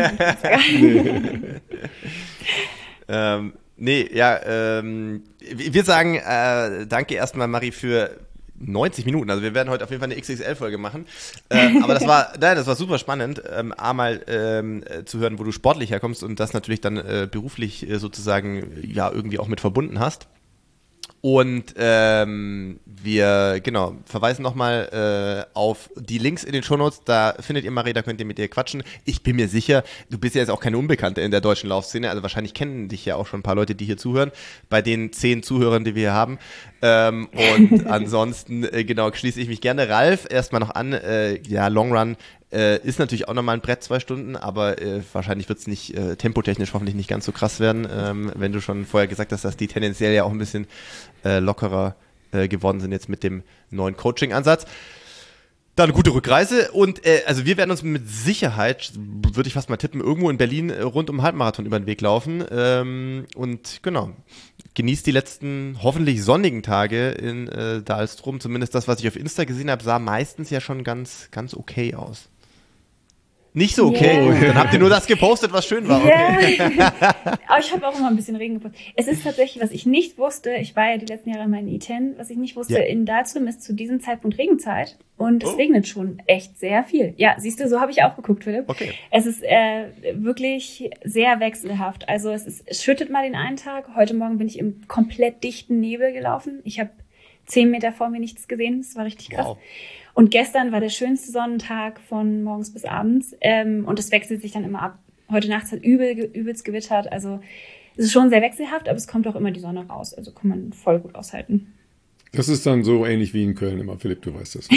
nicht. Wir sagen danke erstmal, Mari, für 90 Minuten. Also wir werden heute auf jeden Fall eine XXL-Folge machen. Aber das war super spannend, einmal zu hören, wo du sportlich herkommst und das natürlich dann beruflich sozusagen ja irgendwie auch mit verbunden hast. Und wir verweisen nochmal auf die Links in den Shownotes, da findet ihr Marie, da könnt ihr mit ihr quatschen. Ich bin mir sicher, du bist ja jetzt auch keine Unbekannte in der deutschen Laufszene, also wahrscheinlich kennen dich ja auch schon ein paar Leute, die hier zuhören, bei den 10 Zuhörern, die wir hier haben. Und ansonsten, schließe ich mich gerne Ralf erstmal noch an. Long Run ist natürlich auch nochmal ein Brett, 2 Stunden, aber wahrscheinlich wird es nicht tempotechnisch hoffentlich nicht ganz so krass werden, wenn du schon vorher gesagt hast, dass die tendenziell ja auch ein bisschen lockerer geworden sind jetzt mit dem neuen Coaching-Ansatz. Dann gute Rückreise und also wir werden uns mit Sicherheit, würde ich fast mal tippen, irgendwo in Berlin rund um Halbmarathon über den Weg laufen und genau, genießt die letzten hoffentlich sonnigen Tage in Dahlstrom. Zumindest das, was ich auf Insta gesehen habe, sah meistens ja schon ganz, ganz okay aus. Nicht so okay. Yeah. Dann habt ihr nur das gepostet, was schön war. Okay. Aber ich habe auch immer ein bisschen Regen gepostet. Es ist tatsächlich, was ich nicht wusste, ich war ja die letzten Jahre in meinen I10, was ich nicht wusste, in Dahlstrom ist zu diesem Zeitpunkt Regenzeit und es regnet schon echt sehr viel. Ja, siehst du, so habe ich auch geguckt, Philipp. Okay. Es ist wirklich sehr wechselhaft. Also es schüttet mal den einen Tag. Heute Morgen bin ich im komplett dichten Nebel gelaufen. Ich habe 10 Meter vor mir nichts gesehen. Das war richtig krass. Wow. Und gestern war der schönste Sonnentag von morgens bis abends. Und es wechselt sich dann immer ab. Heute Nacht hat übelst gewittert. Also es ist schon sehr wechselhaft, aber es kommt auch immer die Sonne raus. Also kann man voll gut aushalten. Das ist dann so ähnlich wie in Köln immer. Philipp, du weißt das.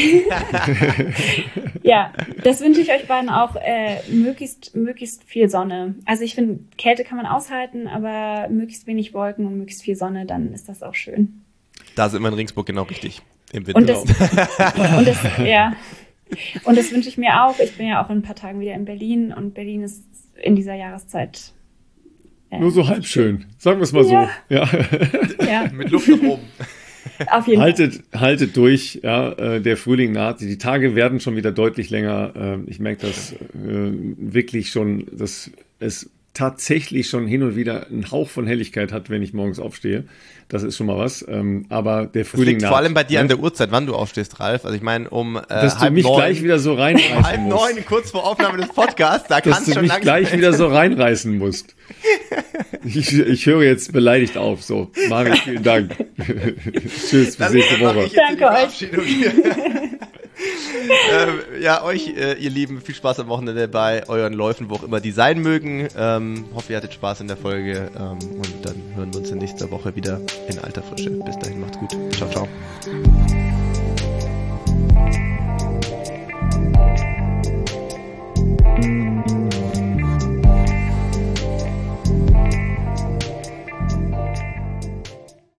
Ja, das wünsche ich euch beiden auch. Möglichst viel Sonne. Also ich finde, Kälte kann man aushalten, aber möglichst wenig Wolken und möglichst viel Sonne, dann ist das auch schön. Da sind wir in Regensburg genau richtig. Im Winter. Und das wünsche ich mir auch. Ich bin ja auch in ein paar Tagen wieder in Berlin und Berlin ist in dieser Jahreszeit nur so halb schön. Sagen wir es mal so. Ja. Mit Luft nach oben. Auf jeden Fall. Haltet durch. Ja, der Frühling naht. Die Tage werden schon wieder deutlich länger. Ich merke das wirklich schon, dass es tatsächlich schon hin und wieder einen Hauch von Helligkeit hat, wenn ich morgens aufstehe. Das ist schon mal was. Aber der Frühling naht. Vor allem bei dir an der Uhrzeit, wann du aufstehst, Ralf. Also ich meine, dass du mich gleich wieder so reinreißen musst. 8:30, kurz vor Aufnahme des Podcasts, da kannst du schon langsam gleich wieder so reinreißen musst. Ich höre jetzt beleidigt auf. So, Mari, vielen Dank. Tschüss, bis nächste Woche. Danke euch. Euch, ihr Lieben, viel Spaß am Wochenende bei euren Läufen, wo auch immer die sein mögen. Hoffe, ihr hattet Spaß in der Folge und dann hören wir uns in nächster Woche wieder in alter Frische. Bis dahin, macht's gut. Ciao, ciao.